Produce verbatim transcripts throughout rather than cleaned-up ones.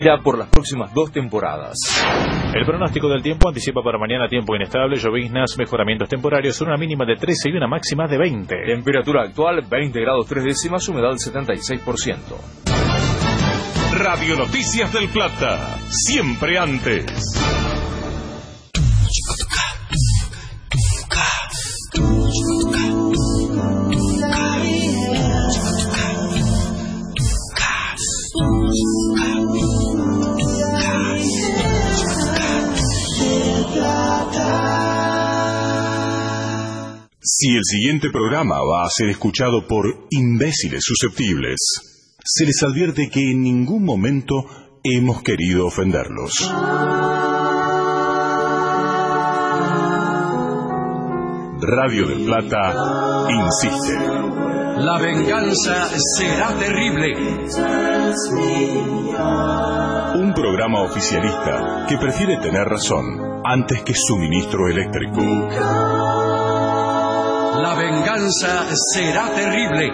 ya por las próximas dos temporadas. El pronóstico del tiempo anticipa para mañana tiempo inestable, lloviznas, mejoramientos temporarios, una mínima de trece y una máxima de veinte. Temperatura actual veinte grados tres décimas, humedad setenta y seis por ciento. Radio Noticias del Plata, siempre antes. Si el siguiente programa va a ser escuchado por imbéciles susceptibles, se les advierte que en ningún momento hemos querido ofenderlos. Radio del Plata insiste. La venganza será terrible. Un programa oficialista que prefiere tener razón antes que suministro eléctrico. La venganza será terrible.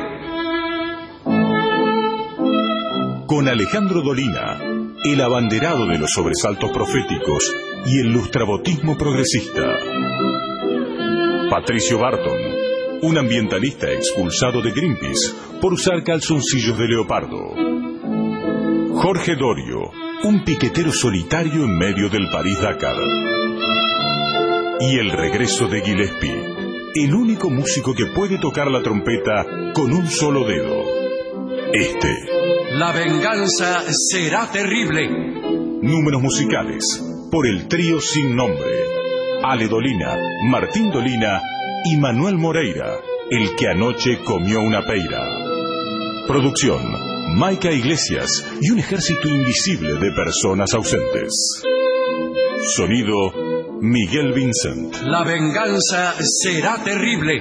Con Alejandro Dolina, el abanderado de los sobresaltos proféticos y el lustrabotismo progresista. Patricio Barton, un ambientalista expulsado de Greenpeace por usar calzoncillos de leopardo. Jorge Dorio, un piquetero solitario en medio del París-Dakar. Y el regreso de Gillespie, el único músico que puede tocar la trompeta con un solo dedo. Este. La venganza será terrible. Números musicales por el trío sin nombre. Ale Dolina, Martín Dolina y Manuel Moreira, el que anoche comió una peira. Producción, Maica Iglesias y un ejército invisible de personas ausentes. Sonido, Miguel Vincent. La venganza será terrible.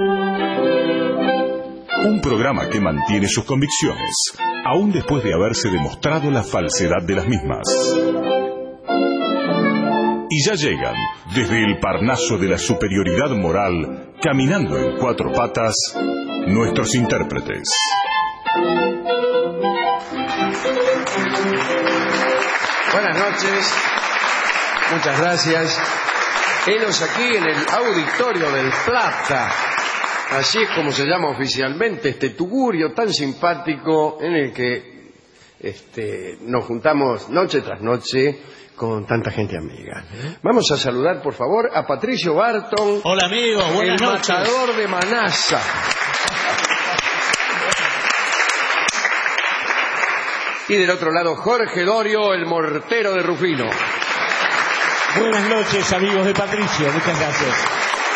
Un programa que mantiene sus convicciones, aún después de haberse demostrado la falsedad de las mismas. Y ya llegan, desde el Parnaso de la superioridad moral, caminando en cuatro patas, nuestros intérpretes. Buenas noches, muchas gracias. Helos aquí en el Auditorio del Plata. Así es como se llama oficialmente este tugurio tan simpático en el que este, nos juntamos noche tras noche con tanta gente amiga. Vamos a saludar, por favor, a Patricio Barton. Hola, amigos, buenas el noches. matador de Manasa. Y del otro lado, Jorge Dorio, el mortero de Rufino. Buenas noches, amigos de Patricio. Muchas gracias.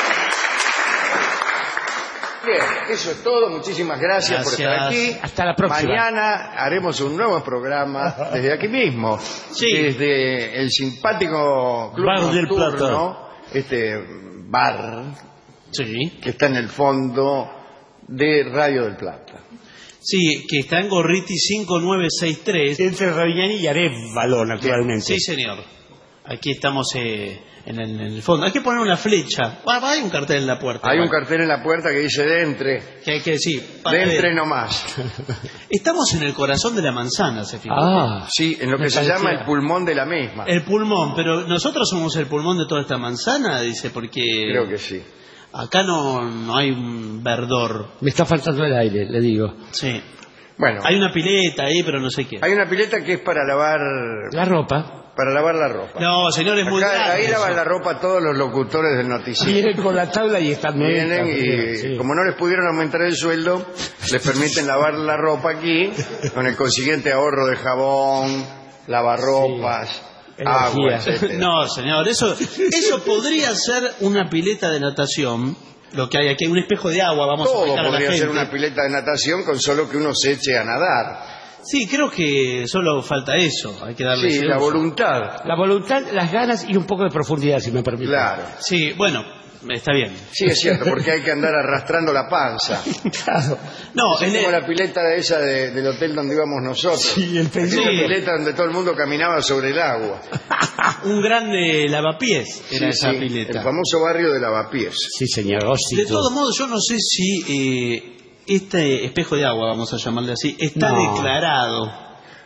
Bien, eso es todo. Muchísimas gracias, gracias por estar aquí. Hasta la próxima. Mañana haremos un nuevo programa desde aquí mismo. Sí. Desde el simpático Club Bar del Nocturno, este bar sí. que está en el fondo de Radio del Plata. Sí, que está en Gorriti cinco nueve seis tres. Entre Ravignani y Arévalo, naturalmente. Sí, señor. Aquí estamos eh, en, el, en el fondo. Hay que poner una flecha. Ah, hay un cartel en la puerta. Hay bueno. un cartel en la puerta que dice de entre. Que hay que decir. De entre nomás. Estamos en el corazón de la manzana, se fija. Ah, sí, en lo que me se parecía. llama el pulmón de la misma. El pulmón, pero nosotros somos el pulmón de toda esta manzana, dice, porque... Creo que sí. Acá no, no hay un verdor. me está faltando el aire, le digo. Sí. Bueno, Hay una pileta ahí, pero no sé qué. hay una pileta que es para lavar La ropa. para lavar la ropa. No, señor, es muy Acá, grande ahí lavan eso. la ropa todos los locutores del noticiero. Vienen con la tabla y están Vienen y sí. como no les pudieron aumentar el sueldo, les permiten lavar la ropa aquí, con el consiguiente ahorro de jabón, lavarropas, Sí. agua, Energía. etcétera. No, señor, eso, eso podría ser una pileta de natación. Lo que hay aquí, un espejo de agua, vamos a Todo explicar a la podría gente. ser una pileta de natación con solo que uno se eche a nadar. Sí, creo que solo falta eso. Hay que darle Sí, ese la uso. voluntad. La voluntad, las ganas y un poco de profundidad, si me permite. Claro. Sí, bueno, está bien. Sí, es cierto, porque hay que andar arrastrando la panza. Claro. No, Así en como el- la pileta esa de- del hotel donde íbamos nosotros. Sí, el Aquella Sí. pileta donde todo el mundo caminaba sobre el agua. un grande lavapiés era Sí, esa sí, pileta. el famoso barrio de Lavapiés. Sí, señor. Oh, sí, De tú. todos modos, yo no sé si eh, este espejo de agua, vamos a llamarle así, está No. declarado.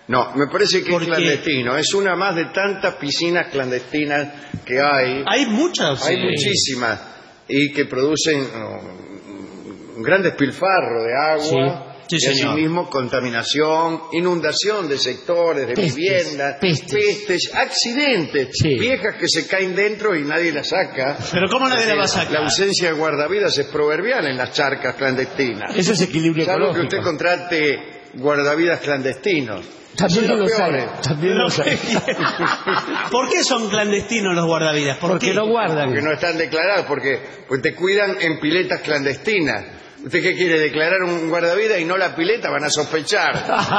No, me parece que Porque- es clandestino. Es una más de tantas piscinas clandestinas que hay. Hay muchas. Hay sí. muchísimas. Y que producen uh, un gran despilfarro de agua. Sí, y señor. asimismo contaminación, inundación de sectores, de Pestes, viviendas, pestes. accidentes, Sí. viejas que se caen dentro y nadie las saca. Pero ¿cómo nadie la va a sacar? La ausencia de guardavidas es proverbial en las charcas clandestinas. Eso es equilibrio Salvo que ecológico. usted contrate guardavidas clandestinos. También Son los hay. peores. También los hay. ¿Por qué son clandestinos los guardavidas? ¿Por Porque qué? no guardan. Porque no están declarados, porque pues te cuidan en piletas clandestinas. ¿Usted qué quiere? ¿Declarar un guardavidas y no la pileta? Van a sospechar.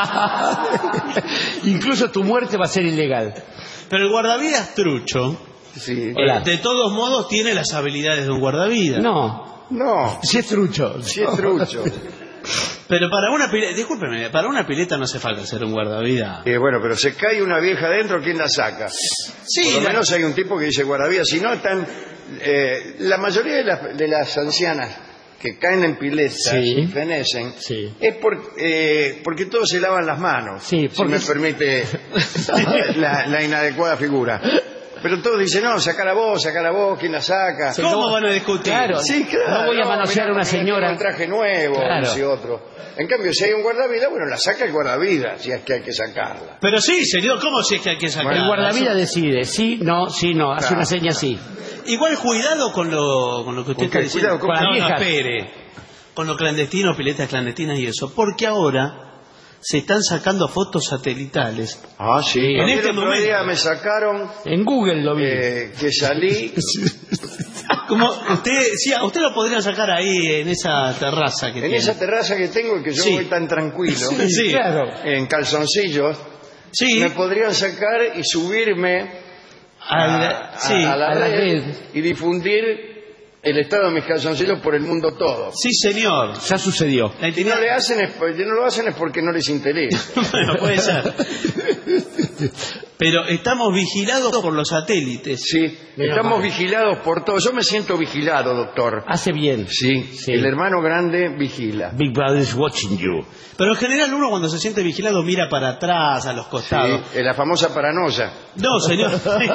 Incluso tu muerte va a ser ilegal. Pero el guardavidas trucho, Sí. Hola. eh, de todos modos, tiene las habilidades de un guardavidas. No, No, si es trucho. si es trucho. Pero para una pileta, discúlpeme, para una pileta no hace falta ser un guardavidas. Eh, bueno, pero se cae una vieja adentro, ¿quién la saca? Sí, Por lo la- menos hay un tipo que dice guardavidas. Si no, están... eh, la mayoría de las, de las ancianas que caen en piletas Sí. y fenecen, Sí. es por, eh, porque todos se lavan las manos, Sí, si porque- me permite la, la inadecuada figura. Pero todos dicen, no, saca la voz, saca la voz, ¿quién la saca? Sí. ¿Cómo no- van a discutir? Claro. Sí, claro. No voy a manosear a una mirá, porque señora. tengo un traje nuevo, Claro. dice otro. En cambio, si hay un guardavidas, bueno, la saca el guardavidas, si es que hay que sacarla. Pero sí, señor, ¿cómo si es que hay que sacar? El guardavida decide, sí, no, sí, no, hace Claro. una seña sí. Igual cuidado con lo, con lo que usted ¿Con está qué? diciendo. Cuidado con no, las no, viejas. espere. Con lo clandestino, piletas clandestinas y eso. Porque ahora se están sacando fotos satelitales. Ah, sí. En A mí este el otro momento. día me sacaron En Google lo vi. eh, que salí... Como usted, sí, a usted lo podrían sacar ahí en esa terraza que En tiene. esa terraza que tengo y que yo Sí. voy tan tranquilo, Sí. Claro. en calzoncillos, Sí, me podrían sacar y subirme al- a, a- sí, a la, a la red, red. y difundir el estado de mis calzoncillos por el mundo todo. sí, señor. Ya sucedió. La Y no, intimidad- le hacen es, no lo hacen es porque no les interesa. Bueno, puede ser. Pero estamos vigilados por los satélites. Sí, Menos estamos mal. vigilados por todo. Yo me siento vigilado, doctor. Hace bien. Sí, Sí. el hermano grande vigila. Big Brother is watching you. Pero en general uno cuando se siente vigilado mira para atrás, a los Sí, costados. es la famosa paranoia. No, señor.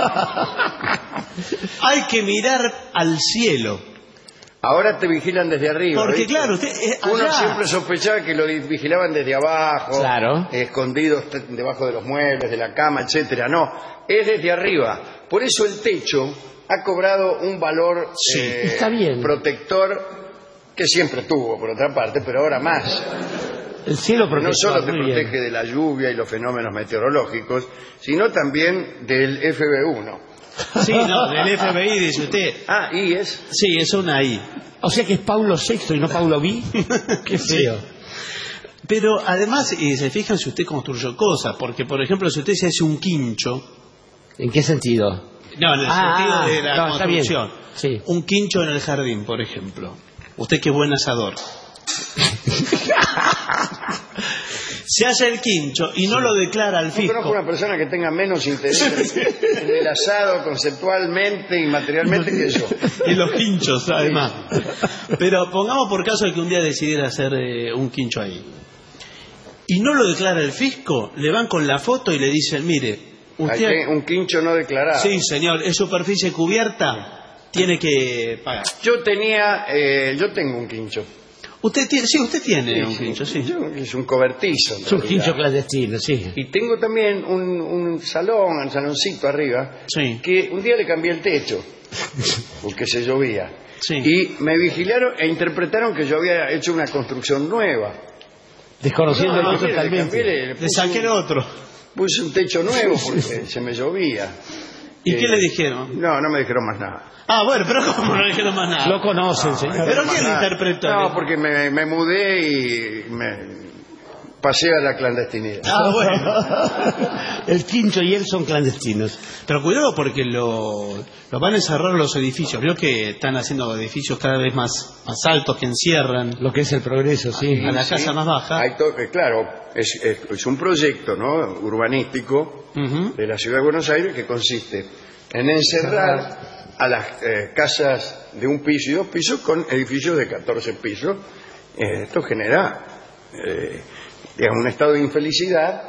Hay que mirar al cielo. Ahora te vigilan desde arriba. Porque ¿viste? claro, usted es Uno allá. siempre sospechaba que lo vigilaban desde abajo, Claro. eh, escondidos t- debajo de los muebles, de la cama, etcétera. No, es desde arriba. Por eso el techo ha cobrado un valor eh, está bien. protector que siempre tuvo, por otra parte, pero ahora más. El cielo No protector. solo te muy protege bien. de la lluvia y los fenómenos meteorológicos, sino también del F B uno. Sí, no, del F B I dice usted. Ah, y es... Sí, es una I. O sea que es Paulo sexto y no Paulo B. Qué feo. Pero además, eh, se fijan si usted construyó cosas, porque por ejemplo, si usted se hace un quincho, ¿En qué sentido? no, en el Ah, sentido de la no, está bien. construcción, Sí. un quincho en el jardín, por ejemplo. Usted que es buen asador. Se hace el quincho y no lo declara al No conozco fisco. una persona que tenga menos interés en el asado conceptualmente y materialmente que yo. Y los quinchos, además. Pero pongamos por caso de que un día decidiera hacer eh, un quincho ahí. Y no lo declara el fisco, le van con la foto y le dicen, mire, Hay usted... que- un quincho no declarado. Sí, señor, es superficie cubierta, tiene que pagar. Yo tenía, eh, yo tengo un quincho. Usted tiene, sí, usted tiene un Sí, quincho, sí. Yo- es un cobertizo. en Es un realidad. quincho clandestino, sí. Y tengo también un, un salón, un saloncito arriba, Sí. que un día le cambié el techo, porque se llovía. Sí. Y me vigilaron e interpretaron que yo había hecho una construcción nueva. Desconociendo No, no, el mire, le totalmente. cambié, le- le Le puse saqué el un- otro. Puse un techo nuevo porque se me llovía. ¿Y Eh, qué le dijeron? No, no me dijeron más nada. Ah, bueno, pero ¿cómo no le dijeron más nada? Lo conocen, señor. Pero Más ¿quién lo nada. interpretó? No, porque me, me mudé y me pasé a la clandestinidad. Ah, bueno. El quincho y él son clandestinos. Pero cuidado porque lo, lo van a encerrar los edificios. Veo que están haciendo edificios cada vez más, más altos que encierran Lo que es el progreso, sí. a la Sí, casa más baja. hay to- eh, claro, es, es- es un proyecto, ¿no?, urbanístico Ujú. de la Ciudad de Buenos Aires que consiste en encerrar a las eh, casas de un piso y dos pisos con edificios de catorce pisos. Eh, esto genera eh, digamos, un estado de infelicidad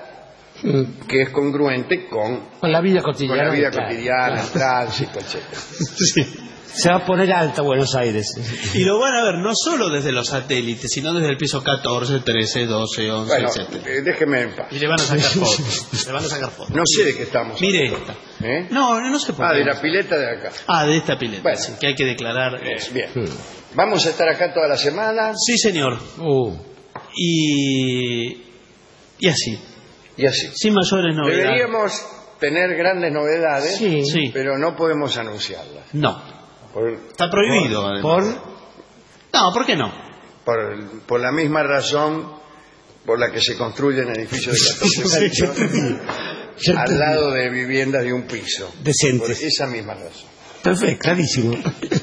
Mm. que es congruente con, Con la vida con cotidiana. la vida claro, cotidiana, claro. el tránsito, etcétera. Sí. Se va a poner alta Buenos Aires. Y lo van a ver no solo desde los satélites, sino desde el piso catorce, trece, doce, once, Bueno, etcétera. eh, déjeme en paz. Y le van a sacar fotos. Le van a sacar fotos. No sé de qué estamos Mire hablando. esta. ¿Eh? No, no sé por Ah, qué. de la pileta de acá. Ah, de esta pileta, Bueno. sí, que hay que declarar Eh, eso. bien. Vamos a estar acá toda la semana Sí, señor. Uh, Y, y así, y así. sin mayores novedades. Deberíamos tener grandes novedades, sí. Sí. pero no podemos anunciarlas. No, Por, está prohibido. además. por... No, ¿por qué no? por, por la misma razón por la que se construyen edificios de catorce pisos Ya al entendí. lado de viviendas de un piso. Decentes. Por esa misma razón. Perfecto, clarísimo.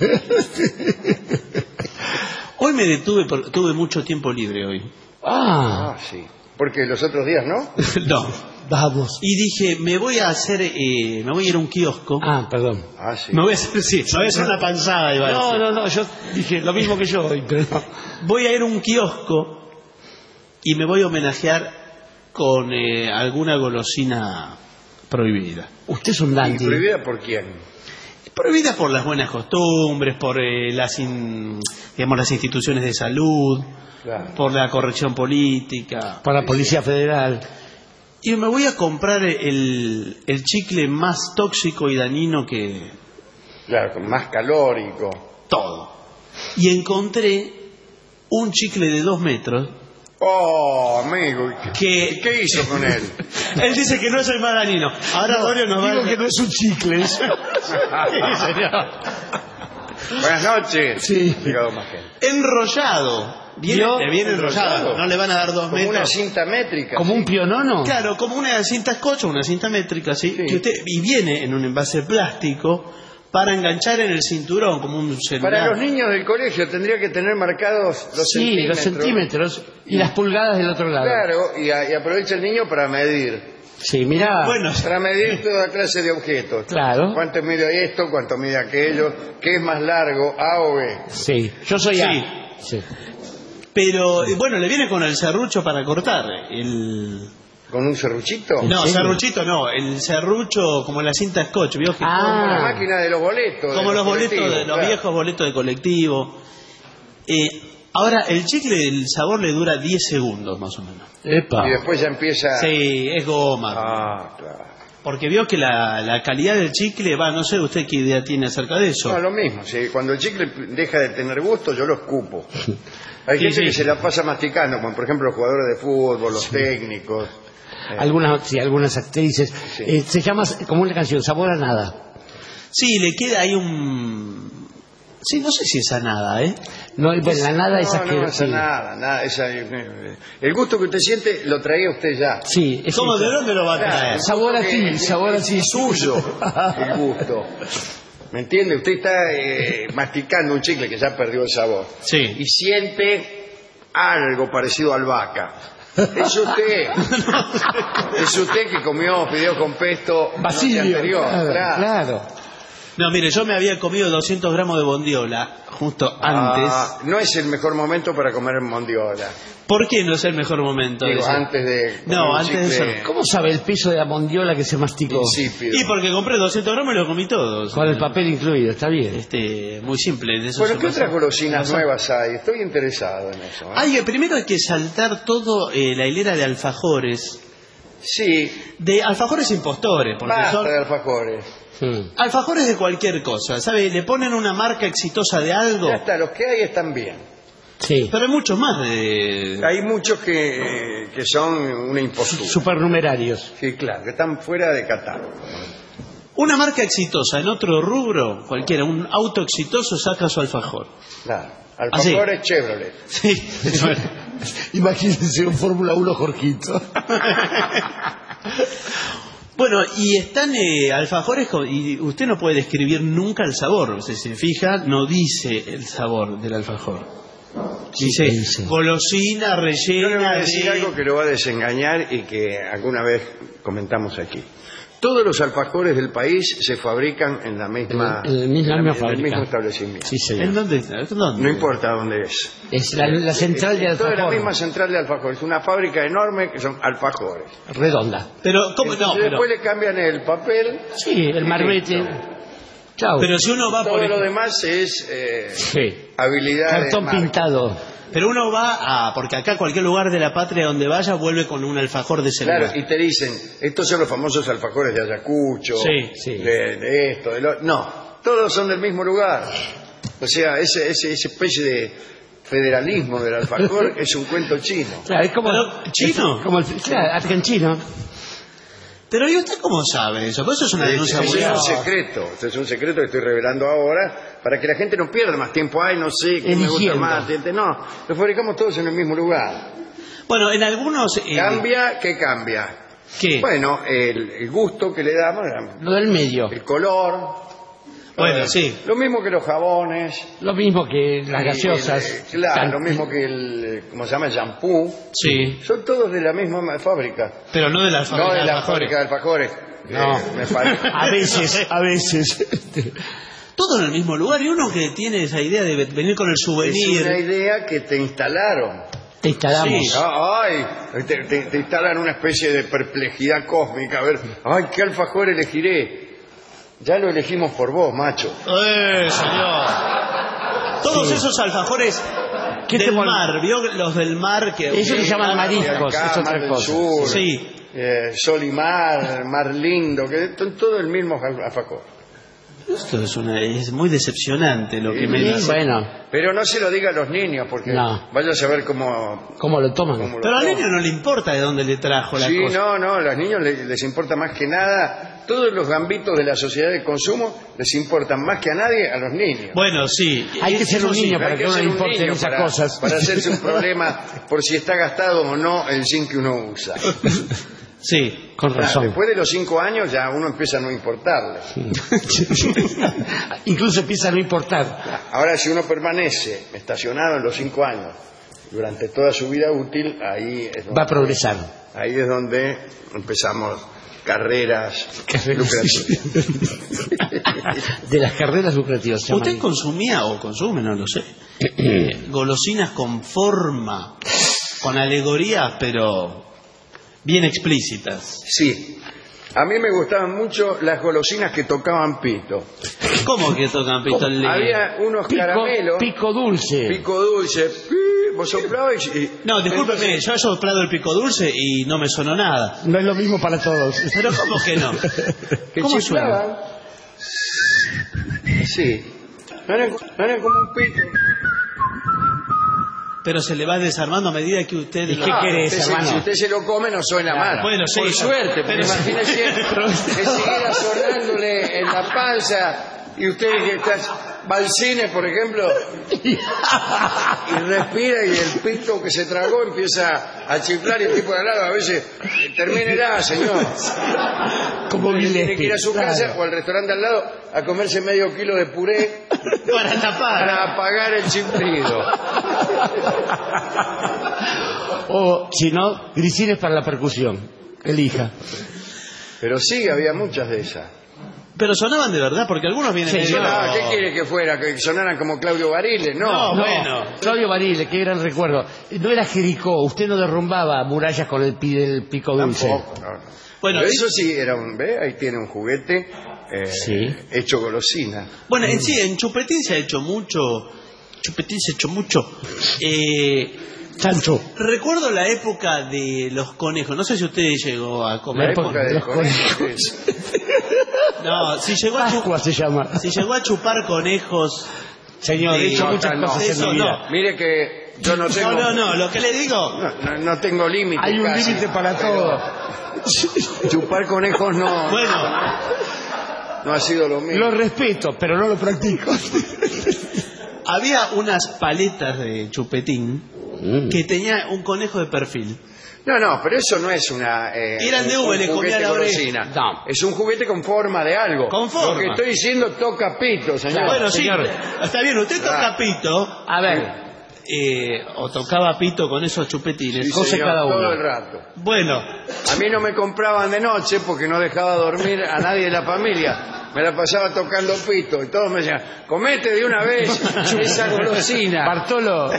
Hoy me detuve, por- tuve mucho tiempo libre hoy. Ah, Ah, sí. Porque los otros días, ¿no? No. vamos. Y dije, me voy a hacer, eh, me voy a ir a un kiosco. Ah, perdón. Ah, sí. Me voy a hacer, sí, me voy a hacer una panzada, iba a No, decir. no, no, yo dije lo mismo que yo hoy, pero no. Voy a ir a un kiosco y me voy a homenajear con eh, alguna golosina prohibida. Usted es un ¿Y dandy. prohibida por quién? Prohibida por las buenas costumbres, por eh, las, in- digamos, las instituciones de salud, Claro. por la corrección política. Para la Policía Federal. Y me voy a comprar el, el chicle más tóxico y dañino que Claro, con más calórico. todo. Y encontré un chicle de dos metros Oh, amigo. ¿y qué- que... ¿Y qué hizo con él? Él dice que no es el más dañino. Ahora Mario nos va Digo a... que no es un chicle. es- Sí, señor. Buenas noches. Sí. Llegado más gente. Enrollado. Viene, ¿Vio? le viene enrollado. Enrollado. No le van a dar dos Como una metros. cinta métrica. Como sí. un pionono. Claro, como una cinta scotch o una cinta métrica, ¿sí? Sí. Que usted, y viene en un envase plástico para enganchar en el cinturón, como un celular. Para los niños del colegio tendría que tener marcados los Sí, centímetros. los centímetros y las pulgadas del otro lado. Claro, y, a- y aprovecha el niño para medir. Sí, mirá. Bueno, Para medir toda clase de objetos. Claro. ¿Cuánto mide esto? ¿Cuánto mide aquello? ¿Qué es más largo? ¿A o B? Sí, yo soy Sí. A. Sí. pero eh, bueno, le viene con el serrucho para cortar. El... ¿Con un serruchito? No, serio? serruchito no, el serrucho como la cinta scotch, ¿vio? Que Ah. Como la máquina de los boletos. de como los boletos, colectivos, de los claro. viejos boletos de colectivo. Eh, ahora, el chicle, el sabor le dura diez segundos más o menos. Epa. Y después ya empieza... Sí, es goma. Ah, claro. Porque vio que la, la calidad del chicle, va, no sé usted qué idea tiene acerca de eso. No, lo mismo. Si cuando el chicle deja de tener gusto, yo lo escupo. Hay Sí, gente sí. que se la pasa masticando, como por ejemplo los jugadores de fútbol, los técnicos. Eh, Algunas, sí, algunas actrices. Sí. Eh, se llama como una canción, Sabor a Nada. Sí, le queda ahí un... Sí, no sé si es a nada, ¿eh? No, bueno, la nada no, esa que... no, esa sí. nada, nada. Esa, eh, el gusto que usted siente lo traía usted ya. Sí, es ¿Cómo, eso. de dónde lo va a Claro, traer? el Sabor a gusto ti, que- sabor a es ti. suyo, el gusto. ¿Me entiende? Usted está eh, masticando un chicle que ya perdió el sabor. Sí. Y siente algo parecido a albahaca. Es usted. Es usted que comió fideos con pesto la noche Basilio. anterior. Claro, claro. claro. No, mire, yo me había comido doscientos gramos de bondiola justo antes. Ah, no es el mejor momento para comer mondiola. ¿Por qué no es el mejor momento? Digo, ese? antes de comer No, un antes de chicle eso. ¿Cómo sabe el peso de la mondiola que se masticó? insípido. Y porque compré doscientos gramos y lo comí todo. Con el papel incluido, está bien. Este, muy simple. De eso Bueno, se ¿qué pasa. otras golosinas Pasa. nuevas hay? Estoy interesado en eso. ¿eh? Hay, eh, primero hay que saltar todo eh, la hilera de alfajores. Sí, De alfajores impostores, porque basta son de alfajores. Mm. alfajores de cualquier cosa, ¿sabe? Le ponen una marca exitosa de algo, Ya está, los que hay están bien. Sí. pero hay muchos más de... Hay muchos que, que son una impostura. Supernumerarios. Sí, claro, que están fuera de catálogo. Una marca exitosa en otro rubro, cualquiera, un auto exitoso saca su alfajor. Claro. Ah, sí. Alfajores Chevrolet. Sí, bueno. Imagínense un Fórmula uno Jorgito. Bueno, y están eh, alfajores con- y usted no puede describir nunca el sabor. Si se fija, no dice el sabor del alfajor. Dice dice? golosina Yo le voy rellena a decir de... algo que lo va a desengañar y que alguna vez comentamos aquí. Todos los alfajores del país se fabrican en la misma, En- en la misma en la- en fábrica. el mismo establecimiento. Sí, ¿En señor. dónde está? ¿Dónde? No importa dónde es. Es la, la central de Toda la alfajor. misma central de alfajores. Una fábrica enorme que son alfajores. Redonda. Pero, ¿cómo no? Entonces, Pero, después le cambian el papel. Sí, el marbete. Chao. pero si uno va por Todo lo ejemplo, demás es eh, Sí. habilidad de Cartón marca. pintado. pero uno va a, porque acá cualquier lugar de la patria donde vaya vuelve con un alfajor de ese Claro, lugar. y te dicen, estos son los famosos alfajores de Ayacucho, Sí, sí. De, de esto, de lo... No, todos son del mismo lugar. O sea, ese, ese, ese especie de federalismo del alfajor es un cuento chino. Claro, es como. Pero, ¿chino? es como el, claro, argentino. Pero ¿y usted cómo sabe eso? Pues eso es una denuncia Ese muy es un grave. secreto, este es un secreto que estoy revelando ahora para que la gente no pierda más tiempo. Ay, no sé, ¿qué me gusta Eligiendo. más? Este, No, lo fabricamos todos en el mismo lugar. Bueno, en algunos... eh, ¿Cambia? ¿Qué cambia? ¿Qué? Bueno, el, el gusto que le damos, Lo del medio. el color. Bueno, eh, sí. Lo mismo que los jabones. Lo mismo que las gaseosas. El, eh, claro, Tan- lo mismo que el, ¿cómo se llama? El shampoo. Sí, Son todos de la misma ma- fábrica. pero no de la No fábrica de de la alfajores. fábrica de alfajores. No. Eh, me parece. A veces, a veces. Todo en el mismo lugar y uno que tiene esa idea de venir con el Es souvenir. una idea que te instalaron. Te instalamos. Sí. Ah, Ay, te, te- te instalan una especie de perplejidad cósmica. A ver, ay, ¿qué alfajor elegiré? Ya lo elegimos por vos, macho. ¡Eh, señor! Todos Sí. esos alfajores ¿Qué te del mol- mar, ¿vio los del mar? Que Eso se llaman De mariscos, acá, es otra Mar del cosa. Sur, Sí. eh, Sol y Mar, Mar Lindo, que son todo el mismo al- alfajor. Esto es, una, es muy decepcionante lo que me Sí, dice. bueno, Pero no se lo diga a los niños, porque No. vaya a saber cómo... ¿cómo lo toman? cómo lo Pero al toman. niño no le importa de dónde le trajo la Sí, cosa. no, no, a los niños les, les importa más que nada, todos los gambitos de la sociedad de consumo les importan más que a nadie a los niños. Bueno, sí. Hay que ser Eso un sí. niño Hay para que que no ser le un importen niño esas para, cosas. para hacerse un problema por si está gastado o no el zinc que uno usa. Sí. Con Claro, razón. después de los cinco años ya uno empieza a no importarle. Incluso empieza a no importar. Ahora, si uno permanece estacionado en los cinco años durante toda su vida útil, ahí es donde, Va a progresar. ahí es donde empezamos carreras Carreras. lucrativas. De las carreras lucrativas. se ¿Usted llaman. consumía o consume, no lo sé, eh, golosinas con forma, con alegorías, pero bien explícitas? Sí. A mí me gustaban mucho las golosinas que tocaban pito. ¿Cómo que tocan pistol? Había unos Pico, caramelos, pico dulce. pico dulce, pi, vos soplabas y... y- No, discúlpeme, entonces- yo he soplado el pico dulce y no me sonó nada. No es lo mismo para todos. Pero ¿cómo que no? que ¿Cómo chiflaban. Sí. No eran, no eran como un pito. Pero se le va desarmando a medida que usted... ¿Y lo- qué Ah, querés, usted se- hermano? si usted se lo come no suena mal. Bueno, sí. Por suerte, pero Pero- imagínese que siguiera sonándole en la panza y usted que está, va al cine, por ejemplo, y respira y el pito que se tragó empieza a chiflar y el tipo de al lado a veces, termínela, señor. Como Tiene Gillespie. que ir a su Claro. casa o al restaurante al lado a comerse medio kilo de puré Para tapar. para apagar el chiflido. O, si no, grisines para la percusión. Elija. Pero sí, había muchas de esas. Pero sonaban de verdad, porque algunos vienen... Sí, medio- Ah, ¿qué quiere que fuera? ¿Que sonaran como Claudio Barile? No. No, bueno. Claudio Barile, qué gran recuerdo. No era Jericó, usted no derrumbaba murallas con el, pi- el pico dulce. Tampoco, no, no. Bueno, Pero eso sí, era un, ¿ve? Ahí tiene un juguete eh, Sí. hecho golosina. Bueno, en sí, en Chupetín se ha hecho mucho. Chupetín se ha hecho mucho. Eh, Chancho. recuerdo la época de los conejos. No sé si usted llegó a La comer. época época de de los conejos. No, si llegó, a chu- Pascua se llama. si llegó a chupar conejos. Señor, he Sí, hecho no, muchas no, cosas eso en mi no. vida. Mire que yo no tengo... No, no, no. Lo que le digo. No, no- no tengo límite. Hay un casi, límite para pero todo. Chupar conejos no, Bueno, no ha sido lo mismo. Lo respeto, pero no lo practico. había unas paletas de Chupetín Mm. que tenía un conejo de perfil. No, no, pero eso no es una... eh, Eran de un- uva, un le comía juguete la oreja. golosina. No. Es un juguete con forma de algo. Con forma. Lo que estoy diciendo toca pito, señor. Bueno, señor. sí, está bien. Usted toca Ah. pito. A ver, eh, o tocaba pito con esos chupetines. Sí, José señor, cada uno. todo el rato. Bueno, A mí no me compraban de noche porque no dejaba dormir a nadie de la familia. Me la pasaba tocando pito y todos me decían, comete de una vez esa golosina. Bartolo.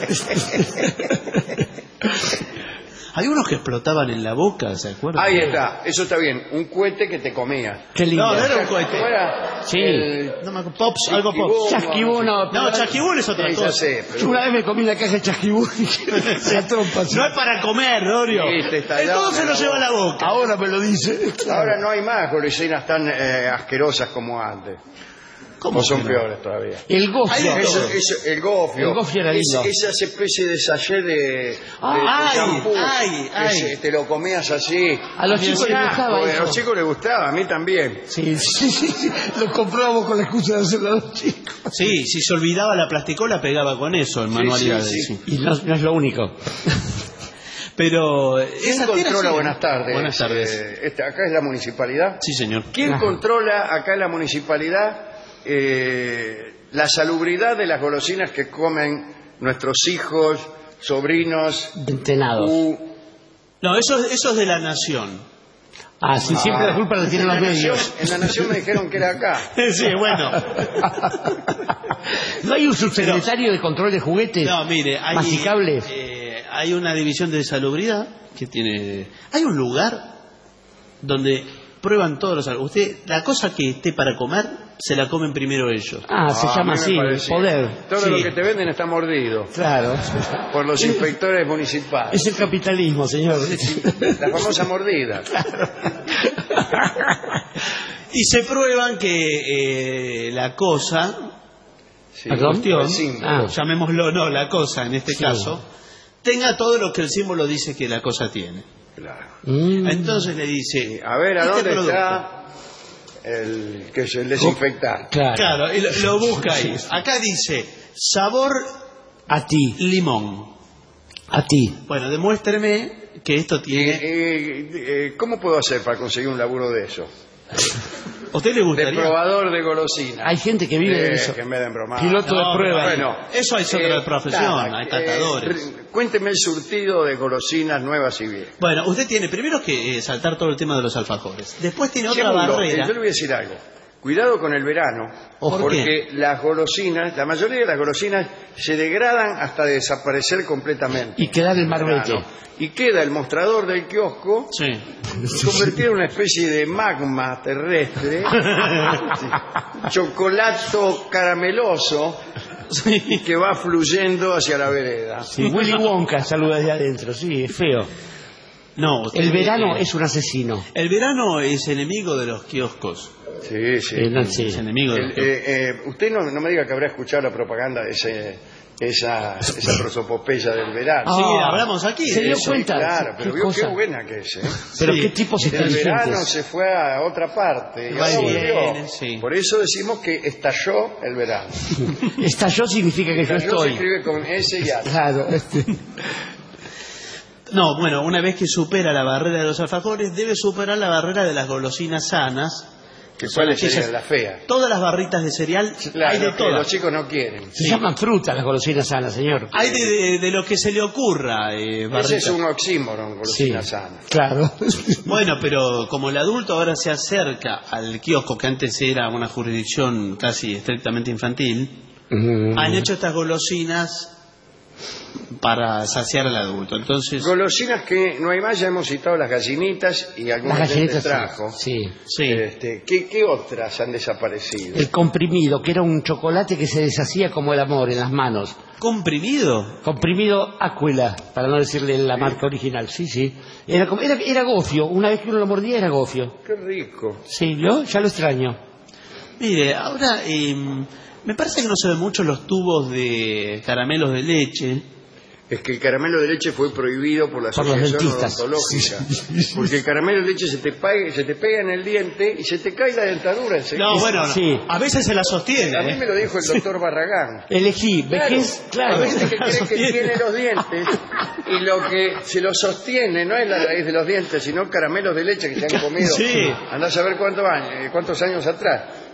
hay unos que explotaban en la boca, ¿se acuerdan? Ahí está, eso está bien, un cohete que te comía. Qué lindo. No, no era un cohete. ¿Cómo era? Sí. El- No me acuerdo. Pops, algo Pops. Chasquibuno. No, chasquibún es otra Sí, ya cosa. sé, Yo pero una vez me comí la caja de chasquibún y se trompa. No es para comer, Dorio. Sí, te está El todo dando se lo la lleva a la boca. Ahora me lo dice. ahora no hay más golosinas tan eh, asquerosas como antes. ¿Cómo O son que no? peores todavía. El gofio. Hay de Eso, todo. eso, el gofio. El gofio era Es- lindo. esa especie de sachet de, de, Ah, de ay, shampoo, ay, que ay. se- te lo comías así. A los Y chicos es les un gustaba asco, eso. A los chicos les gustaba, a mí también. Sí, sí, sí, sí. Lo comprábamos con la excusa de hacerlo a los chicos. Sí, si se olvidaba la plasticola pegaba con eso en manualidades. sí, sí. sí. Y no, no es lo único. Pero ¿Quién esa tira controla? sí. Buenas tardes. Buenas tardes. Eh, este, acá es la municipalidad. Sí, señor. ¿Quién Ajá. controla acá en la municipalidad eh, la salubridad de las golosinas que comen nuestros hijos, sobrinos? Entrenados. u- No, eso, eso es de la nación. Ah, sí, siempre la culpa la tienen los en la medios. Nación, en la Nación me dijeron que era acá. Sí, bueno. ¿No hay un subsecretario de control de juguetes? No, mire, hay, Masticables. eh, hay una división de salubridad que tiene... Hay un lugar donde prueban todos los... Usted, la cosa que esté para comer, se la comen primero ellos. Ah, se Ah, a llama mí me así, parecía. poder. Todo Sí. lo que te venden está mordido Claro. por los inspectores municipales. Es el capitalismo, señor. La famosa mordida. Y se prueban que eh, la cosa, Sí, ¿Perdón? cuestión, el símbolo. Ah. llamémoslo, no, la cosa en este Sí. caso, tenga todo lo que el símbolo dice que la cosa tiene. Claro. Mm. Entonces le dice... A ver, ¿a este dónde producto. está el que es el desinfectante? Claro. Claro, y lo, lo busca ahí. Acá dice, sabor A ti, limón. a ti. Bueno, demuéstreme que esto Y, tiene... eh, eh, ¿Cómo puedo hacer para conseguir un laburo de eso? ¿A usted le De gustaría? probador de golosinas. Hay gente que vive de Eh, eso. que me den bromar. Piloto No, de prueba. Bueno, Eso hay otra eh, profesión, nada, hay eh, catadores. re- cuénteme el surtido de golosinas nuevas y viejas. Bueno, usted tiene primero que eh, saltar todo el tema de los alfajores. Después tiene otra Segundo, eh, barrera. yo le voy a decir algo. Cuidado con el verano, ¿Por porque qué? las golosinas, la mayoría de las golosinas se degradan hasta desaparecer completamente. Y quedar el Verano. marbete. Y queda el mostrador del kiosco Sí. convertido en una especie de magma terrestre, chocolato carameloso que va fluyendo hacia la vereda. Sí, Willy Wonka saluda desde adentro, sí, es feo. No, usted- El verano eh, es un asesino. El verano es enemigo de los kioscos. Sí, sí. Eh, no, sí. Es enemigo de El- los kioscos. eh, eh, usted no, no me diga que habrá escuchado la propaganda de ese, esa, esa prosopopeya del verano. Sí, Ah, hablamos aquí ¿se de dio eso. cuenta? Claro, pero ¿Qué vio qué cosa? buena que es, ¿eh? Pero Sí. qué tipos El verano inteligentes. se fue a otra parte y Va ahora y volvió. viene, sí. Por eso decimos que estalló el verano. Estalló significa que yo Estalló se estoy. escribe con S y H. Claro. este. No, bueno, una vez que supera la barrera de los alfajores, debe superar la barrera de las golosinas sanas. Que son cuáles aquellas- serían las feas. Todas las barritas de cereal, Claro, hay de que todas. los chicos no quieren. Se llaman frutas las golosinas sanas, señor. Hay de, de- de lo que se le ocurra, eh, Ese barritas. es un oxímoron, golosina sana. Claro. Bueno, pero como el adulto ahora se acerca al kiosco, que antes era una jurisdicción casi estrictamente infantil, Mm. han hecho estas golosinas para saciar al adulto. Entonces, Golosinas que no hay más, ya hemos citado las gallinitas y Las algunas gente gallinitas trajo. sí. sí. Este, ¿qué, ¿Qué otras han desaparecido? El comprimido, que era un chocolate que se deshacía como el amor en las manos. ¿Comprimido? Comprimido Aquila, para no decirle la marca original. Sí, sí. Era, como- era, era gofio. Una vez que uno lo mordía era gofio. Qué rico. Sí, yo ya lo extraño. Mire, ahora eh, me parece que no se ven mucho los tubos de caramelos de leche. Es que el caramelo de leche fue prohibido por la Por los Asociación dentistas. Odontológica. Porque el caramelo de leche se te, pague- se te pega en el diente y se te cae la dentadura enseguida. No, bueno, no. Sí. A veces se la sostiene. A mí ¿eh? me lo dijo el doctor Barragán. Elegí, vejez, A claro. veces que cree que tiene los dientes y lo que se lo sostiene no es la raíz de los dientes, sino caramelos de leche que se han comido. Sí. Andás a ver cuántos años, eh, cuántos años atrás.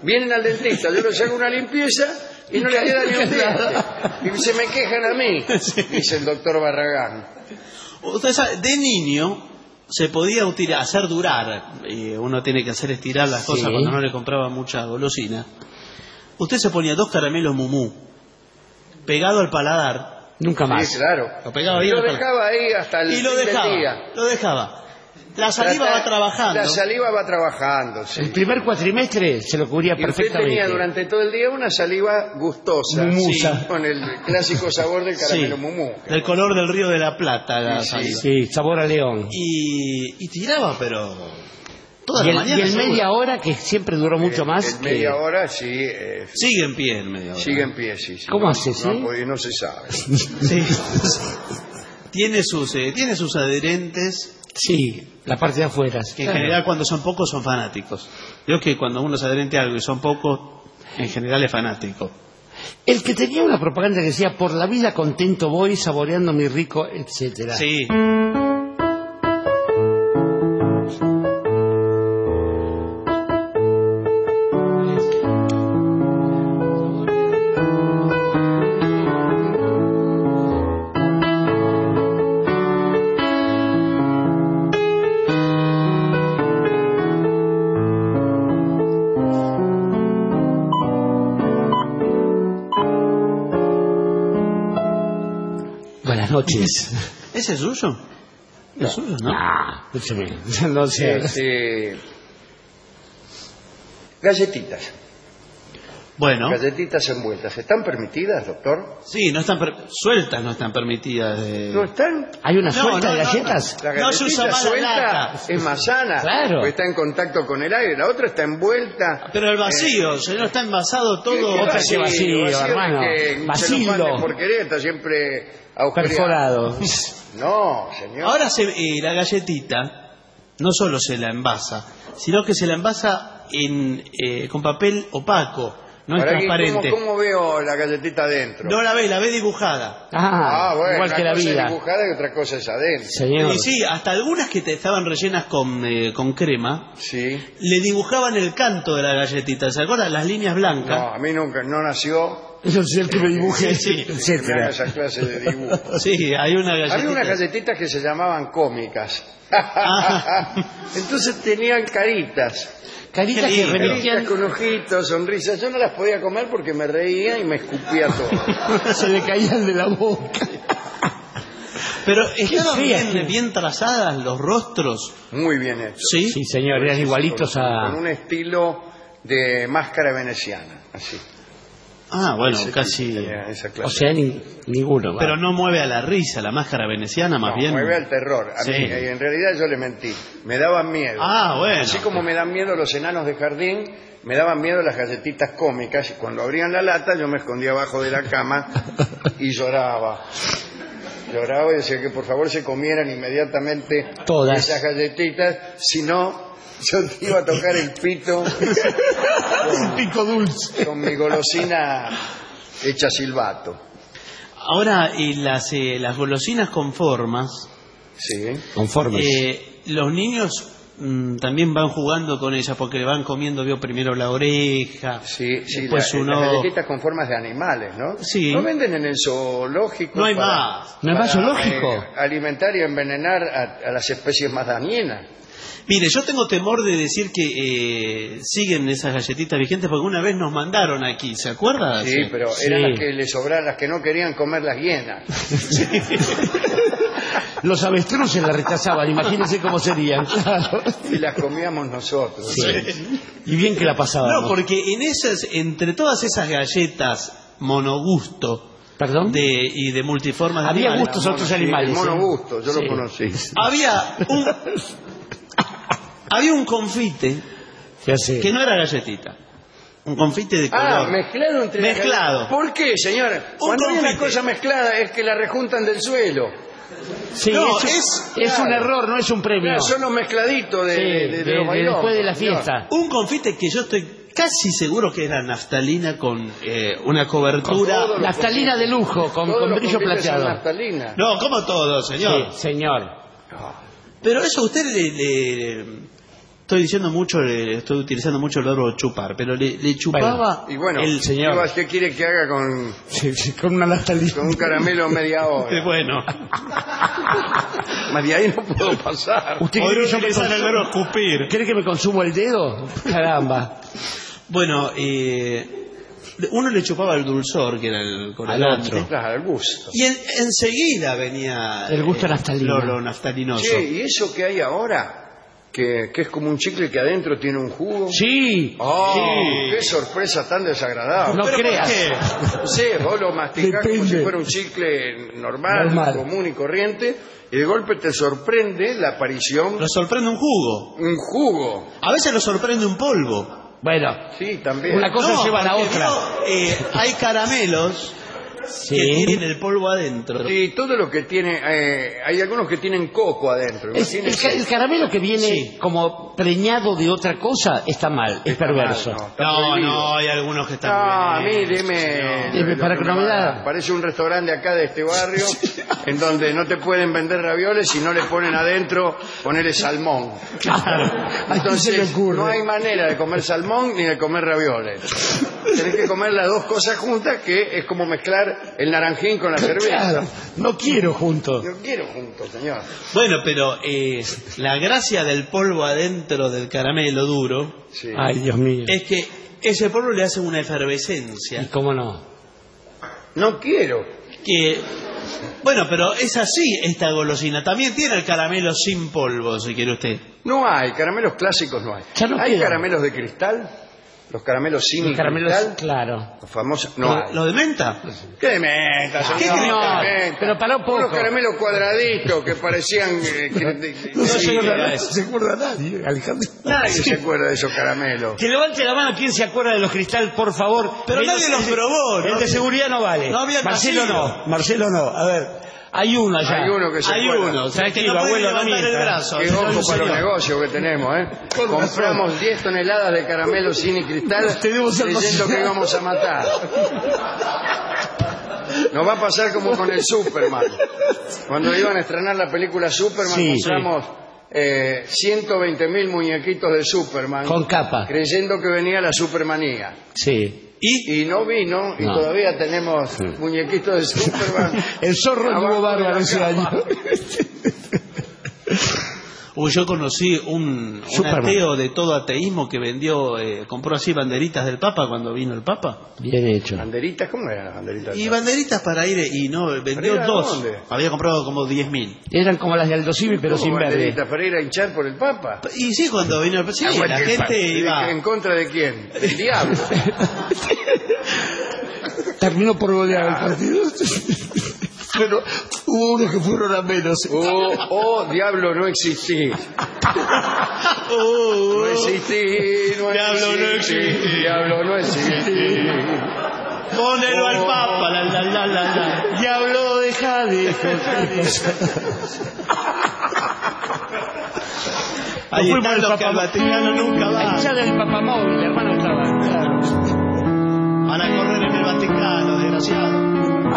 Vienen al dentista, yo les hago una limpieza y no les queda ni un diente. Y se me quejan a mí, dice el doctor Barragán. Usted sabe, de niño se podía util- hacer durar, eh, uno tiene que hacer estirar las Sí. cosas cuando no le compraba mucha golosina. Usted se ponía dos caramelos Mumú pegado al paladar. Nunca más. Sí, claro. Lo pegaba y bien lo al paladar. dejaba ahí hasta el Y lo fin del dejaba, día. lo dejaba. La saliva Trata- va trabajando. La saliva va trabajando, sí. El primer cuatrimestre se lo cubría Y usted perfectamente. tenía durante todo el día una saliva gustosa. Mumusa. Sí, con el clásico sabor del caramelo Sí, mumú. del color del río de la Plata la Sí, sí. saliva. Sí, sabor a león. Y, y tiraba, pero toda Y la el, mañana. y el seguro. media hora, que siempre duró mucho En- más. en que- media hora, sí. eh, Sigue en pie el media hora. sigue en pie, sí. sí. ¿Cómo No- hace, sí? No, ha podido- no se sabe. Sí. tiene sus eh, tiene sus adherentes Sí, la parte de afuera. que en general cuando son pocos son fanáticos. Digo que cuando uno es adherente a algo y son pocos, en general es fanático. El que tenía una propaganda que decía, por la vida contento voy, saboreando mi rico, etcétera. Sí. Buenas noches. ¿Ese es suyo? ¿Es suyo, no? Ah, escúcheme, no sé. Este, galletitas. Bueno, Galletitas envueltas. ¿Están permitidas, doctor? sí, no están per- sueltas, no están permitidas. de- ¿No están? ¿Hay una No, suelta no, de no, galletas? La No se usa galletita más la suelta lata. es más sana. Claro. Porque está en contacto con el aire. La otra está envuelta. Pero el vacío, si no está envasado todo. ¿Qué otra que vacío, hermano. Que Vacío. celofán por querer está siempre agujereado. Perforado. No, señor. Ahora se, eh, la galletita no solo se la envasa, sino que se la envasa en, eh, con papel opaco, no es Ahora, ¿cómo- transparente. ¿Cómo veo la galletita adentro? No la ve, la ve dibujada. Ah, Ah, bueno, igual una que la cosa vida. es dibujada y otra cosa es adentro. Señor. Y sí, hasta algunas que te estaban rellenas con, eh, con crema, Sí. le dibujaban el canto de la galletita. ¿Se acuerdan? Las líneas blancas. No, a mí nunca, no nació Eso es el que me dibuje, Sí, que me haga etcétera. esa clase de dibujo. Sí, hay una galletita. Había unas galletitas que se llamaban cómicas. Ah. Entonces tenían caritas. Caritas Qué que lindo. Caritas remitían, con ojitos, sonrisas. Yo no las podía comer porque me reía y me escupía todo. se le caían de la boca. Pero estaban fea, bien, sí. bien trazadas los rostros. Muy bien hecho. Sí. Sí, señor, eran igualitos Con a... un estilo de máscara veneciana. Así. Ah, bueno, Ese casi. tipo tenía esa clase. O sea, ni- ninguno. va. Pero no mueve a la risa, la máscara veneciana más No, bien. mueve al terror. A Sí. mí, eh, en realidad yo le mentí. Me daban miedo. Ah, bueno. Así como me dan miedo los enanos de jardín, me daban miedo las galletitas cómicas. Y cuando abrían la lata, yo me escondía abajo de la cama y lloraba. Lloraba y decía que por favor se comieran inmediatamente Todas. esas galletitas. Si no, yo te iba a tocar el pito Un pico dulce. con mi golosina hecha silbato. Ahora, y las, eh, las golosinas con formas, Sí. Conformes. eh, los niños mm, también van jugando con ellas porque van comiendo, vio primero la oreja, Sí, sí, después la- un las ojo. galletitas con formas de animales, ¿no? Sí. ¿No venden en el zoológico? No hay para- más. ¿No es más para, zoológico? eh, alimentar y envenenar a, a las especies más dañinas. Mire, yo tengo temor de decir que eh, siguen esas galletitas vigentes porque una vez nos mandaron aquí, ¿se acuerda? Sí, pero Sí. eran las que les sobraban, las que no querían comer las hienas. Los avestruces la rechazaban, imagínense cómo serían. Claro. Y las comíamos nosotros. Sí. Y bien que la pasábamos. No, porque en esas, entre todas esas galletas monogusto ¿Perdón? de, y de multiformas de Había animales, gustos Mono- otros sí, animales. El mono ¿eh? gusto, yo Sí. lo conocí. había un había un confite Ya sé. que no era galletita, un confite de color. Ah, mezclado entre las Mezclado. galletas. ¿Por qué, señora? Un Cuando hay una confite. cosa mezclada es que la rejuntan del suelo. Sí, No, es, es- es un claro. error, no es un premio. Claro, son los mezcladitos de, Sí, de- de de- los de bailongos, después de la señor. fiesta. Un confite que yo estoy casi seguro que era naftalina con eh, una cobertura. Con todo lo- Naftalina de lujo, con, Todos con los brillo confites son plateado. naftalina. No, como todo, señor. Sí, señor. Pero eso a usted le, le- estoy diciendo mucho, eh, estoy utilizando mucho el verbo chupar, pero le, le chupaba Y bueno, el señor. ¿qué quiere que haga con, Sí, sí, con una naftalina. con un caramelo media hora? Eh, Bueno, Más de ahí no puedo pasar. ¿Usted podría quiere que yo me utilizar el verbo consumo- escupir. ¿Quiere que me consumo el dedo? Caramba. Bueno, eh, uno le chupaba el dulzor, que era el colorante. otro. Claro, el gusto. Y en- enseguida venía El gusto eh, naftalina. lo, lo naftalinoso. Che, ¿y eso que hay ahora? Que, que es como un chicle que adentro tiene un jugo. Sí. ¡Oh! Sí. ¡Qué sorpresa tan desagradable! No ¿Pero por creas. qué? No sé, vos lo masticás como Depende. si fuera un chicle normal, Normal. común y corriente, y de golpe te sorprende la aparición Lo sorprende un jugo. un jugo. A veces lo sorprende un polvo. Bueno, Sí, también. una cosa No, lleva a la porque otra. vio, eh, hay caramelos Sí. que tienen el polvo adentro. Y todo lo que tiene, eh, hay algunos que tienen coco adentro. Es- el, imagínense. ca- el caramelo que viene Sí. como preñado de otra cosa está mal, es Está perverso. mal, no, está No, prohibido. no, hay algunos que están No, muy a bien. mí dime, Dime, para lo que que no me me da. da. Parece un restaurante acá de este barrio en donde no te pueden vender ravioles si no le ponen adentro ponerle salmón. Claro. ¿A quién se le Entonces ocurre? no hay manera de comer salmón ni de comer ravioles. Tenés que comer las dos cosas juntas, que es como mezclar el naranjín con la cerveza. Claro, no quiero juntos. Yo quiero juntos, señor. Bueno, pero eh, la gracia del polvo adentro del caramelo duro Sí. Ay, Dios mío. es que ese polvo le hace una ¿Y efervescencia cómo no? No quiero. que... Bueno, pero es así esta golosina. También tiene el caramelo sin polvo, si quiere usted. No hay, caramelos clásicos no hay. Ya no ¿Hay quedan. caramelos de cristal? Los caramelos sin Los caramelos, cristal. claro. Los famosos. No hay. ¿Lo de menta? ¿Qué de menta, señor? ¿Qué ¿Qué no? de menta? Pero para un poco. Unos caramelos cuadraditos que parecían... eh, que- de- de- No sí, se acuerda, era no eso. se acuerda nadie, Alejandro. Nadie se acuerda de esos caramelos. Que levante la mano quien se acuerda de los cristal, por favor. Pero Menos nadie los el de- probó, ¿no? El de seguridad no vale. No había Marcelo nacido. no. Marcelo no. A ver. Hay uno allá. Hay uno que se Hay acuerda. uno, o sea, que Tranquilo, no puede abuelo, no levantar el mienta. brazo. Qué señor, ojo para los señor. negocios que tenemos, ¿eh? Compramos diez toneladas de caramelos sin y cristal Tenemos creyendo almacenado. que íbamos a matar. Nos va a pasar como con el Superman. Cuando iban a estrenar la película Superman, Sí, compramos eh, ciento veinte mil muñequitos de Superman. Con capa. Creyendo que venía la Supermanía. Sí. Y, y no vino, y No. todavía tenemos muñequitos de Superman. El zorro abajo anduvo de bárbaro la ese cama. año. Uy, yo conocí un, un Superman. ateo de todo ateísmo que vendió, eh, compró así banderitas del Papa cuando vino el Papa. Bien hecho. ¿Banderitas? ¿Cómo eran las banderitas? Y banderitas para ir, y no, vendió ir a dos. dónde? Había comprado como diez mil. Eran como las de Aldo Civi, pero ¿Cómo sin verde. banderitas? ¿Para ir a hinchar por el Papa? Y sí, cuando vino el sí, Ah, bueno, la el gente Papa. iba. ¿En contra de quién? El diablo. Terminó por golear el partido. Pero hubo unos que fueron a menos. Oh, oh, diablo, no existí. No existí, no Diablo, no existí. existí. Diablo, no existí. Pónelo al Oh. Papa, la la la la la. Diablo, deja de Ahí fuimos están al los que al Papa- Vaticano nunca La van. hinchada del papamóvil, hermano, estaba. Claro. Van a correr en el Vaticano, desgraciado.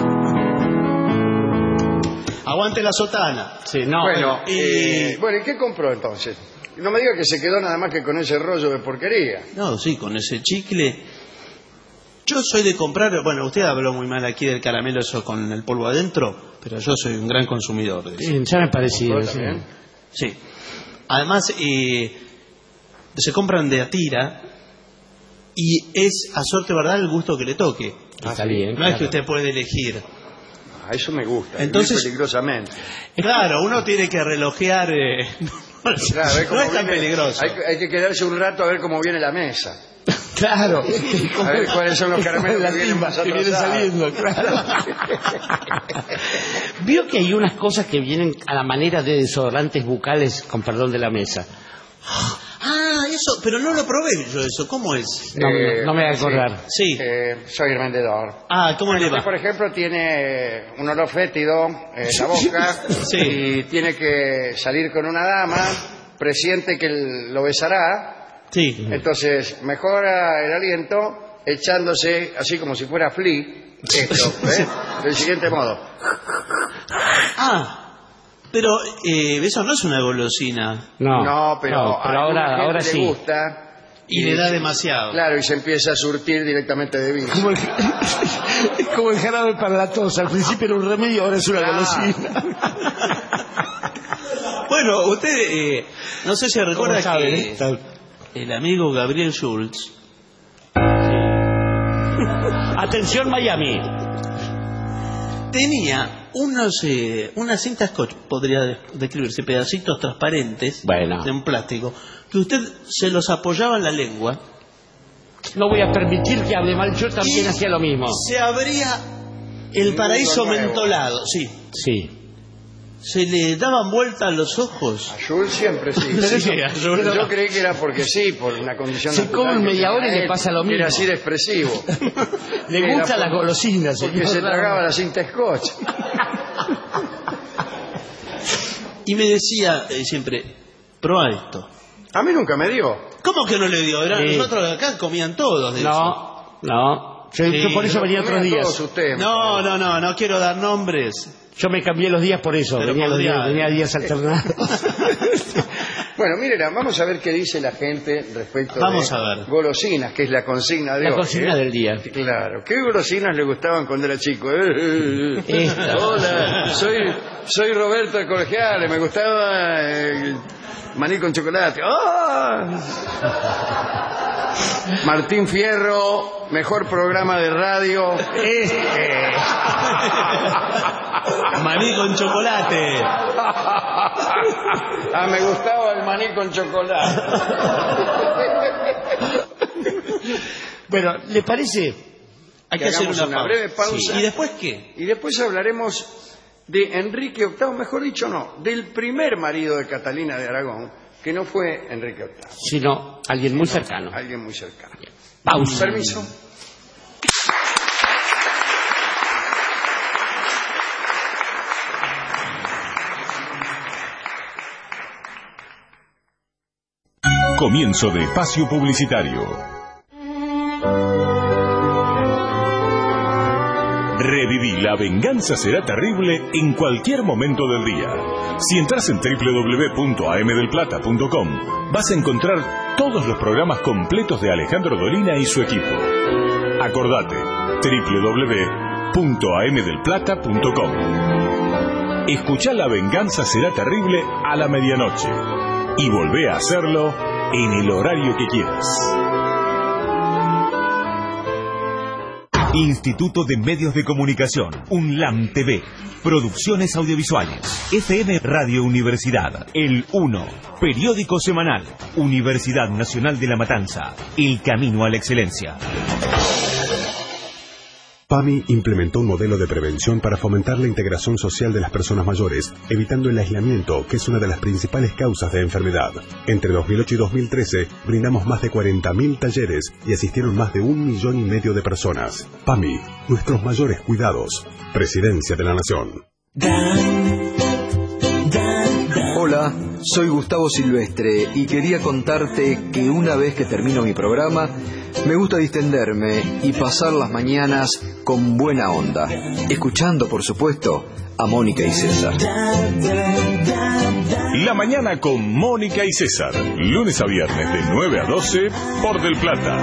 Aguante la sotana. Sí, no. Bueno, y- eh, bueno, ¿y qué compró entonces? No me diga que se quedó nada más que con ese rollo de porquería. No, sí, con ese chicle. Yo soy de comprar, bueno, usted habló muy mal aquí del caramelo eso con el polvo adentro, pero yo soy un gran consumidor de eso. Sí, ya me parecía. ¿Vos sí. también? Sí. Además, eh, se compran de a tira y es a suerte verdad el gusto que le toque. Está bien. No claro. es que usted puede elegir. Ah, eso me gusta. Entonces- Entonces, peligrosamente. Claro, uno tiene que relojear. eh, Claro, a ver cómo no es tan viene- peligroso. Hay, que- hay que quedarse un rato a ver cómo viene la mesa. Claro. A ver cuáles son los caramelos La que vienen timba más que vienen atrasados. saliendo, claro. Vio que hay unas cosas que vienen a la manera de desodorantes bucales, con perdón de la mesa. Ah, eso, pero no lo probé yo eso. ¿Cómo es? No, Eh, no me voy a acordar. Sí. Eh, soy el vendedor. Ah, ¿cómo le Usted, va? por ejemplo, tiene un olor fétido en la boca Sí. y tiene que salir con una dama, presiente que lo besará, Sí. entonces mejora el aliento echándose, así como si fuera Flea, esto, ¿eh? Del siguiente modo. Ah, Pero eh, eso no es una golosina. No, No, pero, no, pero a alguna ahora, gente ahora le sí. gusta. Y le da demasiado. Claro, y se empieza a surtir directamente de vino. Como el, es como el jarabe para la tos. Al principio era un remedio, ahora es una Ah. golosina. Bueno, usted, eh, no sé si recuerda ¿Cómo sabe, que eh? el amigo Gabriel Schultz Atención, Miami. tenía unos, eh, unas cintas scotch, podría de- describirse, pedacitos transparentes Bueno. de un plástico, que usted se los apoyaba en la lengua, No voy a permitir que hable mal. Yo también Y- hacía lo mismo. se abría el paraíso nuevo. mentolado, sí. Sí. Se le daban vuelta a los ojos. A Jules siempre sí. Sí, Sí. a Jules. Yo creí que era porque sí, por una condición Se natural come que media hora y tenía le él, pasa lo que Era mismo. así de expresivo. Le Era gustan por- las golosinas, Porque señor. se tragaba la cinta scotch. Y me decía eh, siempre, prueba esto. A mí nunca me dio. ¿Cómo que no le dio? Era, Sí. Nosotros de acá comían todos de eso. No, no. Yo, Sí, yo por eso pero venía otros Comían días. todos ustedes. No, no, no, no quiero dar nombres. Yo me cambié los días por eso. Pero Venía, los podría- días, venía días alternados. Bueno, miren, vamos a ver qué dice la gente respecto Vamos de a ver. golosinas, que es la consigna de La hoy. consigna ¿eh? del día. Claro. ¿Qué golosinas le gustaban cuando era chico? Eh, eh, eh. Esta. Hola, soy, soy Roberto de Colegiales, me gustaba el maní con chocolate. ¡Ah! Martín Fierro, mejor programa de radio. Este. Maní con chocolate. Ah, me gustaba el maní con chocolate. Bueno, ¿le parece? Hay que Que hacer hagamos una, una pausa. breve pausa. Sí. ¿Y después qué? Y después hablaremos de Enrique octavo, mejor dicho no, del primer marido de Catalina de Aragón, que no fue Enrique octavo, Sino alguien muy cercano. alguien muy cercano. Pausa. Permiso. Comienzo de espacio publicitario. Reviví La Venganza Será Terrible en cualquier momento del día. Si entras en doble u doble u doble u punto a m del plata punto com, vas a encontrar todos los programas completos de Alejandro Dolina y su equipo. Acordate, doble u doble u doble u punto a m del plata punto com. Escuchá La Venganza Será Terrible a la medianoche y volvé a hacerlo en el horario que quieras. Instituto de Medios de Comunicación, UNLAM T V, Producciones Audiovisuales, F M Radio Universidad, El uno, Periódico Semanal, Universidad Nacional de La Matanza, El Camino a la Excelencia. PAMI implementó un modelo de prevención para fomentar la integración social de las personas mayores, evitando el aislamiento, que es una de las principales causas de enfermedad. Entre dos mil ocho y dos mil trece, brindamos más de cuarenta mil talleres y asistieron más de un millón y medio de personas. PAMI, nuestros mayores cuidados. Presidencia de la Nación. Hola, soy Gustavo Silvestre y quería contarte que una vez que termino mi programa, me gusta distenderme y pasar las mañanas con buena onda, escuchando, por supuesto, a Mónica y César. La mañana con Mónica y César, lunes a viernes de nueve a doce por Del Plata.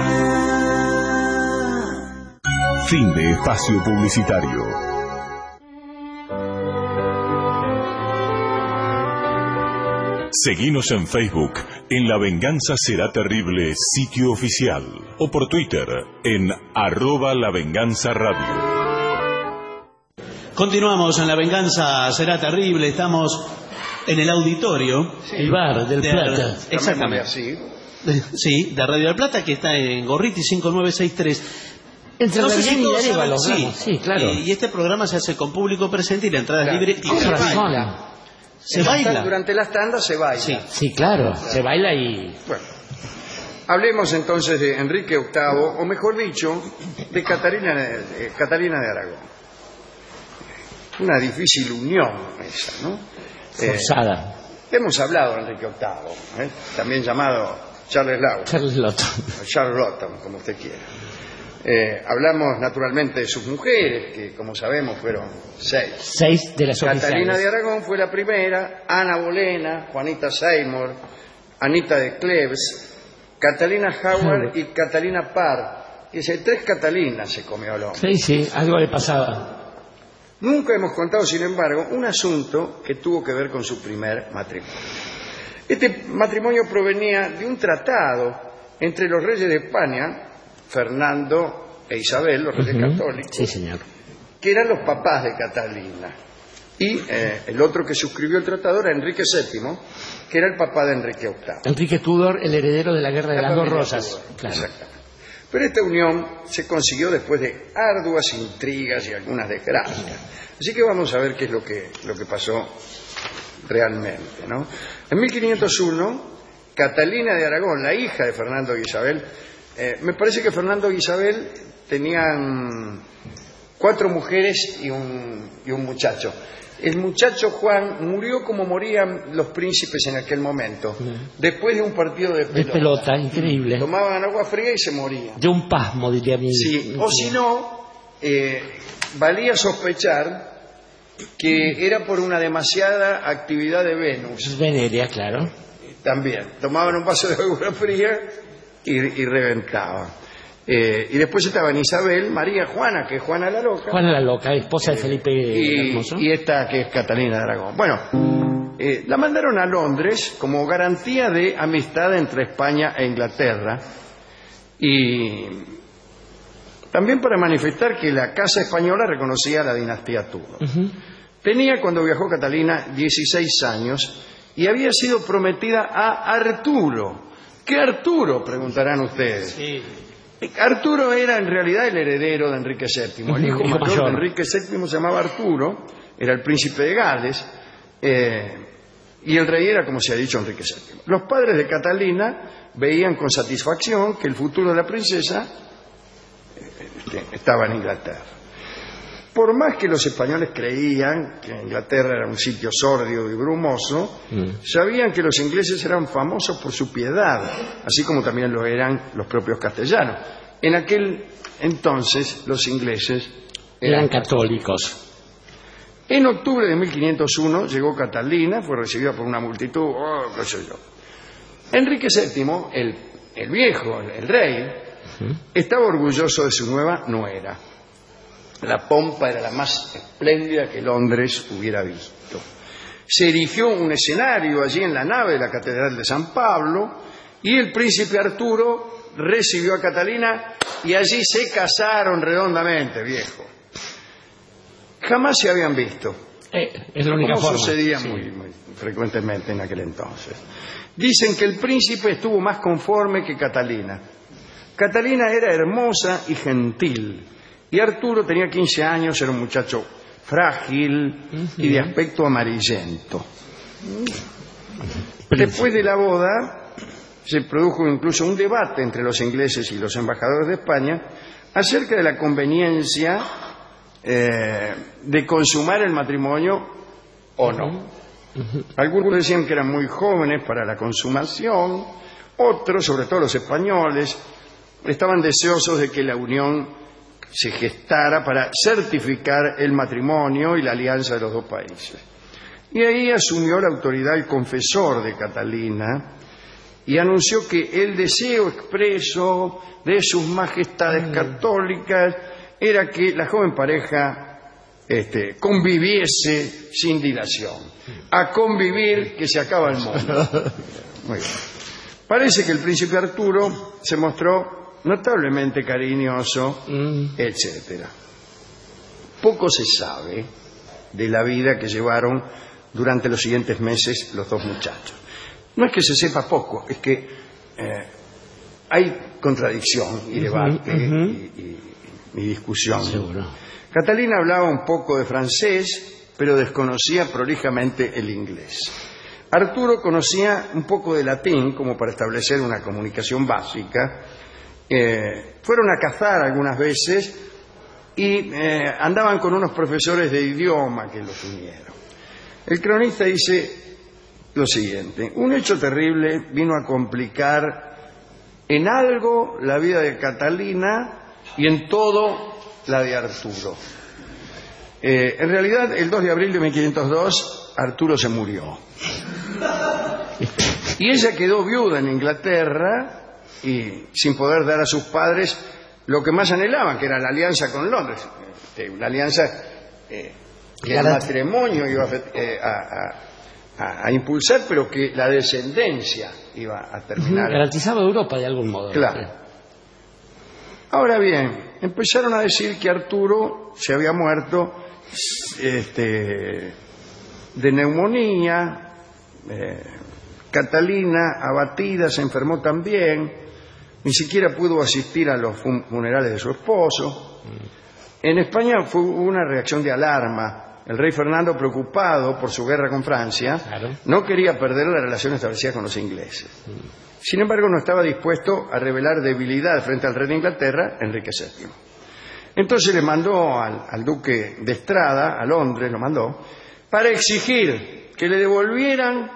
Fin de espacio publicitario. Seguinos en Facebook, en La Venganza Será Terrible, sitio oficial, o por Twitter, en arroba La Venganza Radio. Continuamos en La Venganza Será Terrible. Estamos en el auditorio. El bar del de- Plata. Exactamente. Así. Sí, de Radio del Plata, que está en Gorriti cinco nueve seis tres. Entre No sé Berlín si y todos Arévalo, saben- claro. Sí, claro. Y, y este programa se hace con público presente y la entrada Claro. es libre. Y ¿Cómo se se baila. baila? Se En las tan- baila. Durante las tandas se baila. Sí. Sí, claro. Se baila y... Bueno, hablemos entonces de Enrique octavo, o mejor dicho, de Catalina, de Catalina de Aragón. Una difícil unión esa, ¿no? Eh, Forzada. hemos hablado de Enrique octavo, ¿eh? También llamado Charles Lau, Charles Lotto. o Charles Lotton, como usted quiera. Eh, hablamos naturalmente de sus mujeres, que como sabemos fueron seis. Seis de las Catalina oficiales. de Aragón fue la primera, Ana Bolena, Juanita Seymour, Anita de Cleves, Catalina Howard y Catalina Parr. Y ese tres Catalinas se comió el hombre. Sí, sí, algo le pasaba. Nunca hemos contado, sin embargo, un asunto que tuvo que ver con su primer matrimonio. Este matrimonio provenía de un tratado entre los reyes de España, Fernando e Isabel, los reyes uh-huh. católicos, sí, señor. que eran los papás de Catalina. Y eh, el otro que suscribió el tratado era Enrique séptimo, que era el papá de Enrique octavo. Enrique Tudor, el heredero de la Guerra de la las Dos Rosas. Tudor, claro. Exactamente. Pero esta unión se consiguió después de arduas intrigas y algunas desgracias. Así que vamos a ver qué es lo que, lo que pasó realmente, ¿no? En mil quinientos uno, Catalina de Aragón, la hija de Fernando e Isabel, eh, me parece que Fernando e Isabel tenían cuatro mujeres y un, y un muchacho. El muchacho Juan murió como morían los príncipes en aquel momento, después de un partido de pelota. De pelota, increíble. Tomaban agua fría y se morían. De un pasmo, diría mi. Sí, o si no, eh, valía sospechar que era por una demasiada actividad de Venus. Veneria, claro. También, tomaban un vaso de agua fría y, y reventaban. Eh, y después estaban Isabel, María, Juana, que es Juana la Loca. Juana la Loca, esposa de Felipe y, Hermoso. Y esta que es Catalina de Aragón. Bueno, eh, la mandaron a Londres como garantía de amistad entre España e Inglaterra. Y también para manifestar que la Casa Española reconocía la dinastía Tudor. Uh-huh. Tenía, cuando viajó Catalina, dieciséis años y había sido prometida a Arturo. ¿Qué Arturo?, preguntarán ustedes. Sí. Arturo era en realidad el heredero de Enrique séptimo. El hijo mayor de Enrique séptimo se llamaba Arturo, era el príncipe de Gales, eh, y el rey era, como se ha dicho, Enrique séptimo. Los padres de Catalina veían con satisfacción que el futuro de la princesa eh, estaba en Inglaterra. Por más que los españoles creían que Inglaterra era un sitio sórdido y brumoso, mm. sabían que los ingleses eran famosos por su piedad, así como también lo eran los propios castellanos. En aquel entonces los ingleses eran, eran católicos. En octubre de mil quinientos uno llegó Catalina, fue recibida por una multitud, oh, qué sé yo. Enrique séptimo, el, el viejo, el, el rey, uh-huh. estaba orgulloso de su nueva nuera. La pompa era la más espléndida que Londres hubiera visto. Se erigió un escenario allí en la nave de la Catedral de San Pablo y el príncipe Arturo recibió a Catalina y allí se casaron redondamente, viejo. Jamás se habían visto. Eh, es la única como forma. sucedía sí. muy, muy frecuentemente en aquel entonces. Dicen que el príncipe estuvo más conforme que Catalina. Catalina era hermosa y gentil. Y Arturo tenía quince años, era un muchacho frágil uh-huh. y de aspecto amarillento. Después de la boda se produjo incluso un debate entre los ingleses y los embajadores de España acerca de la conveniencia eh, de consumar el matrimonio o no. Uh-huh. Algunos decían que eran muy jóvenes para la consumación, otros, sobre todo los españoles, estaban deseosos de que la unión se gestara para certificar el matrimonio y la alianza de los dos países. Y ahí asumió la autoridad el confesor de Catalina y anunció que el deseo expreso de sus majestades mm. católicas era que la joven pareja este, conviviese sin dilación. A convivir que se acaba el mundo. Muy bien. Parece que el príncipe Arturo se mostró notablemente cariñoso, mm. etcétera. Poco se sabe de la vida que llevaron durante los siguientes meses los dos muchachos. No es que se sepa poco, es que eh, hay contradicción y debate uh-huh, uh-huh. Y, y, y discusión. Seguro. Catalina hablaba un poco de francés, pero desconocía prolijamente el inglés. Arturo conocía un poco de latín como para establecer una comunicación básica. Eh, fueron a cazar algunas veces y eh, andaban con unos profesores de idioma que los unieron. El cronista dice lo siguiente: un hecho terrible vino a complicar en algo la vida de Catalina y en todo la de Arturo. Eh, en realidad, el dos de abril de mil quinientos dos, Arturo se murió. Y ella quedó viuda en Inglaterra y sin poder dar a sus padres lo que más anhelaban, que era la alianza con Londres. Este, la alianza eh, que el matrimonio iba a, eh, a, a, a impulsar, pero que la descendencia iba a terminar. Garantizaba Europa de algún modo. Claro. Ahora bien, empezaron a decir que Arturo se había muerto este, de neumonía. eh, Catalina, abatida, se enfermó también, ni siquiera pudo asistir a los funerales de su esposo. En España fue una reacción de alarma. El rey Fernando, preocupado por su guerra con Francia, claro, no quería perder la relación establecida con los ingleses. Sin embargo, no estaba dispuesto a revelar debilidad frente al rey de Inglaterra, Enrique séptimo. Entonces le mandó al, al duque de Estrada, a Londres, lo mandó, para exigir que le devolvieran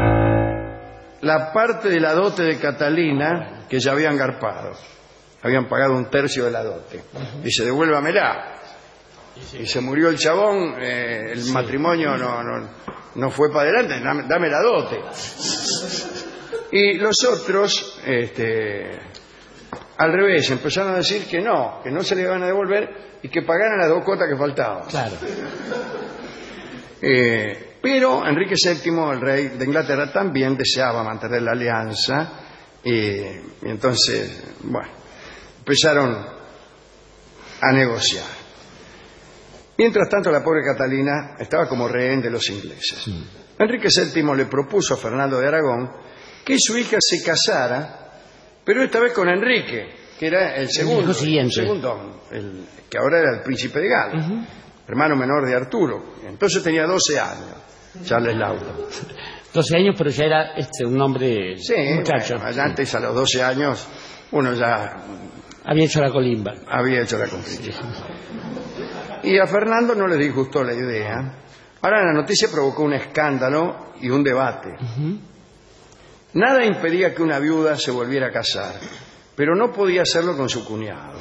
la parte de la dote de Catalina que ya habían garpado. Habían pagado un tercio de la dote. Dice, devuélvamela. Y se murió el chabón, eh, el sí. matrimonio no, no, no fue para adelante, dame, dame la dote. Y los otros, este, al revés, empezaron a decir que no, que no se le iban a devolver y que pagaran las dos cuotas que faltaban. Claro. Eh, Pero Enrique séptimo, el rey de Inglaterra, también deseaba mantener la alianza y, y entonces, bueno, empezaron a negociar. Mientras tanto, la pobre Catalina estaba como rehén de los ingleses. Sí. Enrique séptimo le propuso a Fernando de Aragón que su hija se casara, pero esta vez con Enrique, que era el segundo, el, el segundo, el, que ahora era el príncipe de Gales, uh-huh. hermano menor de Arturo. Entonces tenía doce años. Charles Laudo. doce años, pero ya era este, un hombre sí, muchacho. Bueno, antes, a los doce años, uno ya... Había hecho la colimba. Había hecho la colimba. Sí. Y a Fernando no le disgustó la idea. Ahora la noticia provocó un escándalo y un debate. Uh-huh. Nada impedía que una viuda se volviera a casar, pero no podía hacerlo con su cuñado.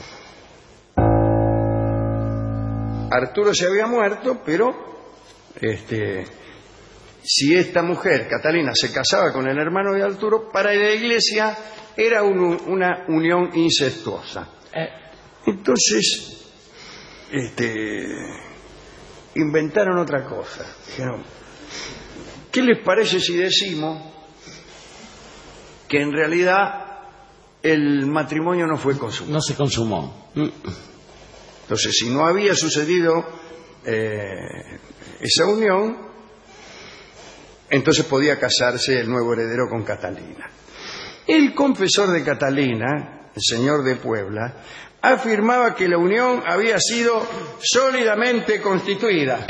Arturo se había muerto, pero... este si esta mujer, Catalina, se casaba con el hermano de Arturo, para la iglesia era un, una unión incestuosa. Entonces, este, inventaron otra cosa. Dijeron, ¿qué les parece si decimos que en realidad el matrimonio no fue consumado? No se consumó. Entonces, si no había sucedido eh, esa unión, entonces podía casarse el nuevo heredero con Catalina. El confesor de Catalina, el señor de Puebla, afirmaba que la unión había sido sólidamente constituida.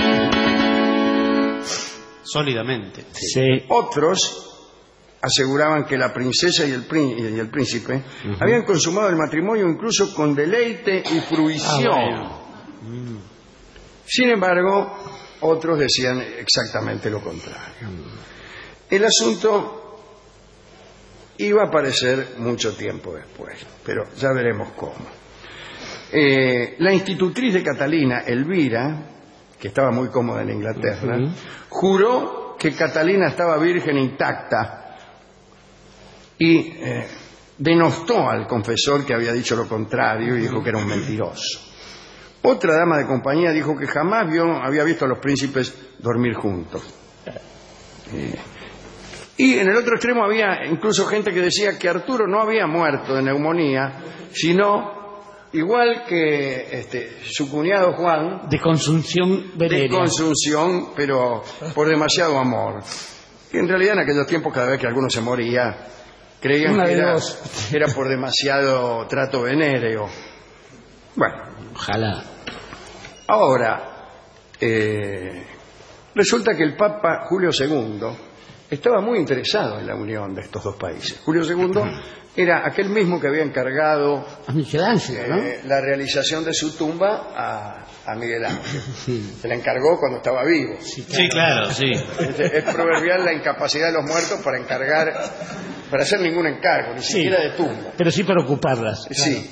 Sólidamente. Sí. Otros aseguraban que la princesa y el, príncipe, y el príncipe uh-huh. habían consumado el matrimonio incluso con deleite y fruición. Ah, bueno. mm. Sin embargo, otros decían exactamente lo contrario. El asunto iba a aparecer mucho tiempo después, pero ya veremos cómo. Eh, la institutriz de Catalina, Elvira, que estaba muy cómoda en Inglaterra, uh-huh. juró que Catalina estaba virgen intacta y eh, denostó al confesor que había dicho lo contrario y dijo que era un mentiroso. Otra dama de compañía dijo que jamás vio, había visto a los príncipes dormir juntos. Eh, y en el otro extremo había incluso gente que decía que Arturo no había muerto de neumonía, sino, igual que este, su cuñado Juan... De consunción venérea. De consunción, pero por demasiado amor. Y en realidad en aquellos tiempos, cada vez que alguno se moría, creían Una que era, era por demasiado trato venéreo. Bueno... Ojalá. Ahora, eh, resulta que el Papa Julio segundo estaba muy interesado en la unión de estos dos países. Julio segundo era aquel mismo que había encargado a Miguel Ángel, ¿no? eh, la realización de su tumba a, a Miguel Ángel. Sí. Se la encargó cuando estaba vivo. Sí, claro, sí. Es, es proverbial la incapacidad de los muertos para encargar, para hacer ningún encargo, ni sí, siquiera de tumba. Pero sí para ocuparlas. Sí. Claro.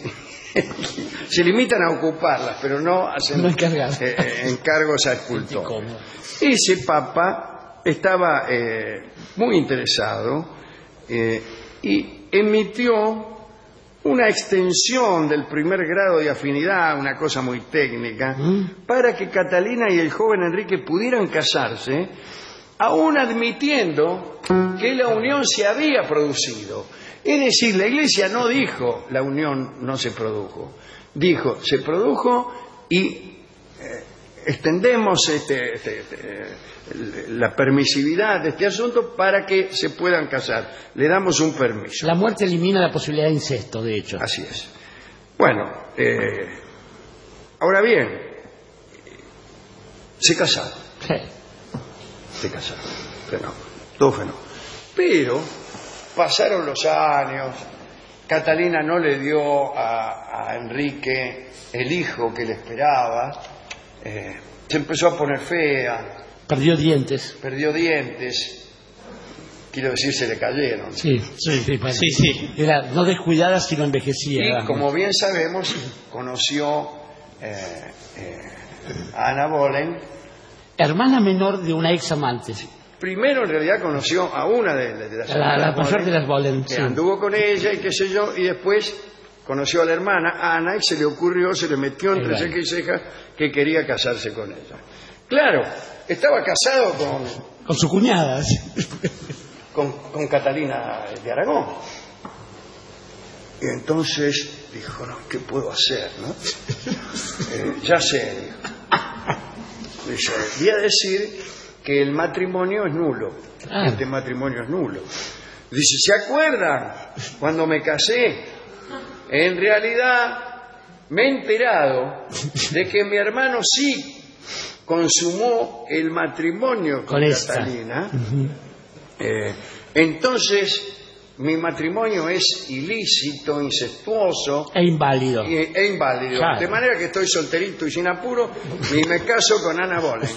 se limitan a ocuparlas, pero no hacen No encargar. eh, eh, encargos a escultores. Ese papa estaba eh, muy interesado eh, y emitió una extensión del primer grado de afinidad, una cosa muy técnica, ¿Mm? para que Catalina y el joven Enrique pudieran casarse, aún admitiendo que la unión se había producido. Es decir, la Iglesia no dijo la unión no se produjo, dijo se produjo y eh, extendemos este, este, este, la permisividad de este asunto para que se puedan casar. Le damos un permiso. La muerte elimina la posibilidad de incesto, de hecho. Así es. Bueno, eh, ahora bien, se casaron. Sí. Se casaron. Fenómeno. Todo fenómeno. Pero pasaron los años, Catalina no le dio a, a Enrique el hijo que le esperaba, eh, se empezó a poner fea. Perdió dientes. Perdió dientes, quiero decir, se le cayeron. Sí, sí, sí. Bueno. sí, sí. Era no descuidada, sino envejecida. Y como bien sabemos, conoció eh, eh, a Ana Boleyn. Hermana menor de una ex amante. Primero, en realidad, conoció a una de, de las La, la mayor de las Boleyn. Que sí. Anduvo con ella y qué sé yo, y después conoció a la hermana, Ana, y se le ocurrió, se le metió entre Exacto. ceja y ceja que quería casarse con ella. Claro, estaba casado con... Con su cuñada. Con, con Catalina de Aragón. Y entonces dijo, no, ¿qué puedo hacer? ¿no? Eh, ya sé, dijo. Dice, voy a decir que el matrimonio es nulo. Ah. Este matrimonio es nulo. Dice, ¿se acuerdan cuando me casé? En realidad me he enterado de que mi hermano sí consumó el matrimonio con, con Catalina. Uh-huh. eh, entonces mi matrimonio es ilícito, incestuoso e inválido, e, e inválido. Claro. De manera que estoy solterito y sin apuro y me caso con Ana Boleyn.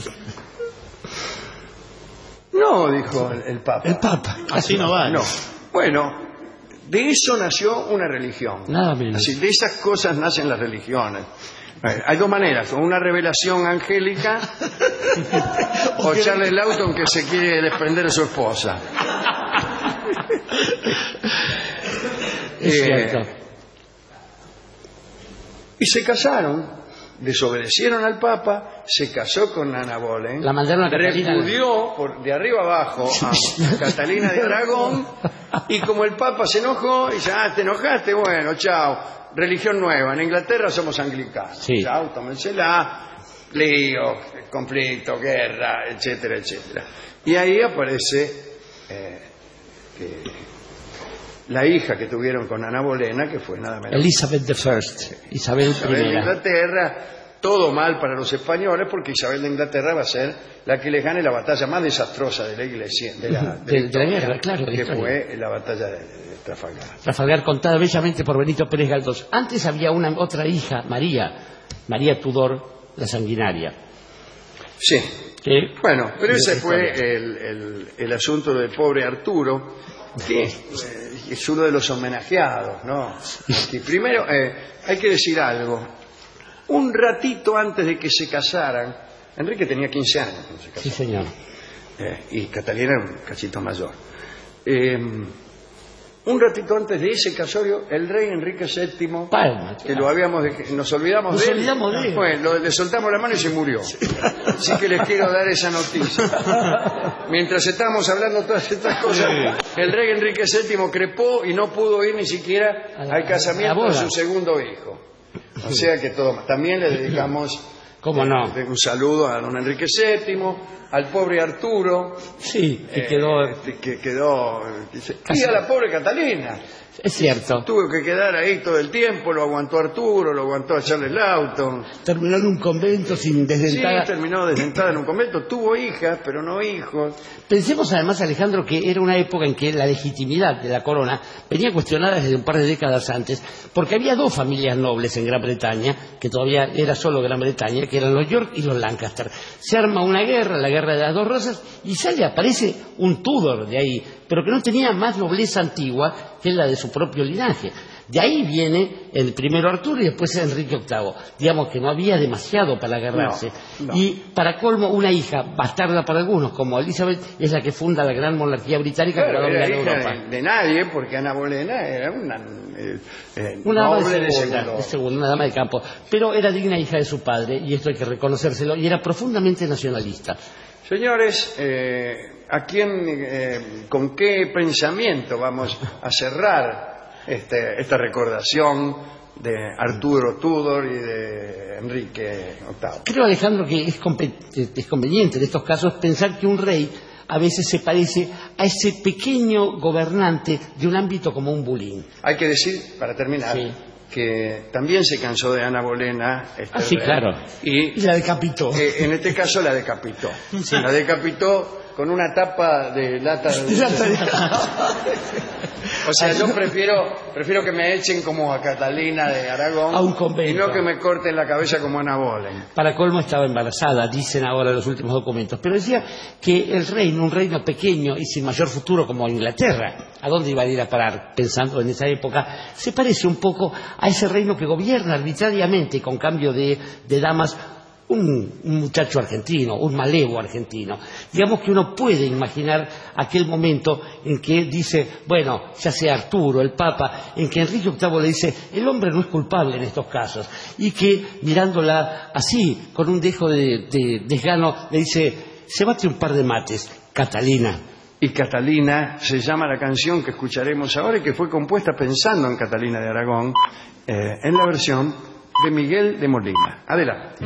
No, dijo el, el Papa. El Papa. Así no va. No. Bueno, de eso nació una religión. Nada menos. Así, de esas cosas nacen las religiones. Hay dos maneras, o una revelación angélica o Charles Lawton que se quiere desprender de su esposa. Es eh, cierto. Y se casaron, desobedecieron al Papa, se casó con Ana Boleyn, la mandaron a Catalina, repudió por de arriba abajo a Catalina de Aragón, y como el Papa se enojó, dice, ah, te enojaste, bueno, chao. Religión nueva, en Inglaterra somos anglicanos. Sí. Chao, tómensela, lío, conflicto, guerra, etcétera, etcétera. Y ahí aparece eh, eh, la hija que tuvieron con Ana Bolena, que fue nada menos Elizabeth the First, Isabel Isabel I. de Inglaterra. Todo mal para los españoles, porque Isabel de Inglaterra va a ser la que les gane la batalla más desastrosa de la Iglesia, de la, de de, de la guerra, claro, que fue la batalla de, de Trafalgar. Trafalgar, contada bellamente por Benito Pérez Galdós. Antes había una otra hija, María, María Tudor, la sanguinaria. Sí. ¿Qué? Bueno, pero ese fue el, el, el asunto del pobre Arturo, que eh, es uno de los homenajeados, ¿no? Y primero, eh, hay que decir algo. Un ratito antes de que se casaran, Enrique tenía quince años cuando se casó. Sí, señor. Eh, y Catalina era un cachito mayor. Eh, un ratito antes de ese casorio, el rey Enrique séptimo, Palma, que lo habíamos de, nos olvidamos nos de olvidamos él, de él. Bueno, lo, le soltamos la mano y se murió. Así que les quiero dar esa noticia. Mientras estábamos hablando todas estas cosas, el rey Enrique séptimo crepó y no pudo ir ni siquiera al casamiento de su segundo hijo. O sea que todo. También le dedicamos ¿Cómo no? eh, un saludo a don Enrique séptimo, al pobre Arturo. Sí, que eh, quedó... que quedó y a la pobre Catalina. Es cierto. Tuvo que quedar ahí todo el tiempo, lo aguantó Arturo, lo aguantó a Charles Lawton. Terminó en un convento sin desdentada. Sí, terminó desdentada en un convento. Tuvo hijas, pero no hijos. Pensemos además, Alejandro, que era una época en que la legitimidad de la corona venía cuestionada desde un par de décadas antes, porque había dos familias nobles en Gran Bretaña, que todavía era solo Gran Bretaña, que eran los York y los Lancaster. Se arma una guerra, la guerra de las dos rosas, y sale, aparece un Tudor de ahí, pero que no tenía más nobleza antigua que la de su propio linaje. De ahí viene el primero Arturo y después Enrique octavo. Digamos que no había demasiado para agarrarse. No, no. Y para colmo, una hija, bastarda para algunos, como Elizabeth, es la que funda la gran monarquía británica que Claro, va a era dominar hija Europa. de, de nadie, porque Ana Bolena era una eh, eh, Una dama noble de de segunda, segundo. de segunda, una dama de campo. Pero era digna hija de su padre, y esto hay que reconocérselo, y era profundamente nacionalista. Señores, eh, ¿a quién, eh, con qué pensamiento vamos a cerrar este, esta recordación de Arturo Tudor y de Enrique octavo? Creo, Alejandro, que es, conven- es conveniente en estos casos pensar que un rey a veces se parece a ese pequeño gobernante de un ámbito como un bulín. Hay que decir, para terminar, Sí. que también se cansó de Ana Bolena. Este Ah, sí, rey, claro. Y Y la decapitó. eh, en este caso la decapitó. La decapitó con una tapa de lata de O sea, yo prefiero prefiero que me echen como a Catalina de Aragón A un convento. y no que me corten la cabeza como Ana Bolen. Para colmo estaba embarazada, dicen ahora los últimos documentos. Pero decía que el reino, un reino pequeño y sin mayor futuro como Inglaterra, ¿a dónde iba a ir a parar? Pensando en esa época, se parece un poco a ese reino que gobierna arbitrariamente con cambio de, de damas un, un muchacho argentino, un malevo argentino. Digamos que uno puede imaginar aquel momento en que dice, bueno, ya sea Arturo, el Papa, en que Enrique octavo le dice, el hombre no es culpable en estos casos, y que mirándola así, con un dejo de, de desgano, le dice, se bate un par de mates, Catalina. Y Catalina se llama la canción que escucharemos ahora y que fue compuesta pensando en Catalina de Aragón, eh, en la versión de Miguel de Molina. Adelante.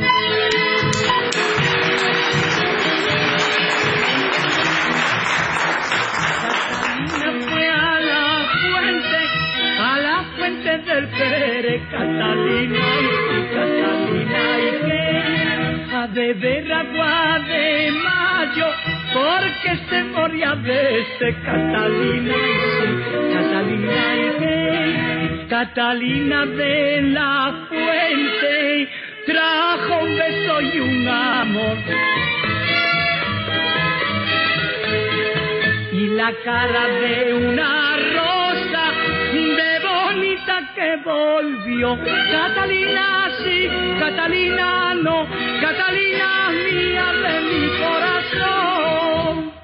Fue a la fuente, a la fuente del Pere, Catalina, Catalina, y que a beber agua de mayo, porque se moría de sed, Catalina, Catalina, y que Catalina de la fuente trajo un beso y un amor. Y la cara de una rosa de bonita que volvió. Catalina sí, Catalina no, Catalina mía de mi corazón.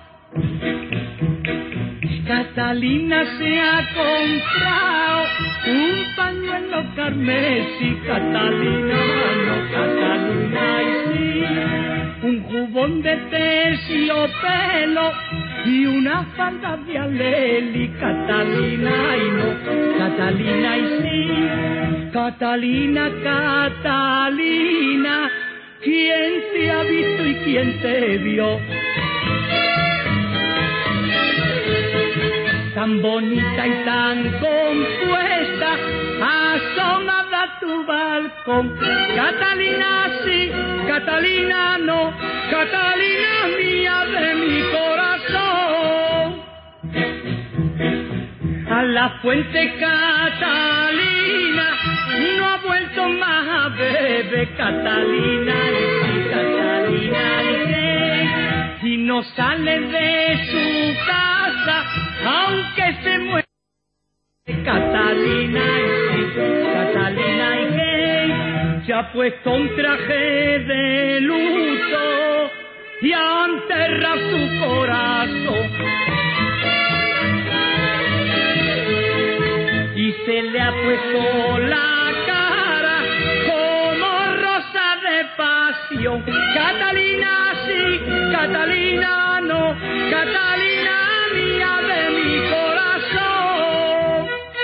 Catalina se ha comprado un pañuelo carmesí, Catalina no, Catalina y sí, un jubón de terciopelo y una falda de aleli, Catalina y no, Catalina y sí, Catalina, Catalina, ¿quién te ha visto y quién te vio? Tan bonita y tan compuesta, asomada tu balcón. Catalina sí, Catalina no, Catalina mía de mi corazón. A la fuente Catalina no ha vuelto más a beber, Catalina y Catalina y, y no sale de su casa aunque se muere, Catalina y Catalina y que se ha puesto un traje de luto y ha enterrado su corazón y se le ha puesto la cara como rosa de pasión. Catalina sí, Catalina no, Catalina mía de mi corazón.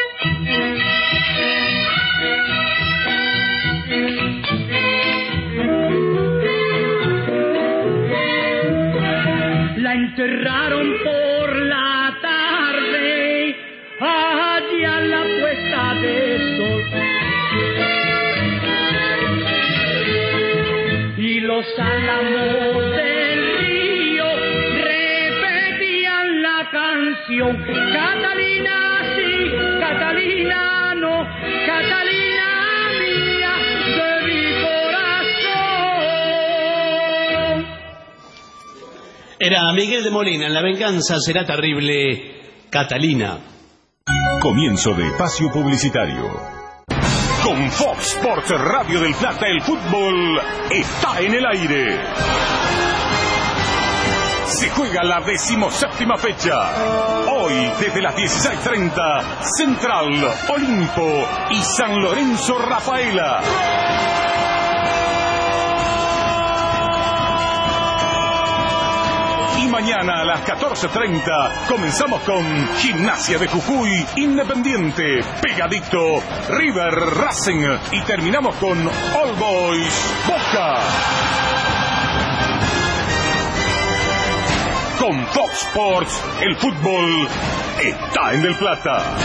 La enterraron por la tarde allá en la puesta de sol y los álamos del río repetían la canción. Catalina sí, Catalina no, Catalina mía de mi corazón. Era Miguel de Molina, en La venganza será terrible, Catalina. Comienzo de espacio publicitario. Con Fox Sports Radio del Plata, el fútbol está en el aire. Se juega la decimoséptima fecha. Hoy, desde las dieciséis treinta, Central, Olimpo y San Lorenzo Rafaela. Y mañana a las catorce treinta comenzamos con Gimnasia de Jujuy, Independiente, pegadito, River, Racing y terminamos con All Boys, Boca. Con Fox Sports, el fútbol está en Del Plata.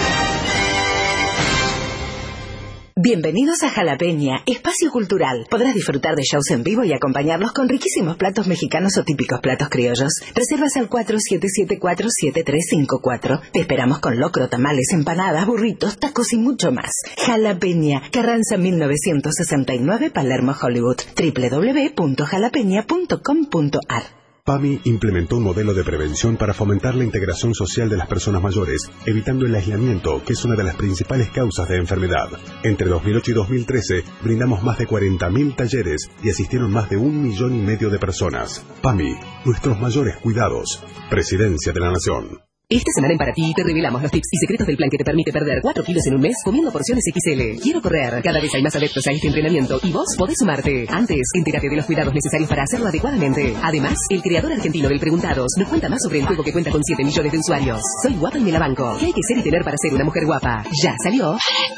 Bienvenidos a Jalapeña, espacio cultural. Podrás disfrutar de shows en vivo y acompañarlos con riquísimos platos mexicanos o típicos platos criollos. Reservas al cuatro siete siete cuatro siete tres cinco cuatro. Te esperamos con locro, tamales, empanadas, burritos, tacos y mucho más. Jalapeña, Carranza mil novecientos sesenta y nueve, Palermo, Hollywood. doble u doble u doble u punto jalapeña punto com punto a r. PAMI implementó un modelo de prevención para fomentar la integración social de las personas mayores, evitando el aislamiento, que es una de las principales causas de enfermedad. Entre dos mil ocho y dos mil trece, brindamos más de cuarenta mil talleres y asistieron más de un millón y medio de personas. PAMI, nuestros mayores cuidados. Presidencia de la Nación. Esta semana en Para Ti te revelamos los tips y secretos del plan que te permite perder cuatro kilos en un mes comiendo porciones equis ele. Quiero correr. Cada vez hay más adeptos a este entrenamiento y vos podés sumarte. Antes, entérate de los cuidados necesarios para hacerlo adecuadamente. Además, el creador argentino del Preguntados nos cuenta más sobre el juego que cuenta con siete millones de usuarios. Soy guapa y me la banco. ¿Qué hay que ser y tener para ser una mujer guapa? Ya salió.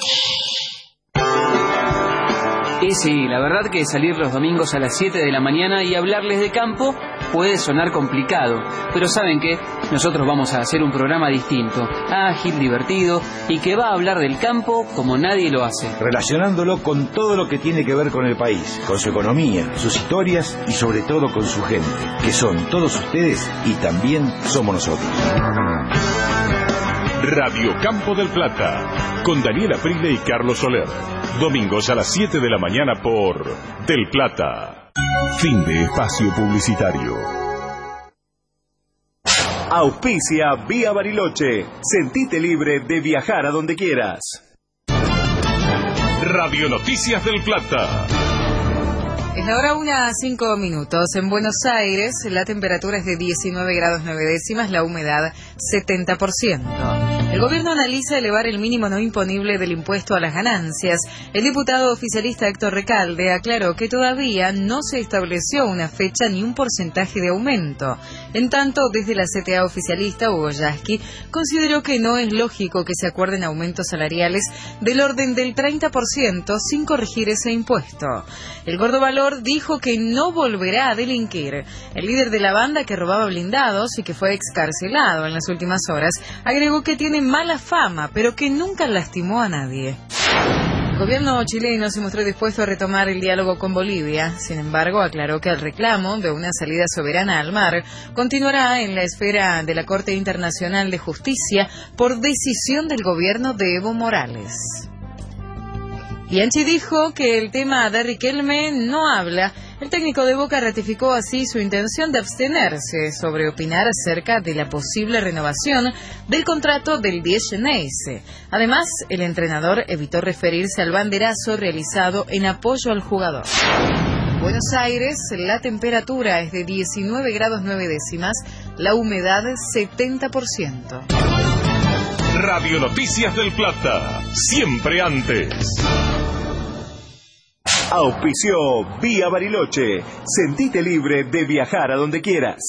Y sí, la verdad que salir los domingos a las siete de la mañana y hablarles de campo puede sonar complicado, pero ¿saben qué? Nosotros vamos a hacer un programa distinto, ágil, divertido y que va a hablar del campo como nadie lo hace. Relacionándolo con todo lo que tiene que ver con el país, con su economía, sus historias y sobre todo con su gente, que son todos ustedes y también somos nosotros. Radio Campo del Plata, con Daniela Prile y Carlos Soler. Domingos a las siete de la mañana por Del Plata. Fin de espacio publicitario. Auspicia Vía Bariloche. Sentite libre de viajar a donde quieras. Radio Noticias del Plata. Es la hora una a cinco minutos. En Buenos Aires la temperatura es de diecinueve grados nueve décimas, la humedad setenta por ciento. El gobierno analiza elevar el mínimo no imponible del impuesto a las ganancias. El diputado oficialista Héctor Recalde aclaró que todavía no se estableció una fecha ni un porcentaje de aumento. En tanto, desde la C T A oficialista, Hugo Yasky consideró que no es lógico que se acuerden aumentos salariales del orden del treinta por ciento sin corregir ese impuesto. El Gordo Valor dijo que no volverá a delinquir. El líder de la banda que robaba blindados y que fue excarcelado en las últimas horas agregó que tiene mala fama, pero que nunca lastimó a nadie. El gobierno chileno se mostró dispuesto a retomar el diálogo con Bolivia. Sin embargo, aclaró que el reclamo de una salida soberana al mar continuará en la esfera de la Corte Internacional de Justicia por decisión del gobierno de Evo Morales. Bianchi dijo que el tema de Riquelme no habla. El técnico de Boca ratificó así su intención de abstenerse sobre opinar acerca de la posible renovación del contrato del diez Xeneize. Además, el entrenador evitó referirse al banderazo realizado en apoyo al jugador. En Buenos Aires, la temperatura es de diecinueve grados nueve décimas, la humedad setenta por ciento. Radio Noticias del Plata, siempre antes. Auspició Vía Bariloche. Sentite libre de viajar a donde quieras.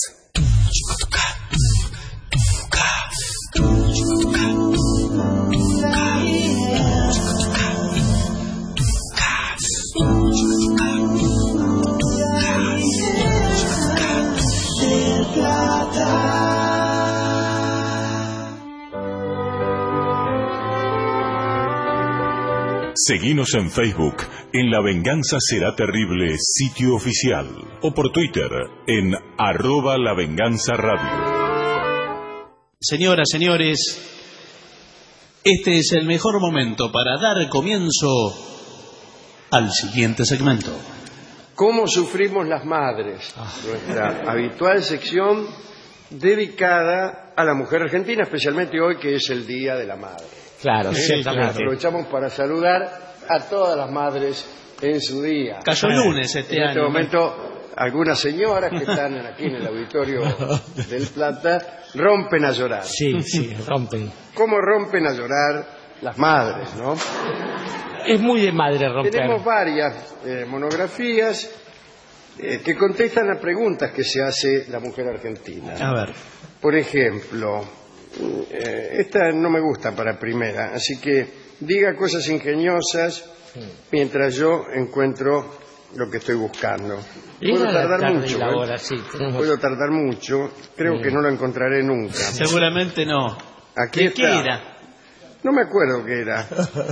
Seguinos en Facebook, en La Venganza Será Terrible, sitio oficial, o por Twitter, en arroba La Venganza Radio. Señoras, señores, este es el mejor momento para dar comienzo al siguiente segmento. ¿Cómo sufrimos las madres? Nuestra habitual sección dedicada a la mujer argentina, especialmente hoy que es el Día de la Madre. Claro, ¿Eh? ciertamente. Aprovechamos para saludar a todas las madres en su día. Cayó lunes este en año. este momento, algunas señoras que están aquí en el auditorio del Plata rompen a llorar. Sí, sí, rompen. ¿Cómo rompen a llorar las madres, no? Es muy de madre romper. Tenemos varias eh, monografías eh, que contestan a preguntas que se hace la mujer argentina. A ver. Por ejemplo, eh, esta no me gusta para primera, así que diga cosas ingeniosas mientras yo encuentro lo que estoy buscando. Puedo tardar mucho, ¿eh? Hora, sí, tenemos... Puedo tardar mucho, creo Bien. que no lo encontraré nunca. Seguramente no. Aquí ¿De qué está. era? No me acuerdo qué era,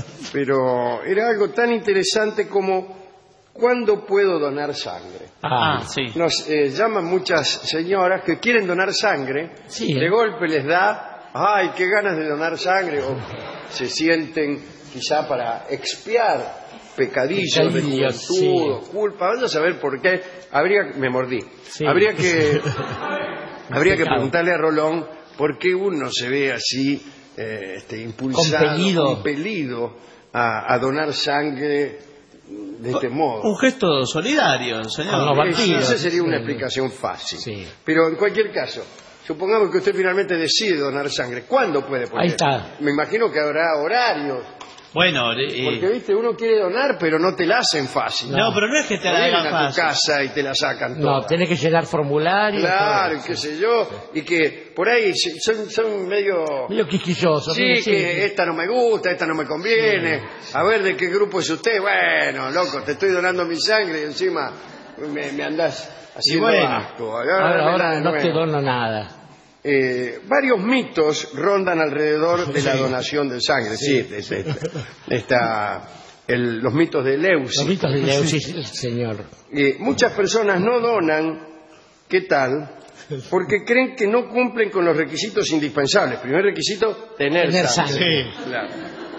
pero era algo tan interesante como ¿cuándo puedo donar sangre? Ah, sí. Nos eh, llaman muchas señoras que quieren donar sangre, Sí. de golpe les da, ay, qué ganas de donar sangre, o se sienten quizá para expiar pecadillos de Pecadillos, juventud, sí. culpa, vaya a saber por qué, habría, me mordí, Sí. habría que, habría que Pecado. preguntarle a Rolón por qué uno se ve así, eh, este, impulsado, Compelido. compelido a, a donar sangre de este modo. Un gesto solidario, señor. Con los vampiros. Esa sería una Sí. explicación fácil. Sí. Pero en cualquier caso, supongamos que usted finalmente decide donar sangre. ¿Cuándo puede? Porque Ahí está. me imagino que habrá horarios. Bueno, eh, Porque, viste, uno quiere donar, pero no te la hacen fácil. no, pero no es que te la Vienen hagan a tu fácil. casa y te la sacan No, toda. tenés que llenar formularios. Claro, y todo. qué sé yo, y que por ahí se- son, son medio... Medio quisquilloso. Sí, medio- que esta no me gusta, esta no me conviene. A ver, ¿de qué grupo es usted? Bueno, loco, te estoy donando mi sangre y encima me, me andás haciendo bueno. asco. Ahora, ahora no Bueno. te dono nada. Eh, varios mitos rondan alrededor de la donación de sangre. Sí, es- es- está el- los mitos de Leucis. Los mitos de Leucis, señor. Eh, muchas personas no donan, ¿qué tal? Porque creen que no cumplen con los requisitos indispensables. Primer requisito, tener, Tener sangre. sangre. Sí. Claro.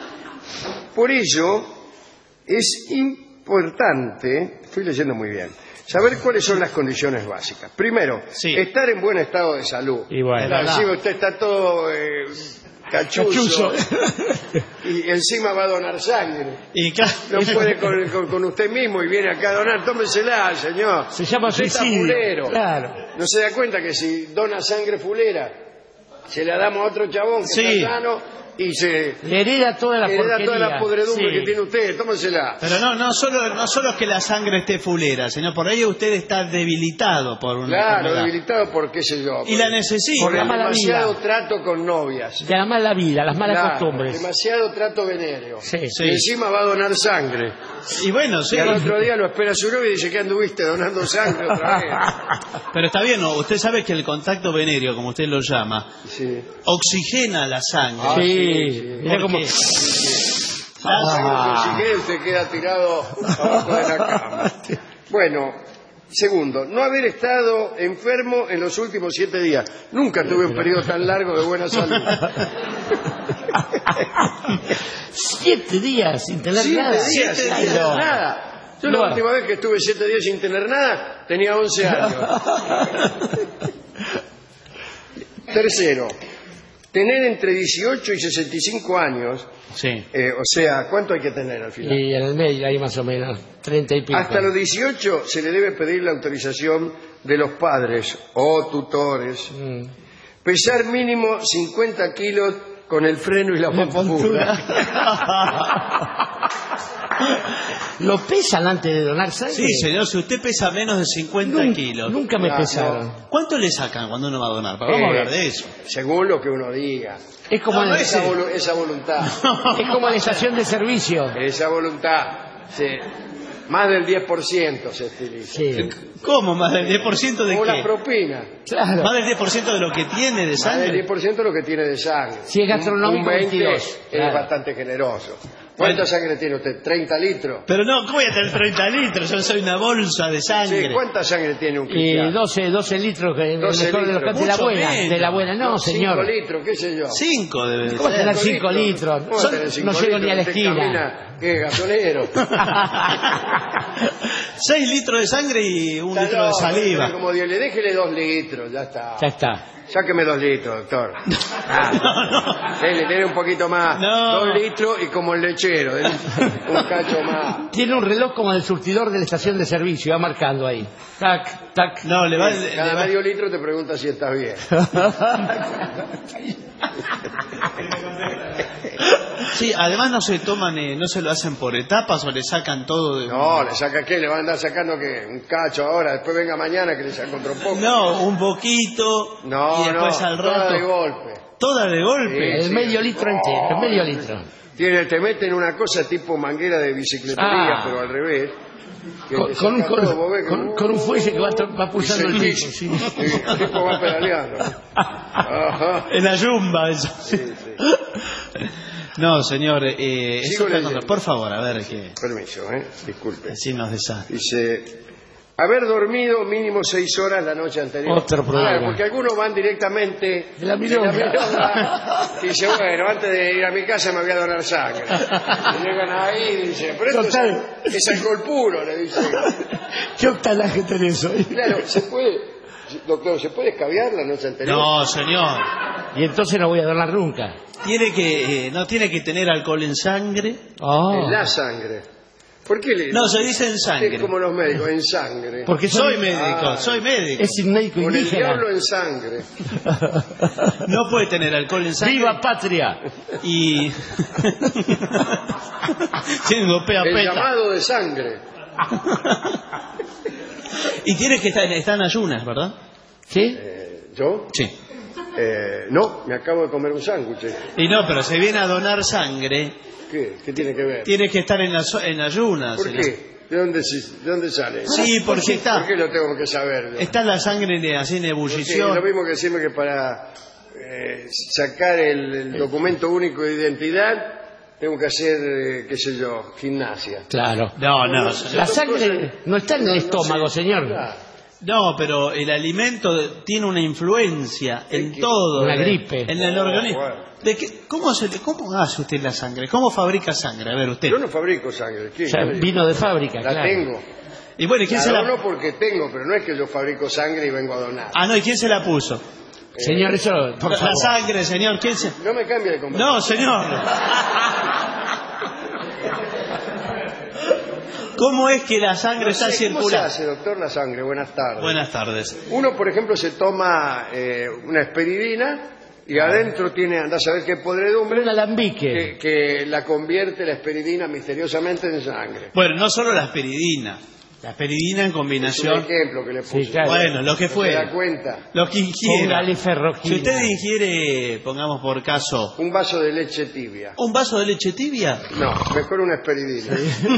Por ello, es importante, estoy leyendo muy bien, saber cuáles son las condiciones básicas. Primero, Sí. estar en buen estado de salud. Y bueno. Claro, verdad. si usted está todo eh, cachuzo, y encima va a donar sangre. Y claro, No puede con, con- con usted mismo y viene acá a donar, tómesela, señor. Se llama Usted está suicidio. fulero. Claro. No se da cuenta que si dona sangre fulera, se la damos a otro chabón que Sí. está sano y se Le hereda toda la hereda porquería. toda la podredumbre Sí. que tiene usted, tómesela. pero no, no solo, no solo es que la sangre esté fulera, sino por ello usted está debilitado por una Claro, enfermedad. debilitado por qué sé yo. Y la necesita. Por el la mala demasiado vida. trato con novias. De la mala vida, las malas Claro, costumbres. demasiado trato venéreo. Sí, Y sí. encima va a donar sangre. Y bueno, sí. Y al otro día lo espera su novia y dice que anduviste donando sangre otra vez. Pero está bien, ¿no? Usted sabe que el contacto venéreo, como usted lo llama, Sí. oxigena la sangre. Ah, Sí, sí, sí. mira ¿Por cómo... qué? Ah, si quiere usted queda tirado abajo de la cama. Bueno, segundo, no haber estado enfermo en los últimos siete días. Nunca tuve un periodo tan largo de buena salud. Siete días sin tener Siete nada. días sin Ay, tener no. nada. Yo No. la última vez que estuve siete días sin tener nada tenía once años. Tercero, tener entre dieciocho y sesenta y cinco años, Sí. eh, o sea, ¿cuánto hay que tener al final? Y en el medio, ahí más o menos, treinta y pico. Hasta los dieciocho se le debe pedir la autorización de los padres o tutores. Mm. Pesar mínimo cincuenta kilos con el freno y la montura. ¿Lo pesan antes de donar sangre? Sí, señor, si usted pesa menos de cincuenta Nun- kilos. Nunca me No, pesaron. ¿Cuánto le sacan cuando uno va a donar? Vamos a Eh, hablar de eso. Según lo que uno diga. Es como, No, no en, es Esa, Sí. volu- esa voluntad. es como en la estación de servicio. Esa voluntad. Sí. Más del diez por ciento se utiliza. Sí, ¿Cómo? ¿Más del diez por ciento de Como la qué? propina. claro. ¿Más del diez por ciento de lo que tiene de Más del sangre? diez por ciento lo que tiene de sangre. Si es gastronómico, Un veinte veintidós, es claro. bastante generoso. ¿Cuánta sangre tiene usted? ¿treinta litros? Pero no, ¿cómo voy a tener treinta litros? Yo soy una bolsa de sangre. Sí, ¿cuánta sangre tiene un Y cristiano? doce, doce litros, que doce mejor de, los litros. de la Mucho buena. menos. De la buena, no, señor. cinco litros, qué sé yo. Cinco debe de ¿Cómo ser. tener Cinco cinco litros? ¿Cómo Son- tener cinco no llego litros? ni a la Usted esquina. camina, ¿qué, gasolero? Seis litros de sangre y un Está litro de loco, saliva. tiene como Dios le déjele dos litros, ya está. Ya está. Sáqueme dos litros, doctor. Ah, no, no. Dele, dele un poquito más. No. Dos litros y como el lechero. Dele un cacho más. Tiene un reloj como el surtidor de la estación de servicio, va marcando ahí. Tac, tac. No, le va... Sí, le cada va- medio litro te pregunta si estás bien. Sí, además no se toman, eh, no se lo hacen por etapas o le sacan todo de... No, ¿le saca qué? ¿Le van a andar sacando qué? Un cacho ahora, después venga mañana que le saca otro poco. No, un poquito No, y después no, al toda rato... de golpe. Toda de golpe. Sí, El sí. medio litro entero, el medio litro. Tiene, te meten una cosa tipo manguera de bicicletería, Ah. pero al revés. Que Con, te con un, saca con, todo, vos ves que- con- con un fuelle que va, to- va pulsando el sentís- piso. Sí. Sí, el tipo va pedaleando. Ajá. En la yumba, eso. Sí, sí. No, señor, eh, eso Sigo está leyendo. contra- por favor, a ver qué. Permiso, ¿eh? Disculpe. Si nos desa. Dice, haber dormido mínimo seis horas la noche anterior. Otro problema. Claro, porque algunos van directamente De la milonga. milonga, y dice, bueno, antes de ir a mi casa me voy a donar sangre. Y llegan ahí y dicen, pero esto Total. es, es alcohol puro, le dicen. ¿Qué octanaje tenés hoy? Claro, se puede, doctor, ¿se puede escabiar la noche anterior? No, señor. Y entonces no voy a donar nunca. Tiene que, eh, no tiene que tener alcohol en sangre. Oh. En la sangre. ¿Por qué le No, se dice en sangre. Es como los médicos, en sangre. Porque Soy son- médico, Ah. soy médico. es un médico Con el indígena. diablo en sangre. No puede tener alcohol en sangre. ¡Viva patria! Y... Tengo pea El peta. llamado de sangre. Y tiene que estar, está en ayunas, ¿verdad? ¿Sí? Eh, ¿Yo? Sí. Eh, no, me acabo de comer un sándwich. Y no, pero se viene a donar sangre, ¿Qué? ¿Qué tiene que ver? tiene que estar en, aso- en ayunas. ¿Por en la- qué? ¿De dónde, se- ¿De dónde sale? Sí, porque está, ¿Por qué lo tengo que saber? yo? está la sangre en- así en Porque ebullición. lo mismo que decirme que para eh, sacar el, el documento único de identidad tengo que hacer, eh, qué sé yo, gimnasia. Claro. No, no, La sangre no está en el estómago, señor. Claro. no, pero el alimento tiene una influencia en qué? todo. Una en- gripe. En el Oh, organismo. bueno. ¿De qué- cómo, se, le- ¿Cómo hace usted la sangre? ¿Cómo fabrica sangre? A ver, usted. Yo no fabrico sangre. ¿Quién? O sea, vino de fábrica, La claro. tengo. Y bueno, ¿y quién La se la... dono porque tengo, pero no es que yo fabrico sangre y vengo a donar. Ah, no, ¿y quién se la puso? Señor, eso, por La favor. sangre, señor, ¿quién se...? No me cambie de conversación. No, señor. ¿Cómo es que la sangre No está sé, ¿cómo se circulando? hace, doctor, la sangre? Buenas tardes. Buenas tardes. Uno, por ejemplo, se toma eh, una esperidina y adentro tiene, anda a saber qué podredumbre, Un alambique. que, que la convierte la esperidina misteriosamente en sangre. Bueno, no solo la aspiridina. La aspiridina en Es un combinación... ejemplo que le puse. Sí, claro. Bueno, lo que ¿No se fuera. da cuenta? Lo que ingiera. Póngale ferroquina. Si usted ingiere, pongamos por caso, Un vaso de leche tibia. un vaso de leche tibia, No, mejor una esperidina.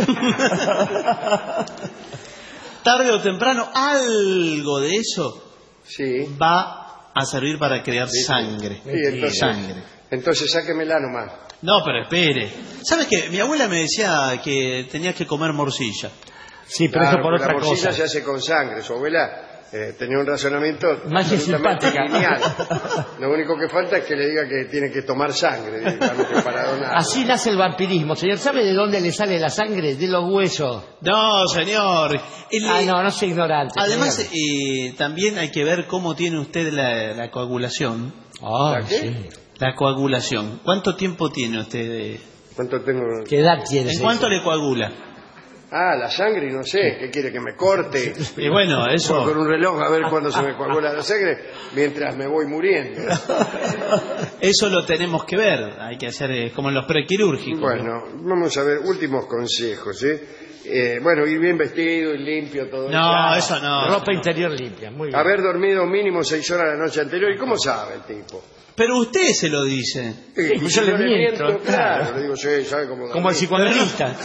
tarde o temprano algo de eso Sí. va a servir para crear sangre. Sí, entonces, Sangre. entonces sáquemela nomás. No, pero espere. ¿Sabes qué? Mi abuela me decía que tenías que comer morcilla. Sí, pero Claro, eso por porque otra la morcilla cosa. se hace con sangre. Su abuela eh, tenía un razonamiento Más que absolutamente simpática. lineal. Lo único que falta es que le diga que tiene que tomar sangre directamente para donar. Así nace el vampirismo, señor. ¿Sabe de dónde le sale la sangre? De los huesos. No, señor. El- Ah, no, no soy ignorante. Además, señor. eh, también hay que ver cómo tiene usted la, la coagulación. Ah, ¿La qué? sí. La coagulación. ¿Cuánto tiempo tiene usted? de- ¿Cuánto tengo? ¿Qué edad tiene? ¿En señor? cuánto le coagula? Ah, la sangre, no sé. ¿Qué quiere? ¿Que me corte? Y bueno, eso... Con un reloj a ver cuándo se me coagula la sangre mientras me voy muriendo. Eso lo tenemos que ver. Hay que hacer eh, como en los prequirúrgicos. Bueno, vamos a ver últimos consejos, ¿eh? Eh, bueno, ir bien vestido y limpio todo No, eso. eso no. Ropa interior limpia, muy bien. Haber dormido mínimo seis horas la noche anterior. ¿Y cómo sabe el tipo? Pero usted se lo dice. Eh, yo si le miento, claro. claro. Le digo, sí, ¿sabe cómo Como el psicoanalista.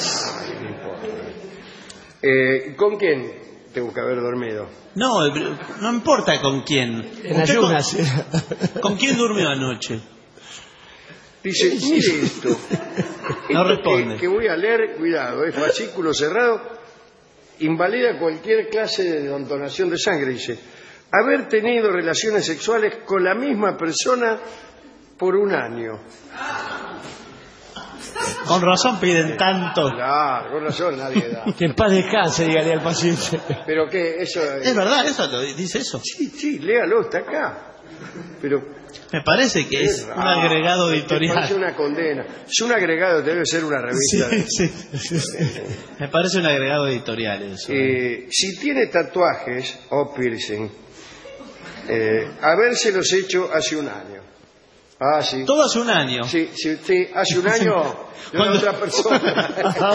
Eh, ¿Con quién tengo que haber dormido? No, eh, no importa con quién. En ¿Usted ayunas. Con, ¿con quién durmió anoche? Dice, mire esto. No Esto responde. Que, que voy a leer, cuidado, es fascículo cerrado, invalida cualquier clase de donación de sangre, dice. Haber tenido relaciones sexuales con la misma persona por un año. Con razón piden tanto. Claro, con razón nadie da. Que en paz descanse, dígale al paciente. Pero que eso... Es verdad, eso lo dice eso. Sí, sí, léalo, está acá. Pero me parece que es, es un agregado editorial. Me parece una condena. Es un agregado, debe ser una revista. Sí, sí, sí. Me parece un agregado editorial eso. Eh, si tiene tatuajes o piercing, eh, habérselos hecho hace un año. Ah, sí. ¿Todo hace un año? Sí, sí, sí, hace un año de una otra persona.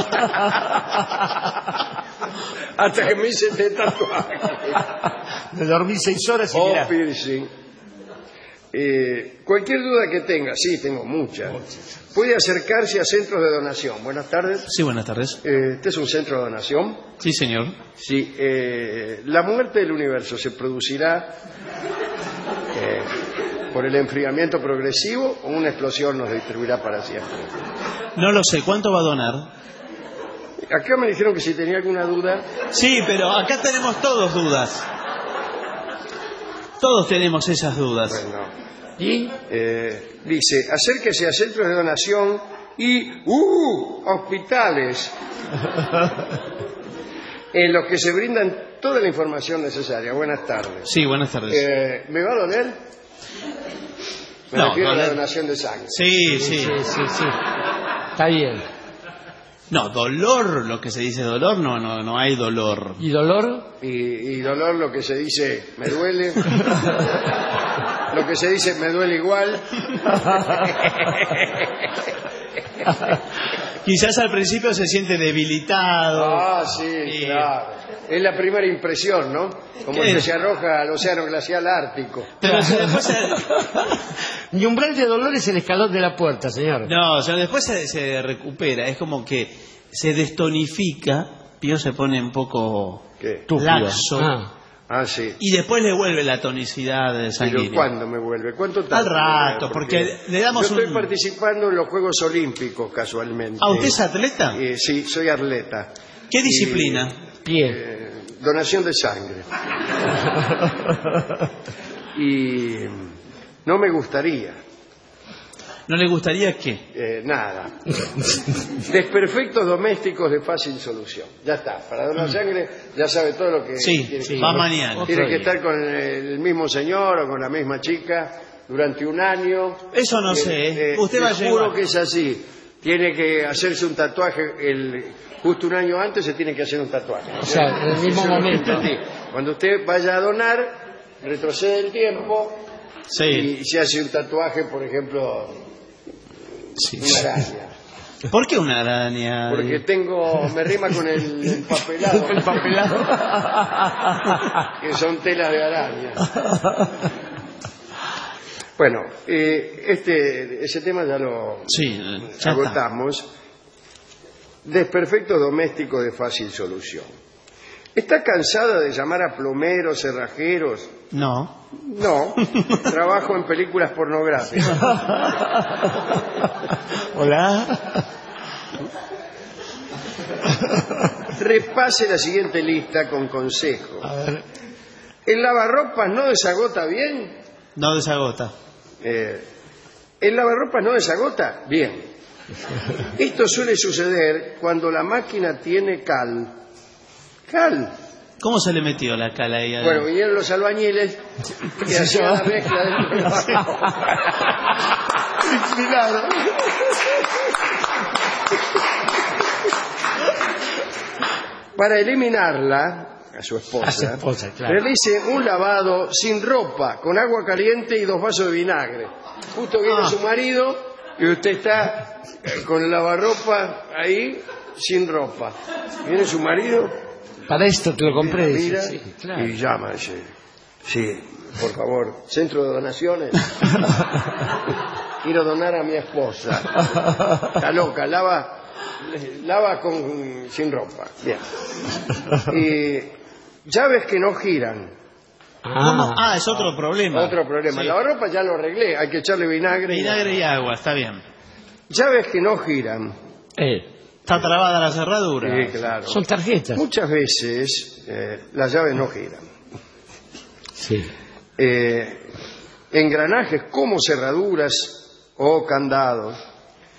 Hasta que me hice este tatuaje. Me dormí seis horas y O mirá. piercing. Eh, cualquier duda que tenga, sí, tengo muchas, puede acercarse a centros de donación. Buenas tardes. Sí, buenas tardes. Eh, ¿Este es un centro de donación? Sí, señor. Sí. Eh, la muerte del universo se producirá eh, por el enfriamiento progresivo o una explosión nos destruirá para siempre. No lo sé. ¿Cuánto va a donar? Acá me dijeron que si tenía alguna duda. Sí, pero acá tenemos todos dudas. Todos tenemos esas dudas. Bueno. Y eh, dice, acérquese a centros de donación y uh, hospitales en los que se brindan toda la información necesaria. Buenas tardes. Sí, buenas tardes. Eh, ¿Me va a doler? Me no, refiero doler. a la donación de sangre. Sí, sí, sí, sí, sí. Está bien. No, dolor, lo que se dice dolor, no, no, no hay dolor. ¿Y dolor? Y, y dolor, lo que se dice, me duele. Lo que se dice, me duele igual. Quizás al principio se siente debilitado. Ah, sí, y... claro. Es la primera impresión, ¿no? Como el que se arroja al océano glacial ártico. Pero después se... Mi umbral de dolor es el escalón de la puerta, señor. No, o sea, después se, se recupera. Es como que se destonifica. Pío se pone un poco ¿Qué? laxo. Ah. Ah, sí. Y después le vuelve la tonicidad sanguínea. ¿Pero cuándo me vuelve? ¿Cuánto tarda? Al rato, porque, porque le damos Yo estoy un... participando en los Juegos Olímpicos, casualmente. ¿Ah, usted es atleta? Eh, sí, soy atleta. ¿Qué disciplina? Y, Pie. Eh, donación de sangre. Y no me gustaría. ¿No le gustaría qué? Eh, nada. Desperfectos domésticos de fácil solución. Ya está. Para donar sangre ya sabe todo lo que sí, tiene sí, que va mañana. Tiene que estar con el mismo señor o con la misma chica durante un año. Eso no eh, sé. Eh, Usted va a llegar. Juro que es así. Tiene que hacerse un tatuaje el, justo un año antes se tiene que hacer un tatuaje. O sea, en el mismo momento. Cuando usted vaya a donar, retrocede el tiempo sí. y se hace un tatuaje, por ejemplo, sí. una araña. ¿Por qué una araña? Porque tengo, me rima con el empapelado. El papelado. Que son telas de araña. Bueno, eh, este, ese tema ya lo sí, ya agotamos. Está. Desperfectos domésticos de fácil solución. ¿Está cansada de llamar a plomeros, cerrajeros? No. No, trabajo en películas pornográficas. Hola. Repase la siguiente lista con consejos. A ver. ¿El lavarropas no desagota bien? No desagota. Eh, ¿El lavarropas no desagota? Bien. Esto suele suceder cuando la máquina tiene cal. Cal. ¿Cómo se le metió la cal ahí? Bueno, vinieron los albañiles que hacían la mezcla del lavarropas. Para eliminarla, a su esposa, a su esposa claro. realice un lavado sin ropa, con agua caliente y dos vasos de vinagre. Justo viene Ah. su marido y usted está con el lavarropa ahí, sin ropa. Viene su marido. Para esto te lo compré. Mira, dice, sí, claro. y llama, dice, sí, por favor, centro de donaciones. Quiero donar a mi esposa. Está loca, lava... Lava con, sin ropa. Bien. Y llaves que no giran. Ah, ah es otro problema. Otro problema. Sí. La ropa ya lo arreglé. Hay que echarle vinagre. Vinagre y, y agua, está bien. Llaves que no giran. Eh. Está trabada la cerradura. Sí, claro. Son tarjetas. Muchas veces eh, las llaves no giran. Sí. Eh, engranajes como cerraduras o candados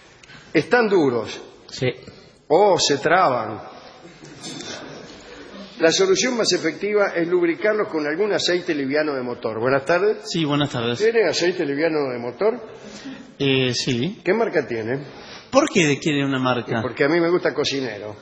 están duros. Sí. O se traban. La solución más efectiva es lubricarlos con algún aceite liviano de motor. Buenas tardes. Sí, buenas tardes. ¿Tiene aceite liviano de motor? Eh, sí. ¿Qué marca tiene? ¿Por qué quiere una marca? Porque a mí me gusta cocinero.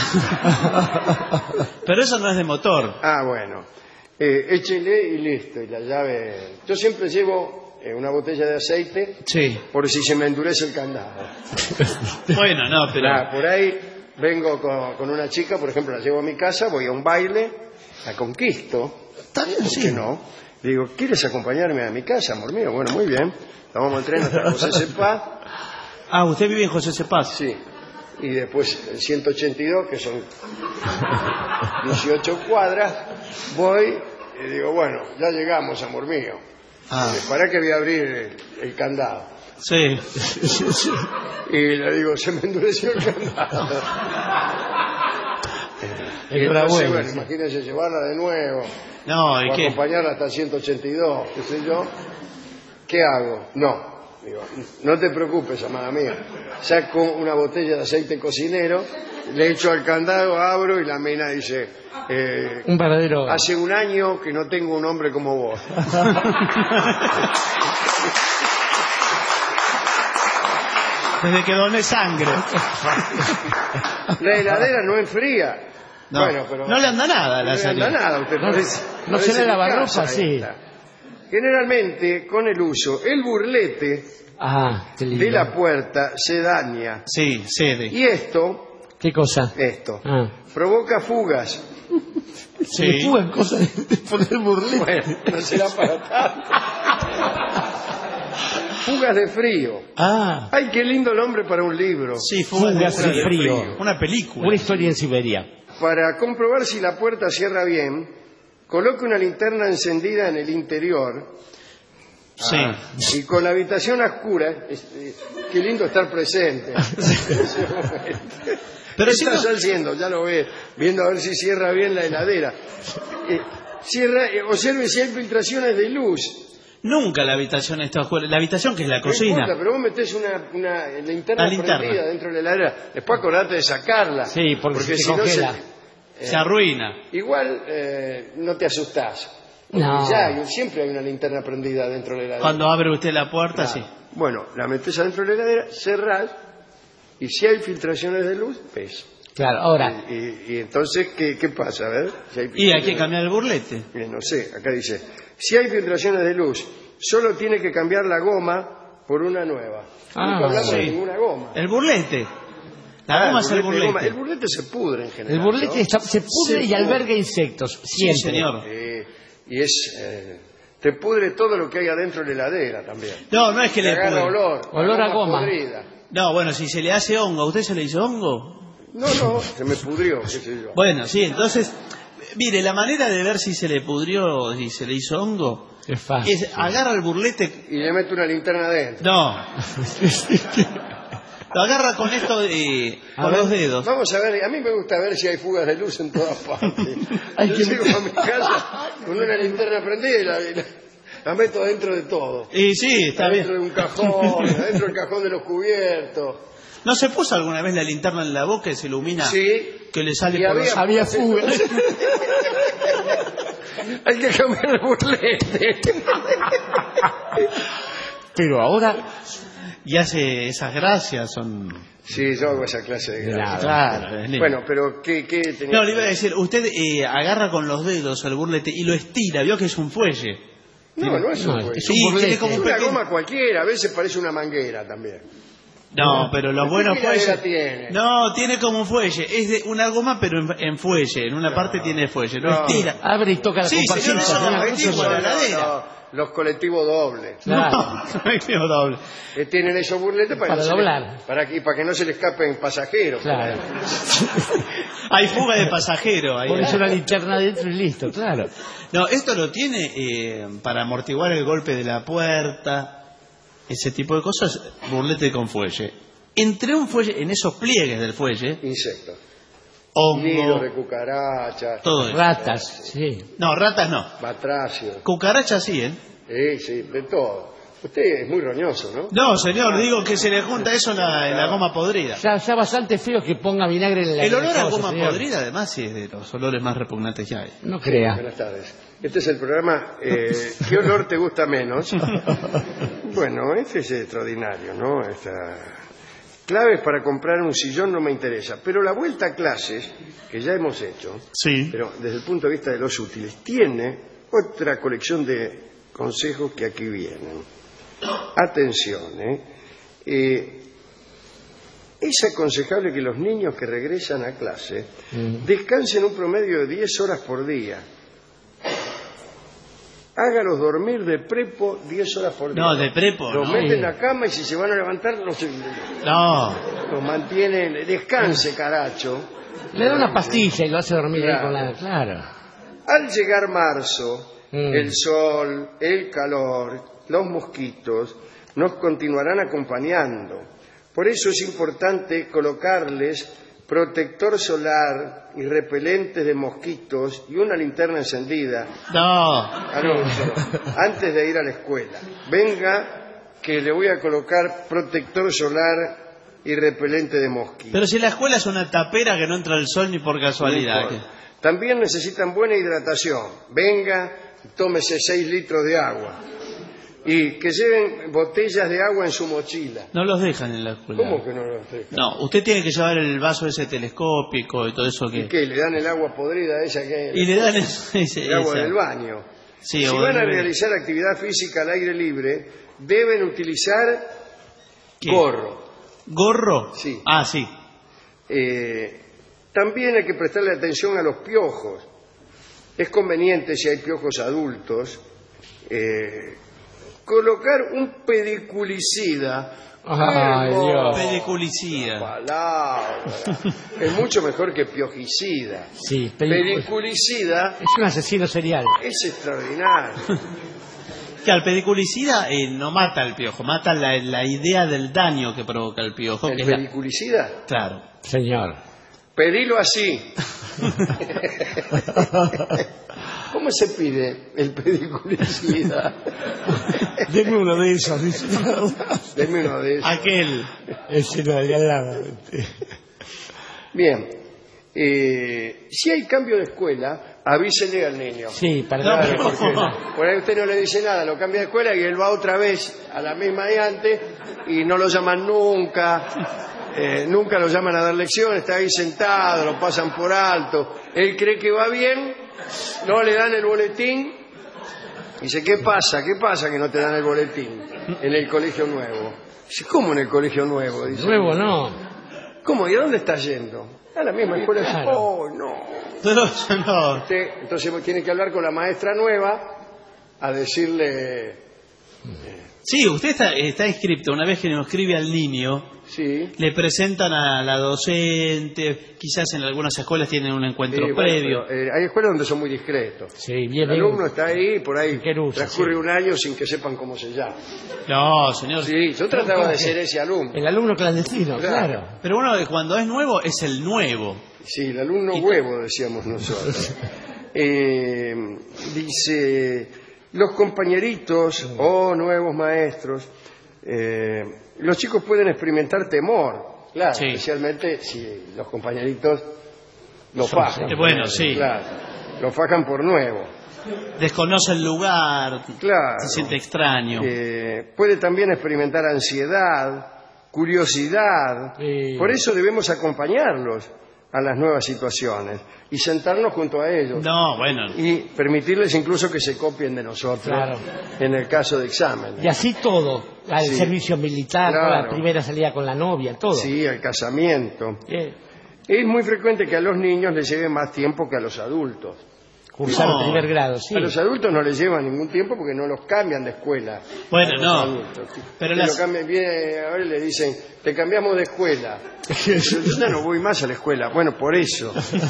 Pero eso no es de motor. Ah, bueno. Eh, échele y listo. Y la llave... Yo siempre llevo eh, una botella de aceite. Sí. Por si se me endurece el candado. Bueno, no, pero... Ah, por ahí vengo con, con una chica, por ejemplo, la llevo a mi casa, voy a un baile, la conquisto. Está bien, ¿Por sí. qué no? Le digo, ¿quieres acompañarme a mi casa, amor mío? Bueno, muy bien. Tomamos el tren hasta José Cepaz. Ah, ¿usted vive en José Cepaz? Sí. Y después el ciento ochenta y dos, que son dieciocho cuadras, voy y digo, bueno, ya llegamos, amor mío. Ah. ¿Para qué voy a abrir el, el candado? Sí. Y le digo, se me endureció el candado. Y entonces, Enhorabuena, bueno, sí. imagínense llevarla de nuevo. No, ¿y o qué? acompañarla hasta el ciento ochenta y dos, qué sé yo. ¿Qué hago? No. Digo, no te preocupes, amada mía. Saco una botella de aceite cocinero, le echo al candado, abro y la mina dice... Eh, Un verdadero... Hace un año que no tengo un hombre como vos. Desde que doné sangre. La heladera no enfría. No, bueno, pero no le anda nada a la no le anda salida. nada. Usted No, parece- no parece se le mi lava casa ropa, sí. esta. Generalmente, con el uso, el burlete Ah, qué lindo. de la puerta se daña. Sí, cede. Y esto, ¿Qué cosa? esto, Ah. provoca fugas. Se le fugan cosas de poner burlete. Bueno, no será para tanto. Fugas de frío. Ah, Ay, qué lindo nombre para un libro. Sí, fugas fugas de frío. Una película. Una historia en Siberia. Para comprobar si la puerta cierra bien, coloque una linterna encendida en el interior. Sí. Ah, y con la habitación a oscuras, este, qué lindo estar presente. Pero ¿Qué si estás no- haciendo? Ya lo ves, viendo a ver si cierra bien la heladera. Eh, cierra, eh, observe si hay filtraciones de luz. Nunca la habitación está oscura. La habitación que es la No cocina. importa, pero vos metés una, una linterna La linterna. prendida dentro de la heladera. Después acordate de sacarla. Sí, porque se te si no congela. se, Se arruina. igual eh, no te asustás. Porque No. ya hay- siempre hay una linterna prendida dentro de la heladera. Cuando abre usted la puerta, Ah, sí. Bueno, la metés adentro de la heladera, cerrás, y si hay filtraciones de luz, ves. Claro, ahora, Y, y entonces, ¿qué, qué pasa? A ver. Si hay Y hay que filtraciones- cambiar el burlete. Eh, no sé, acá dice, si hay filtraciones de luz, solo tiene que cambiar la goma por una nueva. Ah, Nunca hablamos de sí. ninguna goma. El burlete. La Ah, goma es el de goma. burlete. El burlete se pudre en general. el burlete ¿no? está- se pudre Se y pudre. alberga insectos. Sí, Siempre. señor. Eh, y es... eh, te pudre todo lo que hay adentro de la heladera también. No, no es que Te le agarra pudre. olor. Olor a goma. podrida. No, bueno, si se le hace hongo, ¿a usted se le hizo hongo? No, no, se me pudrió, qué sé yo. Bueno, sí, entonces, mire, la manera de ver si se le pudrió y si se le hizo hongo Es fácil. es agarra el burlete. Y le meto una linterna adentro. No. Lo agarra con esto de, con los dedos. Vamos a ver, a mí me gusta ver si hay fugas de luz en todas partes. Hay Yo que- llego a mi casa con una linterna prendida y la, y la- la meto dentro de todo. Y sí, está Dentro bien. de un cajón, dentro del cajón de los cubiertos. ¿No se puso alguna vez la linterna en la boca y se ilumina? Sí. Que le sale Y por había, los... Había fugas. Hay que cambiar el burlete. Pero ahora, Y hace esas gracias, son... Sí, yo hago esa clase de gracia. Claro, es lindo. Bueno, pero ¿qué, qué tenía? No, le iba a decir, usted eh, agarra con los dedos el burlete y lo estira, vio que es un fuelle. No, no es un No, fuelle. es un Sí, burlete. tiene como Es un una pequeño... goma cualquiera, a veces parece una manguera también. No, pero los buenos ¿Qué heladera fuelles... tiene? No, tiene como un fuelle. Es de una goma, pero en, en fuelle. En una parte tiene fuelle. Lo No. estira. abre y toca la Sí, señor, compacita. no, una ahí cosa tiene buena. la heladera. no, los colectivos dobles. Claro. No, no hay tiempo doble. Que tienen esos burletes para, Para que no se doblar. le- para, que, para que no se le escapen pasajeros. Claro. Hay fuga de pasajero ahí. Pones una linterna adentro y listo, claro. No, esto lo tiene eh, para amortiguar el golpe de la puerta, ese tipo de cosas, burlete con fuelle. Entre un fuelle, en esos pliegues del fuelle, Insectos. Nidos hongo, de cucarachas, todo eso. Ratas, sí. No, ratas no. batracios. Cucarachas sí, ¿eh? Sí, sí, de todo. Usted es muy roñoso, ¿no? No, señor, digo que se le junta eso en la, en la goma podrida. Ya, ya bastante feo que ponga vinagre en la El olor a cosa, goma señor. podrida, además, es de los olores más repugnantes que hay. No crea. Buenas tardes. Este es el programa eh, ¿qué olor te gusta menos? Bueno, este es extraordinario, ¿no? Esta... Claves para comprar un sillón no me interesa, pero la vuelta a clases, que ya hemos hecho, sí. pero desde el punto de vista de los útiles, tiene otra colección de consejos que aquí vienen. Atención, ¿eh? Eh, es aconsejable que los niños que regresan a clase mm. descansen un promedio de diez horas por día. Hágalos dormir de prepo diez horas por día. No, de prepo, Los no. meten en la cama y si se van a levantar, no se... No. Los mantienen... Descanse, caracho. Le da una pastilla y lo hace dormir Claro. ahí con la... Claro. Al llegar marzo, Mm. el sol, el calor, los mosquitos nos continuarán acompañando. Por eso es importante colocarles protector solar y repelentes de mosquitos y una linterna encendida. No. Ah, no, no, antes de ir a la escuela. Venga, que le voy a colocar protector solar y repelente de mosquitos. Pero si la escuela es una tapera que no entra el sol ni por casualidad. No importa. También necesitan buena hidratación. Venga, tómese seis litros de agua. Y que lleven botellas de agua en su mochila. No los dejan en la escuela. ¿Cómo que no los dejan? No, usted tiene que llevar el vaso ese telescópico y todo eso que... ¿Y qué? ¿Le dan el agua podrida esa que Y le dan ese, ese- el agua esa. del baño? Sí, si o van a del- realizar actividad física al aire libre, deben utilizar ¿Qué? gorro. ¿Gorro? Sí. Ah, sí. Eh, también hay que prestarle atención a los piojos. Es conveniente, si hay piojos adultos, eh, colocar un pediculicida. Ay, Hermoso. Dios. Pediculicida. Palabra. Es mucho mejor que piojicida. Sí, pedicu- Pediculicida es un asesino serial. es extraordinario. Que al pediculicida eh, no mata al piojo, mata la, la idea del daño que provoca el piojo. ¿El que es la- pediculicida? Claro. Señor. Pedilo así. ¿Cómo se pide el pediculicida? Deme uno de esos. dice. Deme uno de esos. Aquel. Ese no, de al lado. Bien. Eh, si hay cambio de escuela, avísele al niño. Sí, para Claro, no, porque por ahí usted no le dice nada, lo cambia de escuela y él va otra vez a la misma de antes y no lo llaman nunca, eh, nunca lo llaman a dar lecciones, está ahí sentado, lo pasan por alto, él cree que va bien, no le dan el boletín, dice, ¿qué pasa? ¿Qué pasa que no te dan el boletín en el colegio nuevo? Dice, ¿cómo en el colegio nuevo? Dice, Nuevo no. ¿Cómo? ¿Y a dónde estás yendo? A la misma escuela. Claro. Oh, no. Pero no. Usted, entonces tiene que hablar con la maestra nueva a decirle... Sí, usted está, está inscripto. Una vez que nos escribe al niño, Sí. le presentan a la docente. Quizás en algunas escuelas tienen un encuentro Sí, bueno, previo. pero, eh, hay escuelas donde son muy discretos. Sí, bien, El bien. alumno está ahí, por ahí Querusa, transcurre sí. un año sin que sepan cómo se llama. No, señor. Sí, yo trataba de ser ese alumno. El alumno clandestino, Claro. claro. Pero bueno, cuando es nuevo, es el nuevo. Sí, el alumno huevo, decíamos nosotros. Eh, dice, los compañeritos o nuevos maestros, eh, los chicos pueden experimentar temor. Claro, Sí. especialmente si los compañeritos lo Son- fajan. Eh, bueno, sí. Claro, lo fajan por nuevo. Desconoce el lugar, Claro. se siente extraño. Eh, puede también experimentar ansiedad, curiosidad. Sí. Por eso debemos acompañarlos a las nuevas situaciones y sentarnos junto a ellos. No, bueno. Y permitirles incluso que se copien de nosotros Claro. en el caso de exámenes. Y así todo. Al Sí. servicio militar, Claro. la primera salida con la novia, todo. Sí, al casamiento. Eh, Es muy frecuente que a los niños les lleve más tiempo que a los adultos. cursar No. el primer grado, sí. A los adultos no les lleva ningún tiempo porque no los cambian de escuela. Bueno, A los no. adultos. Pero Que las- lo cambian, viene, ahora le dicen, te cambiamos de escuela. Yo ya no voy más a la escuela. Bueno, por eso.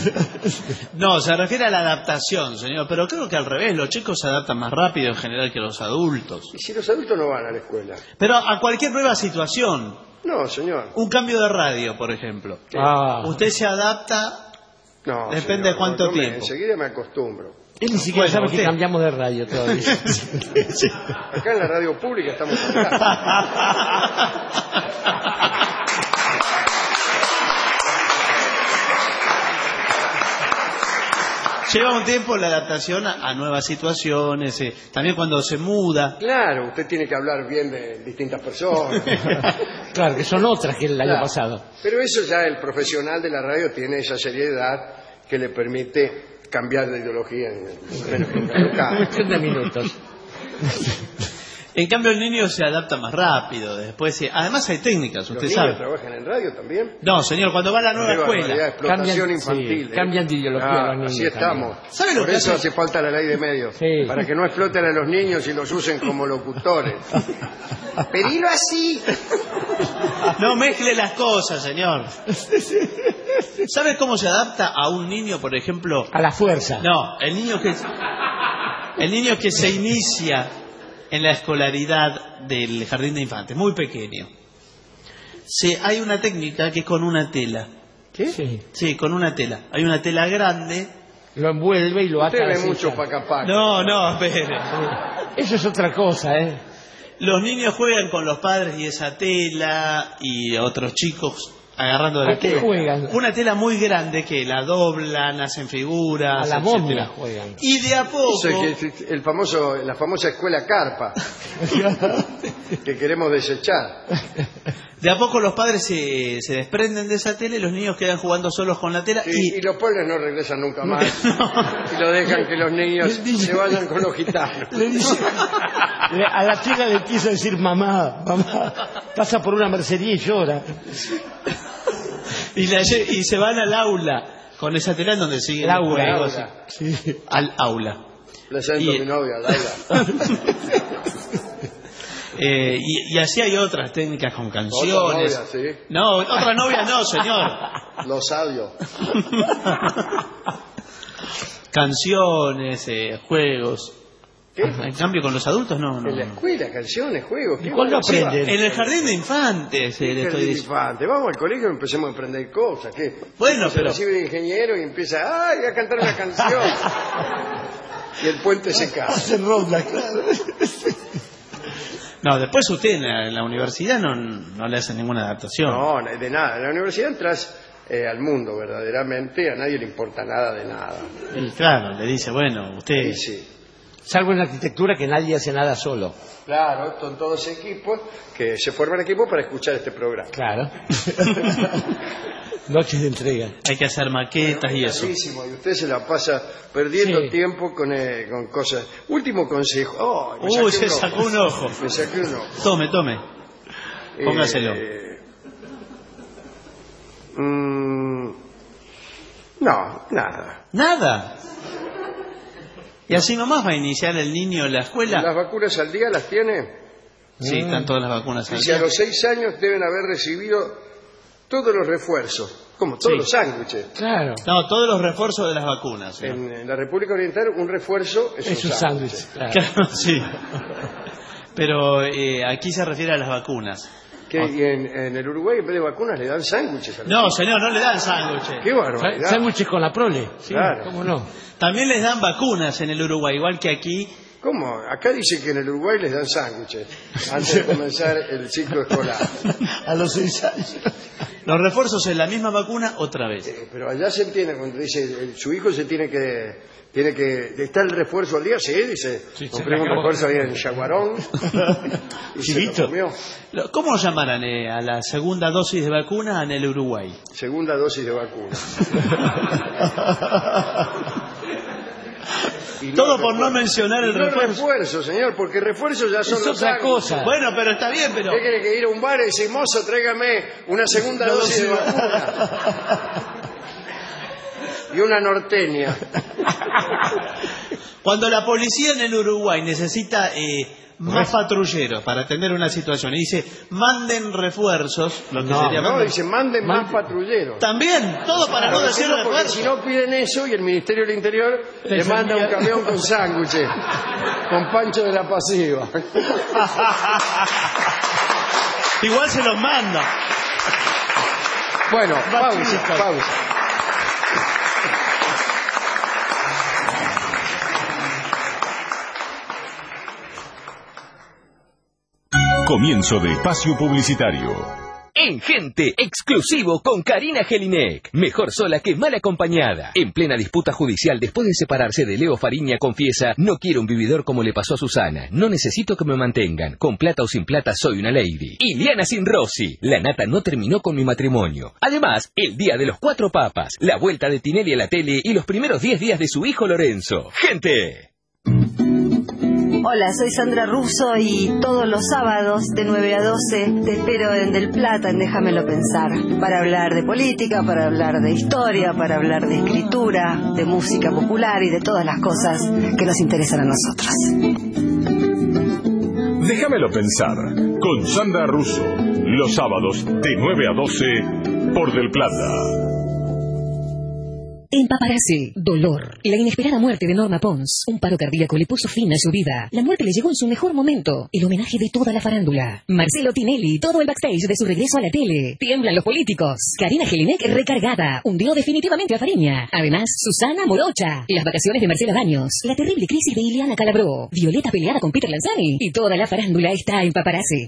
No, se refiere a la adaptación, señor. Pero creo que al revés, los chicos se adaptan más rápido en general que los adultos. ¿Y si los adultos no van a la escuela? Pero a cualquier nueva situación, No, señor. un cambio de radio, por ejemplo. Ah. Usted se adapta No, Depende señor, de cuánto no, no me- tiempo. Enseguida me acostumbro. Él ni siquiera Bueno, sabe usted- que cambiamos de radio todavía. Acá en la radio pública estamos acá. Lleva un tiempo la adaptación a, a nuevas situaciones, eh, también cuando se muda. Claro, usted tiene que hablar bien de distintas personas. Claro, que son otras que el año Claro. pasado. Pero eso ya el profesional de la radio tiene esa seriedad que le permite cambiar de ideología en, en, en, en Cuestión de minutos. En cambio el niño se adapta más rápido. Después, eh, además hay técnicas, ¿Los usted niños sabe. trabajan en radio también? No, señor, cuando va a la nueva Qué barbaridad, escuela. explotación Cambian- infantil. sí, ¿eh? cambian de ideología Ah, los niños Así estamos. también. ¿Sabe lo Por que eso hace? hace falta la ley de medios. Sí. Para que no exploten a los niños y los usen como locutores. Pedilo así. No mezcle las cosas, señor. ¿Sabe cómo se adapta a un niño, por ejemplo? A la fuerza. No, el niño que el niño que se inicia en la escolaridad del jardín de infantes, muy pequeño. Se, hay una técnica que es con una tela. ¿Qué? Sí. Sí, con una tela. Hay una tela grande. Lo envuelve y lo ata Usted a la ve silla. mucho paca paca. No, no, espere. Eso es otra cosa, ¿eh? Los niños juegan con los padres y esa tela y otros chicos agarrando de ¿A la qué tela. juegan? Una tela muy grande que la doblan, hacen figuras, A la etcétera. momia juegan. Y de a poco, Eso es que- el famoso, la famosa escuela carpa que queremos desechar. de a poco los padres se, se desprenden de esa tela y los niños quedan jugando solos con la tela Y, y y los pueblos no regresan nunca más. Y lo dejan que los niños se vayan con los gitanos. Le dice, le- a la chica le quiso decir mamá, mamá, pasa por una mercería y llora. y, la lle- y se van al aula con esa tela en donde siguen El los aula, juegos. aula. Sí. Al aula. Presento Y- a mi novia, Laura. Eh, y, y así hay otras técnicas con Otra canciones. novia, sí. No, otra novia no, señor. Los sabios. Canciones, eh, juegos. ¿Qué? En cambio, con los adultos no. no, En la no. escuela, canciones, juegos. ¿Y cuándo Sí, va. aprenden? En el jardín de infantes, eh, le ¿Qué estoy jardín diciendo. infante? Vamos al colegio y empecemos a aprender cosas. ¿Qué? Bueno, se pero- recibe de ingeniero y empieza, ¡ay, voy a cantar una canción! Y el puente se cae. Hace ronda, claro. No, después usted en la, en la universidad no, no le hace ninguna adaptación. No, de nada. En la universidad entras eh, al mundo verdaderamente, a nadie le importa nada de nada. Y claro, le dice, bueno, usted... Sí, sí. Salvo en la arquitectura que nadie hace nada solo. Claro, son todos equipos que se forman equipos para escuchar este programa. Claro. Noches de entrega. Hay que hacer maquetas y eso. Rarísimo, y usted se la pasa perdiendo Sí. tiempo con, eh, con cosas. Último consejo. Oh, me Uy, saqué se un sacó un ojo. Me saqué un ojo. Tome, tome. Póngaselo. Eh, mm, no, nada. Nada. Y así nomás va a iniciar el niño en la escuela. ¿Las vacunas al día las tiene? Sí, están todas las vacunas al Dice, a día. los seis años deben haber recibido todos los refuerzos, como todos Sí. los sándwiches. Claro. No, todos los refuerzos de las vacunas. ¿no? En, en la República Oriental un refuerzo es, Es un un sándwich. sándwich. Claro. Claro, sí. Pero eh, aquí se refiere a las vacunas. Que y en, en el Uruguay en vez de vacunas le dan sándwiches. a los No, chicos. señor, no le dan sándwiches. Qué barbaridad. Sándwiches con la prole. Sí, Claro. ¿cómo no? También les dan vacunas en el Uruguay, igual que aquí. ¿Cómo? Acá dice que en el Uruguay les dan sándwiches antes de comenzar el ciclo escolar. A los seis años. Los refuerzos en la misma vacuna otra vez. Eh, Pero allá se entiende cuando dice eh, su hijo se tiene que tiene que está el refuerzo al día, sí, dice, Sí, compré se un acabó. refuerzo ahí en Yaguarón y se lo Chiquito. comió. Lo- ¿Cómo llamarán eh, a la segunda dosis de vacuna en el Uruguay? Segunda dosis de vacuna. Y Todo por no refuerzo. mencionar el Y no refuerzo. refuerzo, señor, porque refuerzos ya son Es los otra sándwiches. cosa. Bueno, pero está bien, pero... ¿Qué quiere que ir a un bar y decir, mozo, tráigame una segunda Una dosis de dosis de- vacuna? Y una norteña. Cuando la policía en el Uruguay necesita eh, más patrulleros para atender una situación y dice, manden refuerzos, lo que No, sería No, manden- dice, manden más patrulleros. También, todo para no Claro, decir porque refuerzos. si no piden eso y el Ministerio del Interior le Les manda un envía- camión con sándwiches, con Pancho de la Pasiva. Igual se los manda. Bueno, pausa, chicos. pausa. Comienzo de espacio publicitario. En Gente, exclusivo con Karina Jelinek. Mejor sola que mal acompañada. En plena disputa judicial, después de separarse de Leo Fariña, confiesa: no quiero un vividor como le pasó a Susana. No necesito que me mantengan. Con plata o sin plata soy una lady. Iliana Sin Rossi. La nata no terminó con mi matrimonio. Además, el día de los cuatro papas, la vuelta de Tinelli a la tele y los primeros diez días de su hijo Lorenzo. Gente. Hola, soy Sandra Russo y todos los sábados de nueve a doce te espero en Del Plata, en Déjamelo Pensar, para hablar de política, para hablar de historia, para hablar de escritura, de música popular y de todas las cosas que nos interesan a nosotros. Déjamelo Pensar, con Sandra Russo, los sábados de nueve a doce por Del Plata. En Paparazzi, dolor. La inesperada muerte de Norma Pons. Un paro cardíaco le puso fin a su vida. La muerte le llegó en su mejor momento. El homenaje de toda la farándula. Marcelo Tinelli, todo el backstage de su regreso a la tele. Tiemblan los políticos. Karina Jelinek recargada. Hundió definitivamente a Fariña. Además, Susana Morocha. Las vacaciones de Marcela Baños. La terrible crisis de Ileana Calabró. Violeta peleada con Peter Lanzani. Y toda la farándula está en Paparazzi.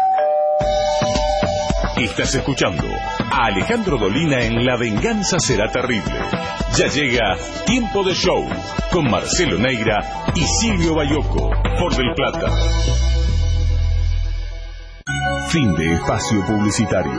Estás escuchando a Alejandro Dolina en La Venganza Será Terrible. Ya llega Tiempo de Show con Marcelo Neira y Silvio Bayoco por Del Plata. Fin de espacio publicitario.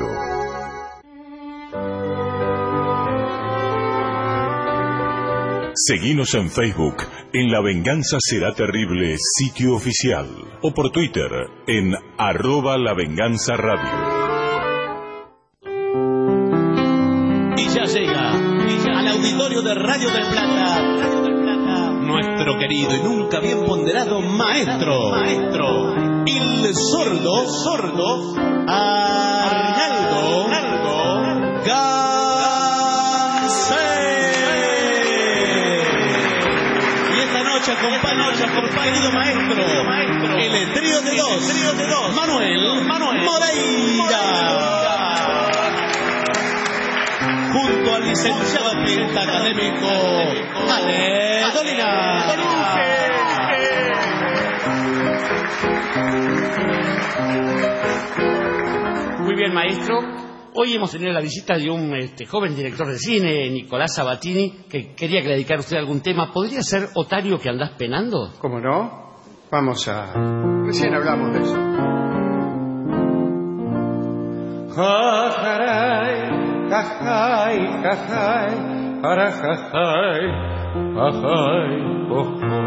Seguinos en Facebook en La Venganza Será Terrible sitio oficial o por Twitter en arroba La Venganza Radio. Y ya llega al auditorio de Radio del Plata, Radio del Plata, nuestro querido y nunca bien ponderado maestro, maestro, el sordo, sordo, Arnaldo, Arnaldo Gansé. Y esta noche acompaña a querido maestro, maestro, el trío de dos, trío de dos, Manuel, Manuel Moreira. Junto al licenciado pentacadémico Ale Dolina. Muy bien, maestro. Hoy hemos tenido la visita de un este, joven director de cine, Nicolás Sabatini, que quería que le dedicara a usted algún tema. ¿Podría ser Otario que andás penando? ¿Cómo no? Vamos a... Recién hablamos de eso. Jajay, jajay, para jajay, jajay, ojo.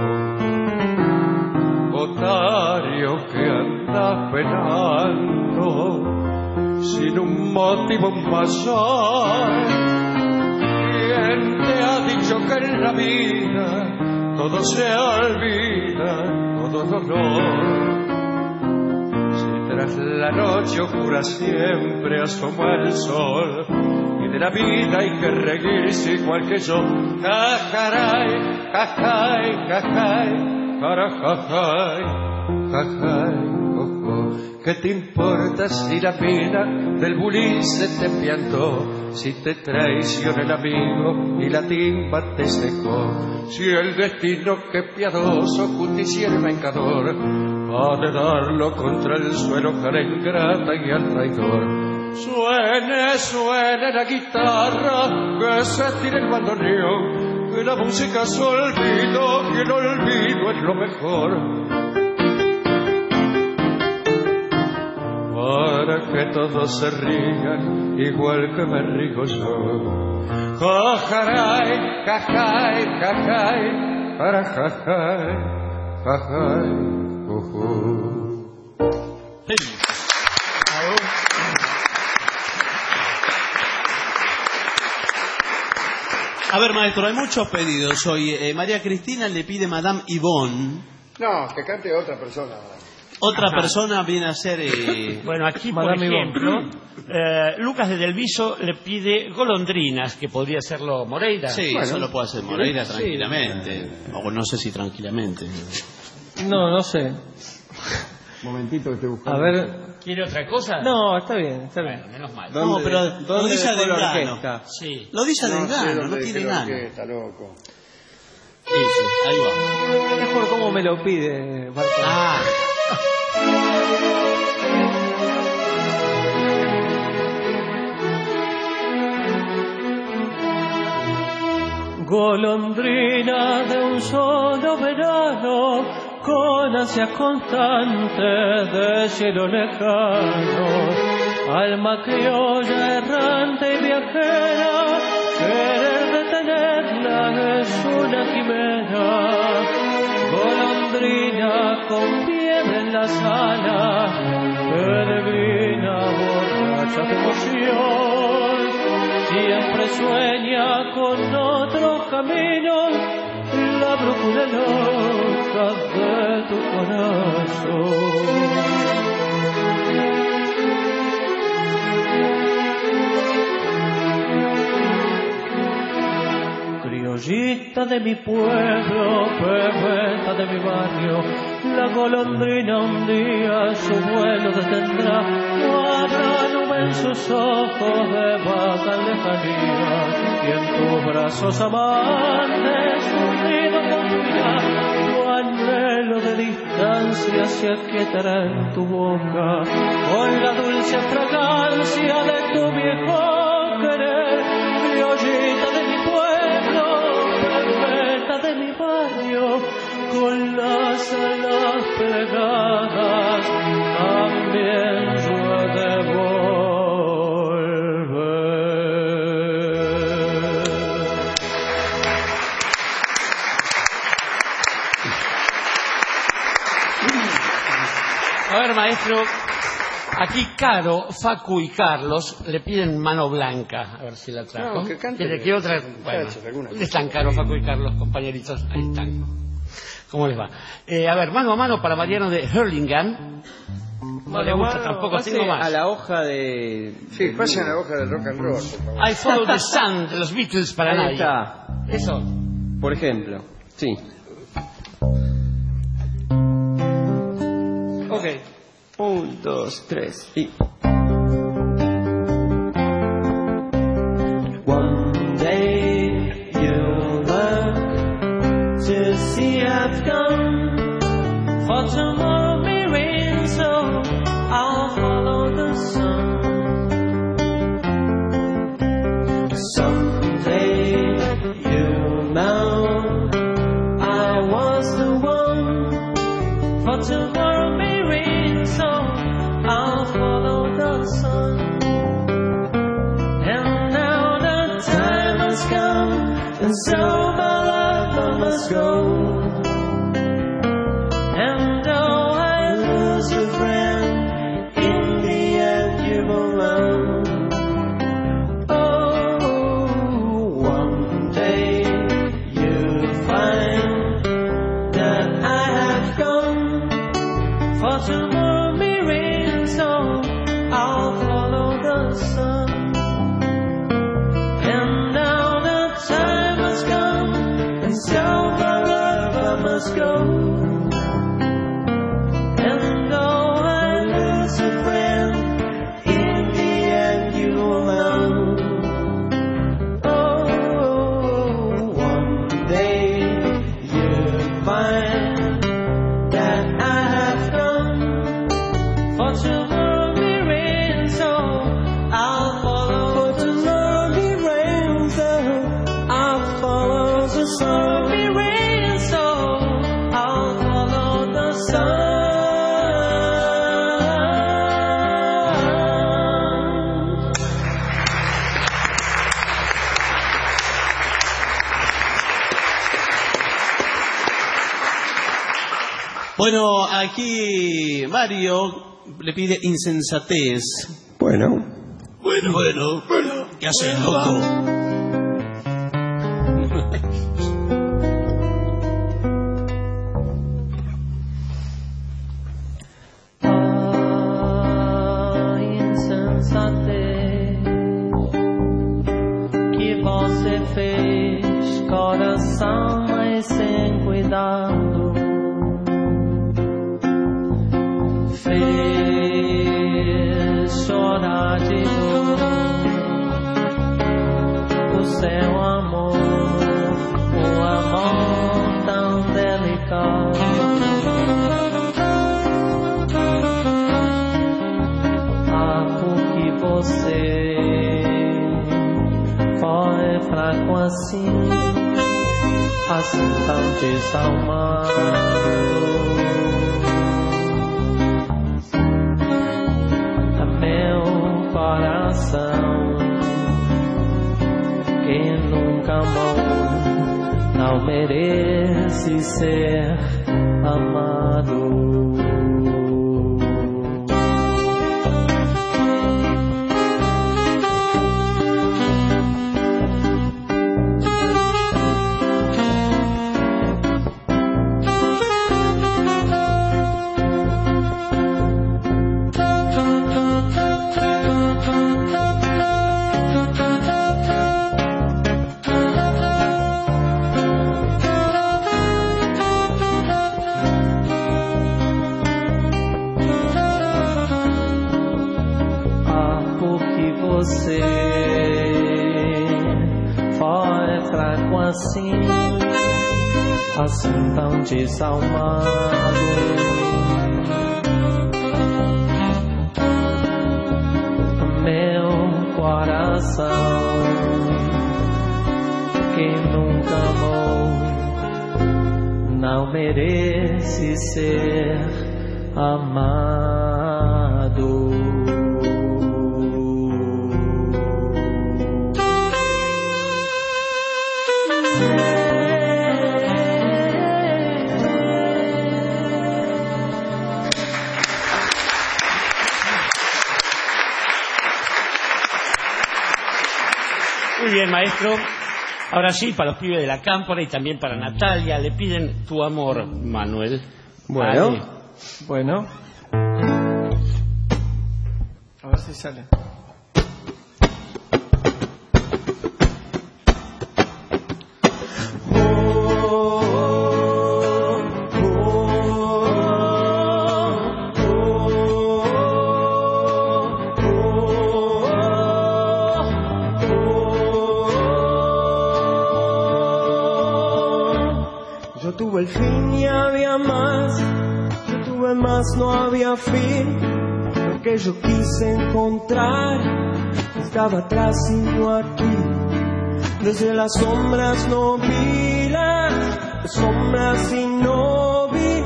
Otario que anda penando sin un motivo mayor. ¿Quién te ha dicho que en la vida todo se olvida, todo dolor? Tras la noche oscura siempre asoma el sol, y de la vida hay que reírse igual que yo. Jajaray, jajay, jajay, para jajay, jajay, ojo. ¿Qué te importa si la vida del bulín se te piantó? Si te traiciona el amigo y la timba te secó. Si el destino que piadoso justiciero y vengador ha de darlo contra el suelo a la ingrata y al traidor. Suene, suene la guitarra, que se tire el bandoneón, que la música se olvido, que el olvido es lo mejor. Para que todos se rían igual que me río yo. Jajaray, jajay, jajay, para jajay, jajay, uhu. A ver, maestro, hay muchos pedidos hoy. Eh, María Cristina le pide Madame Yvonne. No, que cante otra persona. Otra Ajá. persona viene a ser... Eh... Bueno, aquí, por Madame ejemplo, eh, Lucas de Delviso le pide Golondrinas, que podría hacerlo Moreira. Sí, bueno, eso lo puede hacer Moreira sí, tranquilamente. Sí. O no sé si tranquilamente. No, no sé. Momentito que estoy buscando. A ver... ¿Quiere otra cosa? No, está bien, está bien. Bueno, menos mal. No, pero lo dice a Delgano. Sí. Lo dice a No sé Delgano, no dónde tiene dije la nada. orquesta, loco. Sí, sí, ahí va. Es por cómo me lo pide, Marco. Ah. Golondrina de un solo verano, con ansias constantes de cielo lejano, alma criolla errante y viajera, querer detenerla es una quimera. Golondrina con piel en las alas, peregrina borracha de emoción, siempre sueña con otros caminos, la brújula loca de tu corazón. Criollita de mi pueblo, pebeta de mi barrio, la golondrina un día su vuelo detendrá. No habrá nube en sus ojos de vaca lejanía, y en tus brazos amantes un nido construirá. Tu anhelo de distancia se aquietará en tu boca, con la dulce fragancia de tu viejo querer. Criollita de mi pueblo, pebeta de mi barrio, con las alas plegadas, también yo he de volver. A ver, maestro, aquí Caro, Facu y Carlos le piden Mano Blanca, a ver si la trajo. No, que cante. ¿Quiere que otra? Bueno, ¿dónde están Caro, Facu y Carlos, compañeritos? Ahí están. ¿Cómo les va? Eh, a ver, Mano a Mano para Mariano de Hurlingham. No le gusta tampoco, así nomás. A la hoja de... Sí, pasen a la hoja del rock and roll, por favor. I Follow the Sun de los Beatles para Ahí nadie. está. Eso. Por ejemplo, sí. Ok. Un, dos, tres y... One day you'll learn to see I've gone, for tomorrow may rain, so I'll follow the sun. Someday you'll know I was the one, for tomorrow may rain, so I'll follow the sun. And now the time has come, and so my love must go. And though I lose a friend, in the end you will learn. Oh, one day you'll find that I have gone, for tomorrow may rain, so I'll follow the sun. And now the time has come, and so my love must go. And though I lose a friend, in the end you will learn. Oh, one day you'll find that I have gone, for tomorrow may rain, so I'll follow. For tomorrow may rain, so I'll follow the sun. May rain, so I'll follow the sun. Bueno, aquí Mario le pide insensatez. Bueno. Bueno, bueno, bueno. ¿Qué haces, loco? Ah, insensatez, que você fez, coração, mas sem cuidado. Fez chorar de dor o seu amor, o amor tão delicado. assim tão desalmado. A meu coração que nunca amou não merece ser amado. Você foi fraco assim, assim tão desalmado. Meu coração que nunca amou não merece ser amado. Muy bien, maestro. Ahora sí, para los pibes de la cámpora y también para Natalia, le piden Tu amor, Manuel. Bueno, Ale. bueno. A ver si sale. Tuve el fin y había más, yo tuve más, no había fin. Lo que yo quise encontrar estaba atrás y no aquí. Desde las sombras no vi las sombras y no vi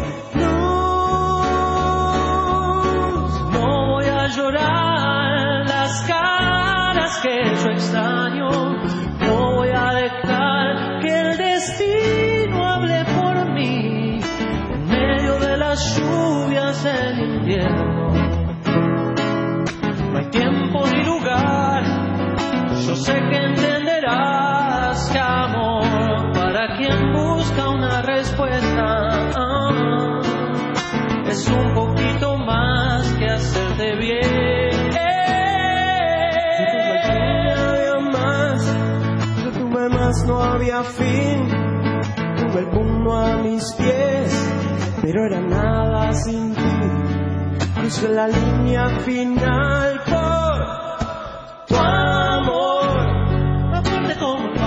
luz. No voy a llorar las caras que yo extraño, no voy a dejar que el destino hable por mí en medio de las lluvias del invierno. No hay tiempo ni lugar, yo sé que entenderás que amor para quien busca una respuesta ah, es un poquito más que hacerte bien. No había fin, tuve el mundo a mis pies, pero era nada sin ti. Crucé la línea final por tu amor, aparte como tu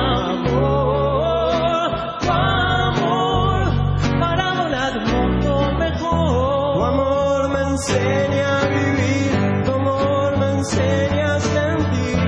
amor, tu amor, para volar un mundo mejor. Tu amor me enseña a vivir, tu amor me enseña a sentir.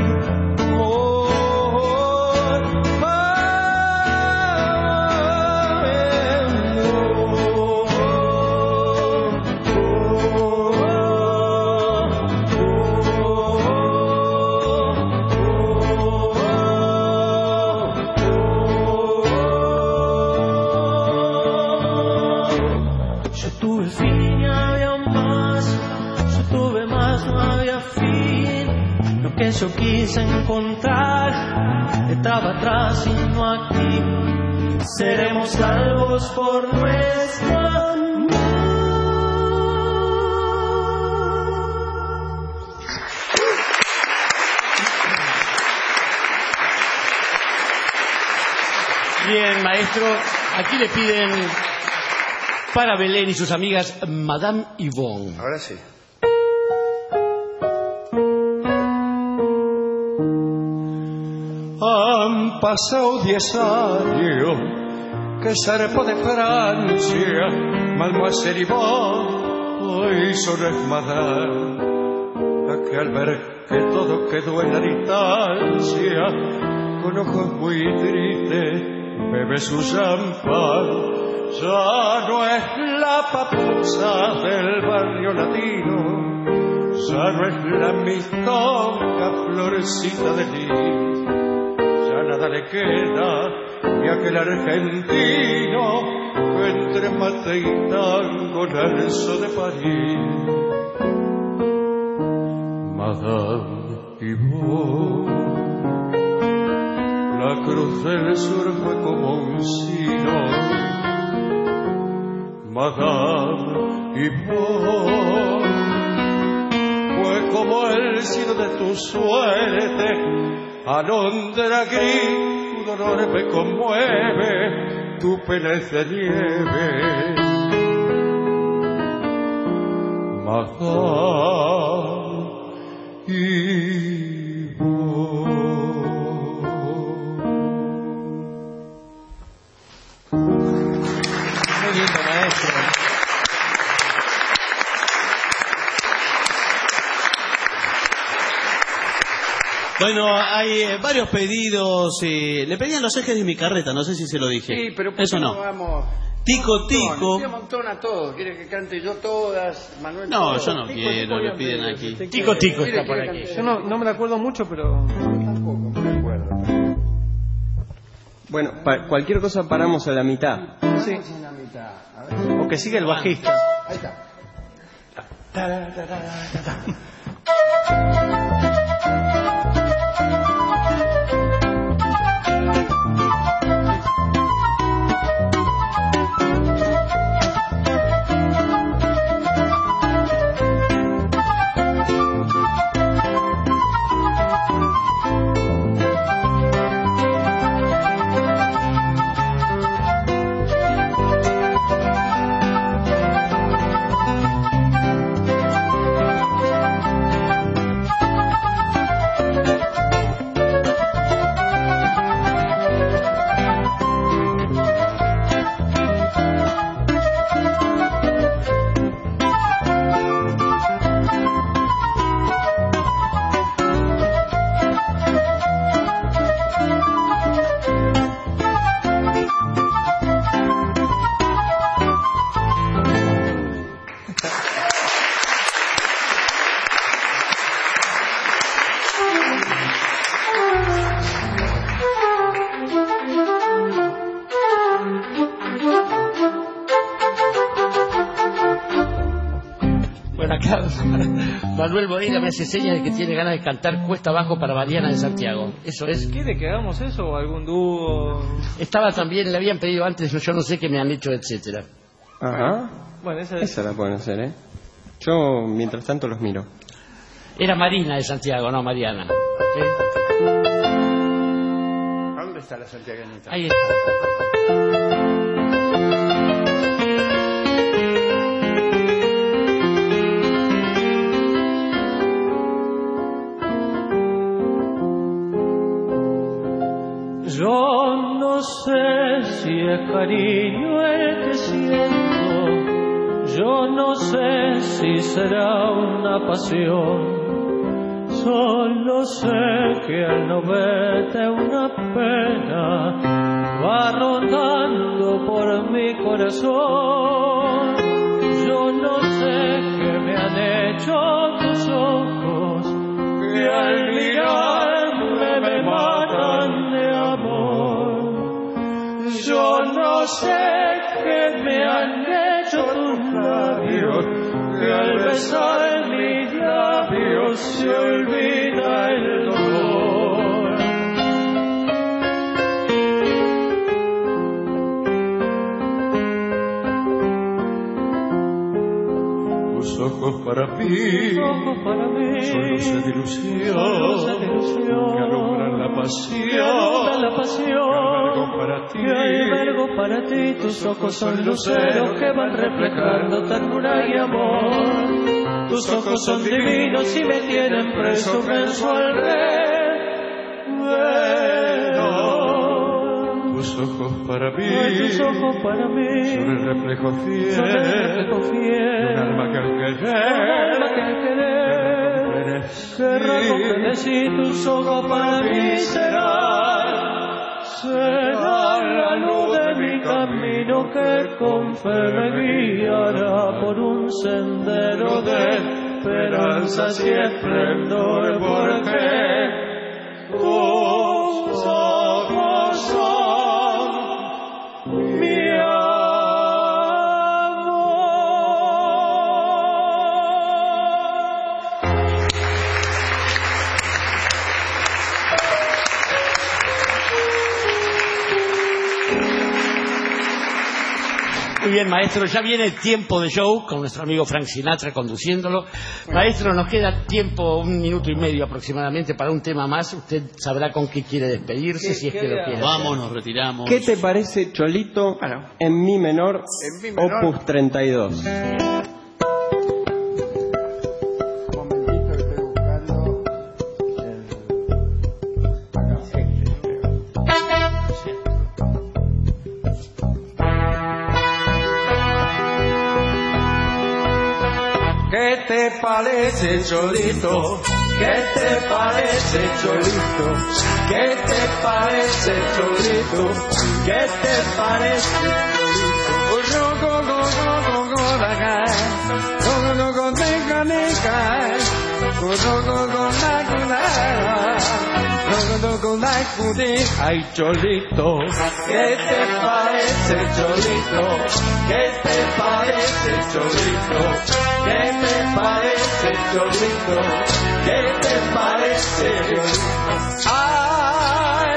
Que yo quise encontrar estaba atrás y no aquí. Seremos salvos por nuestro amor. Bien, maestro, aquí le piden para Belén y sus amigas Madame Yvonne. Ahora sí. Han pasado diez años que zarpó de Francia, Mademoiselle Yvonne hizo desmadar. A que al ver que todo quedó en la distancia, con ojos muy tristes bebe su champán. Ya no es la papusa del barrio latino, ya no es la mistonga florecita de lis. Ya nada le queda ni aquel argentino que entre mate y tango lanzó de París. Madame Yvonne, la cruz del sur fue como un sino. Madame Yvonne, fue como el sino de tu suerte. Alondra gris, tu dolor me conmueve, tu pena es de nieve. Madame Muy lindo, maestro. Bueno, hay eh, varios pedidos. Eh, le pedían los ejes de mi carreta, no sé si se lo dije. Sí, pero ¿por eso qué no. vamos? Tico, tico. Un montón a todos. ¿Quiere que cante yo todas? Manuel, No, todas? yo no Tico, quiero, tico, le yo piden me- aquí. usted Tico, quiere- tico quiere está por que aquí. cante- Yo no, no me la acuerdo mucho, pero... Tampoco me acuerdo. Bueno, pa- cualquier cosa paramos a la mitad. Sí. Vamos en la mitad. A ver. O que siga el bajista. Ahí está. Bueno, acá Manuel Moreira me hace señas de que tiene ganas de cantar Cuesta Abajo para Mariana de Santiago. ¿Eso es? ¿Quiere que hagamos eso o algún dúo? Estaba también, le habían pedido antes, yo no sé qué me han hecho, etcétera. Ajá. Bueno, esa, esa la pueden hacer, ¿eh? Yo, mientras tanto, los miro. Era Marina de Santiago, no Mariana. ¿Sí? ¿A dónde está la santiagueñita? Ahí está. Yo no sé si es cariño el que siento, yo no sé si será una pasión, solo sé que al no verte una pena va rondando por mi corazón. Yo no sé qué me han hecho tus ojos, que al mirarme me matan de amor. Yo no sé qué me han hecho tus labios, que al besar mis labios se olvida el dolor. Tus ojos para mí, ojos para mí son luces de ilusión, luces de ilusión, que alumbran la pasión, que alumbran la pasión, que albergo para ti, que albergo para ti. Tus ojos son luceros que van reflejando ternura y amor. Tus ojos son divinos y me tienen preso, preso al rededor. tus ojos para mí, Ay, tus ojos para mí son el reflejo fiel, son el reflejo fiel de un alma que al de un querer, alma que al querer querrá comprender si tus ojos para mí serán, será la luz de mi camino que con fe me guiará por un sendero de esperanzas y esplendor, porque tus ojos son mi Muy bien, maestro, ya viene el tiempo de show con nuestro amigo Frank Sinatra conduciéndolo. Maestro, nos queda tiempo, un minuto y medio aproximadamente para un tema más. Usted sabrá con qué quiere despedirse, si es que lo quiere. Vamos, nos retiramos. ¿Qué te parece, Cholito, Bueno. en mi menor, En mi menor. opus treinta y dos? ¿Qué te parece, Cholito? ¿Qué te parece, Cholito? ¿Qué te parece, Cholito? ¿Qué te parece, Ay, Cholito, ¿qué te parece, Cholito? ¿Qué te parece, Cholito? ¿Qué te parece, Cholito? ¿Qué te parece? Ay,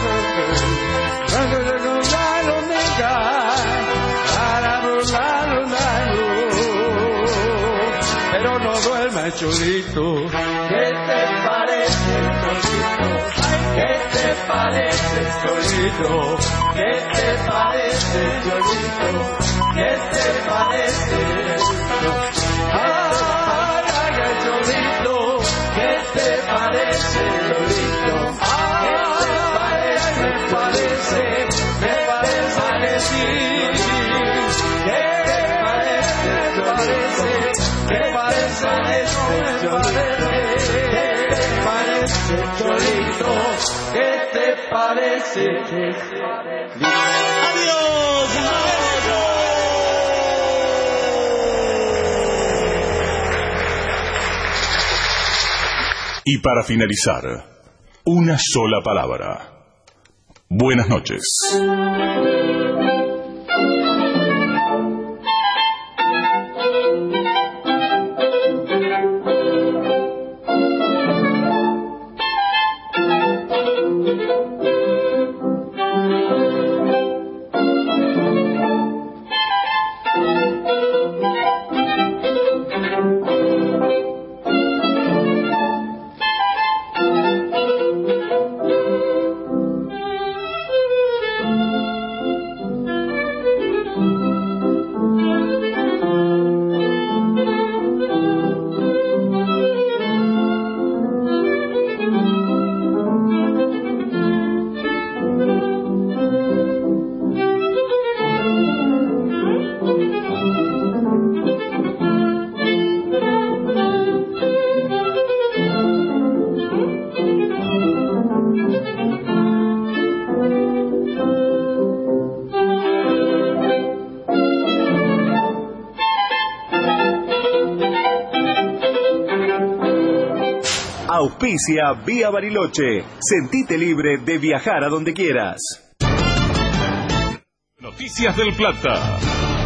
pero no duerma, Cholito. ¿Qué te parece, Cholito? ¿Qué te parece, Cholito? ¿Qué te parece, Cholito? ¿Qué te parece? Ay, ay, ay, Cholito, ¿qué te parece, Cholito? ¿Qué te parece, parece? ¿Qué parece decir? ¿Qué te parece, parece? ¿Qué parece este Cholito? ¿Qué te parece, Cholito? ¿Qué te parece? ¡Adiós! Y para finalizar, una sola palabra. Buenas noches. Auspicia Vía Bariloche. Sentite libre de viajar a donde quieras. Noticias del Plata.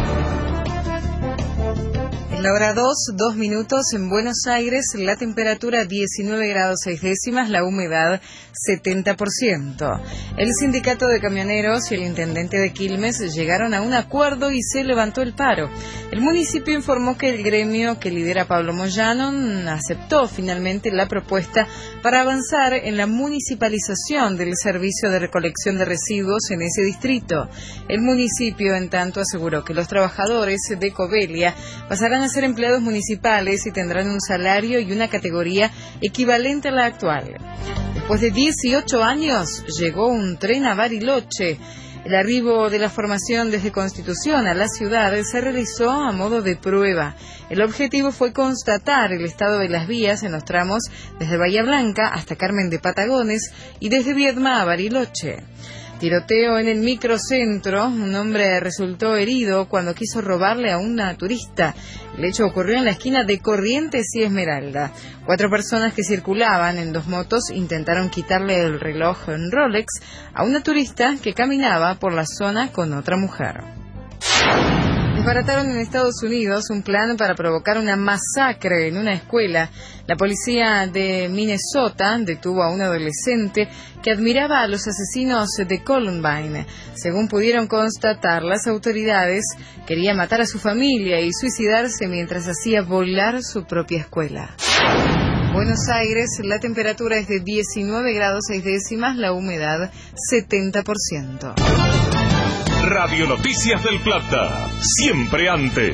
En la hora dos, dos minutos en Buenos Aires, la temperatura diecinueve grados seis décimas, la humedad setenta por ciento. El sindicato de camioneros y el intendente de Quilmes llegaron a un acuerdo y se levantó el paro. El municipio informó que el gremio que lidera Pablo Moyano aceptó finalmente la propuesta para avanzar en la municipalización del servicio de recolección de residuos en ese distrito. El municipio, en tanto, aseguró que los trabajadores de Covelia pasarán a ser empleados municipales y tendrán un salario y una categoría equivalente a la actual. Después de dieciocho años, llegó un tren a Bariloche. El arribo de la formación desde Constitución a la ciudad se realizó a modo de prueba. El objetivo fue constatar el estado de las vías en los tramos desde Bahía Blanca hasta Carmen de Patagones y desde Viedma a Bariloche. Tiroteo en el microcentro. Un hombre resultó herido cuando quiso robarle a una turista. El hecho ocurrió en la esquina de Corrientes y Esmeralda. Cuatro personas que circulaban en dos motos intentaron quitarle el reloj en Rolex a una turista que caminaba por la zona con otra mujer. Desbarataron en Estados Unidos un plan para provocar una masacre en una escuela. La policía de Minnesota detuvo a un adolescente que admiraba a los asesinos de Columbine. Según pudieron constatar las autoridades, quería matar a su familia y suicidarse mientras hacía volar su propia escuela. Buenos Aires, la temperatura es de diecinueve grados seis décimas, la humedad setenta por ciento. Radio Noticias del Plata, siempre antes.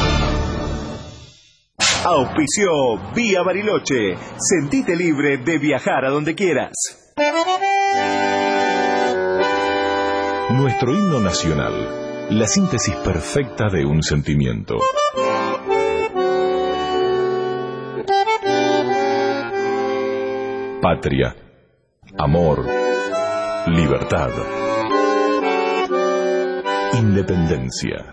Auspició Vía Bariloche. Sentite libre de viajar a donde quieras. Nuestro himno nacional, la síntesis perfecta de un sentimiento. Patria, amor, libertad, independencia.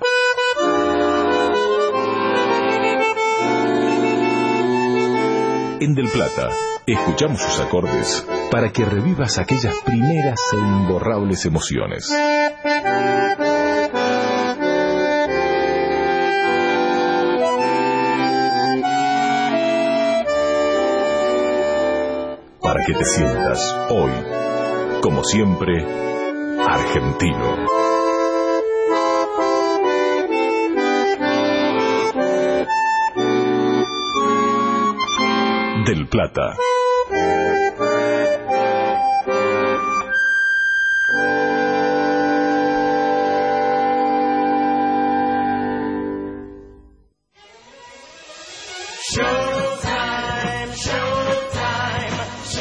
En Del Plata, escuchamos sus acordes para que revivas aquellas primeras e imborrables emociones. Para que te sientas hoy, como siempre, argentino. Del Plata. Showtime, showtime,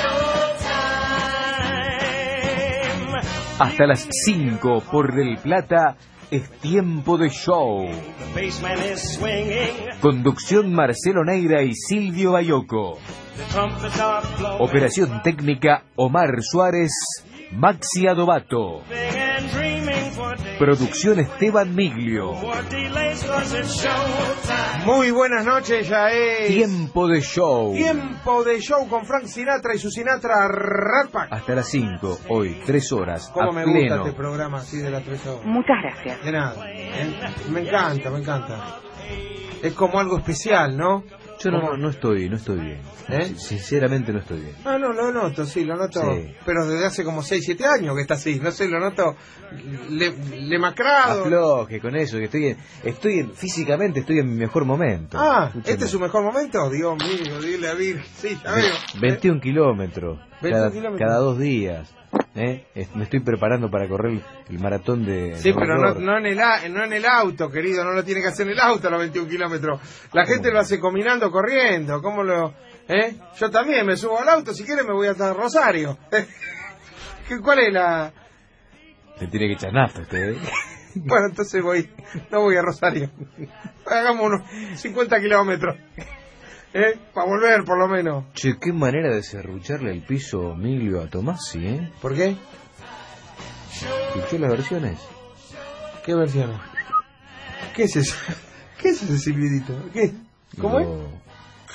showtime. Hasta las cinco por Del Plata es tiempo de show. The bassman is swinging. Conducción Marcelo Neira y Silvio Bayoco. The trumpets are blowing. Operación técnica Omar Suárez, Maxi Adobato. And dreaming for days. Producción Esteban Miglio. More delays 'cause it's showtime. Muy buenas noches, ya es Tiempo de show. tiempo de show con Frank Sinatra y su Sinatra Rat Pack. Hasta las cinco, hoy, tres horas, ¿Cómo a me pleno. gusta este programa así de las tres horas? Muchas gracias. De nada. ¿eh? Me encanta, me encanta. Es como algo especial, ¿no? Yo no, Como- no, no estoy, no estoy bien. ¿Eh? Sinceramente no estoy bien. Ah, no, lo noto, sí, lo noto. Sí. Pero desde hace como seis, siete años que está así. No sé, lo noto le, lemacrado. Afloje con eso, que estoy en, estoy en, físicamente estoy en mi mejor momento. Ah, Escúcheme. ¿este es su mejor momento? Dios mío, dile a Vir. Sí, ya veo. veintiún kilómetros, veintiún cada, kilómetros. cada dos días. ¿eh? Es- Me estoy preparando para correr el, el maratón de Sí, Nueva pero no, York. no, en el, a- no en el auto, querido, no lo tiene que hacer en el auto a los veintiún kilómetros. La gente lo hace combinando, corriendo, ¿cómo lo...? ¿Eh? Yo también me subo al auto, si quiere me voy hasta Rosario. ¿Qué- ¿Cuál es la...? Te tiene que echar nafta usted, ¿eh? Bueno, entonces voy, no voy a Rosario. Hagamos unos cincuenta kilómetros. ¿Eh? Para volver, por lo menos. Che, qué manera de serrucharle el piso Miglio a Tomasi, ¿eh? ¿Por qué? ¿Escuchó las versiones? ¿Qué versiones? ¿Qué es eso? ¿Qué es ese silbidito? ¿Qué? ¿Cómo es? Lo-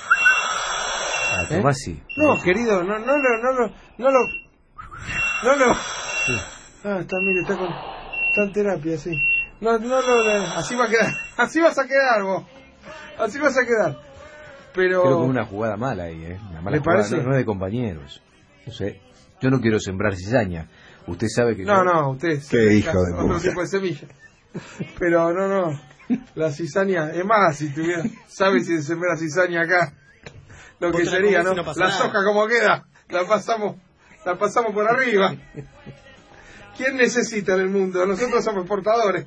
A ¿Eh? Tomasi. No, querido, no, no lo, no lo, no lo, no lo. Ah, está, mire, está con, está en terapia, sí. No, no lo, así va a quedar, así vas a quedar vos, así vas a quedar. Pero. Creo que una jugada mala ahí, ¿eh? Una mala ¿Le jugada, parece? no, no es de compañeros. No sé. Yo no quiero sembrar cizaña. Usted sabe que No, yo- no, usted. Qué hijo de Otro puta. tipo de semilla. Pero no, no. La cizaña, es más, si tuviera, ¿sabe si se me la cizaña acá? Lo que Vos te la sería, comés ¿no? y no pasa La nada. soja como queda, la pasamos, la pasamos por arriba. ¿Quién necesita en el mundo? Nosotros somos portadores.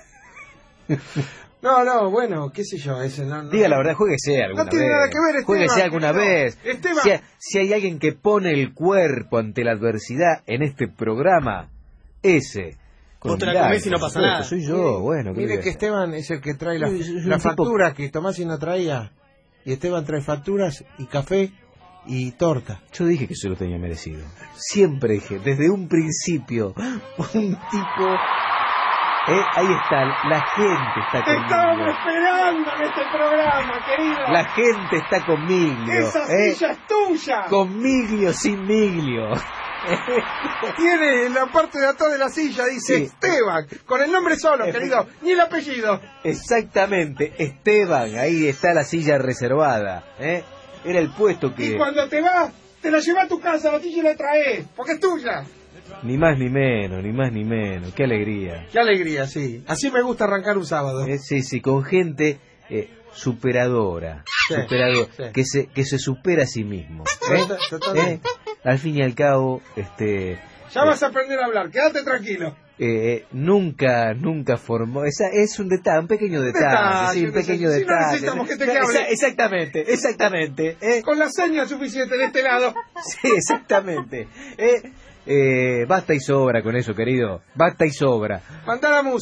No, no, bueno, qué sé yo, ese no, no. Diga la verdad, jueguese alguna No tiene vez. nada que ver, Esteban, Juéguese alguna no. vez. Esteban. Si, hay- si hay alguien que pone el cuerpo ante la adversidad en este programa, ese. Vos te la Milagro, comés y no pasa suerte, nada. Soy yo, bueno. ¿qué Mire le voy a que hacer? Esteban es el que trae la, Sí, sí, sí, la un tipo- factura que Tomás y no traía. Y Esteban trae facturas y café y torta. Yo dije que se lo tenía merecido. Siempre dije, desde un principio, un tipo... Eh, ahí está, la gente está Te conmigo. estábamos esperando en este programa, querido. La gente está con Miglio. Esa eh. silla es tuya. Con Miglio, sin Miglio. Tiene en la parte de atrás de la silla, dice Sí. Esteban, con el nombre solo, querido, ni el apellido. Exactamente, Esteban, ahí está la silla reservada. ¿eh? Era el puesto que... Y cuando te vas, te la llevas a tu casa, la silla y la traes, porque es tuya. Ni más ni menos, ni más ni menos. Qué alegría. Qué alegría, sí. Así me gusta arrancar un sábado. Eh, sí, sí, con gente eh, superadora. Sí, superador, sí. Que, se, que se supera a sí mismo. ¿eh? Total- totalmente. ¿Eh? Al fin y al cabo, este... Ya vas a aprender a hablar, quédate tranquilo. Eh, nunca, nunca formó. Esa es un detalle, un pequeño detalle, Detalle, sí, un pequeño si no detalle. necesitamos que te No, hable. exa- exactamente, exactamente. ¿eh? Con la seña suficiente de este lado. Sí, exactamente. ¿eh? Eh, basta y sobra con eso, querido. Basta y sobra. Mandá la música.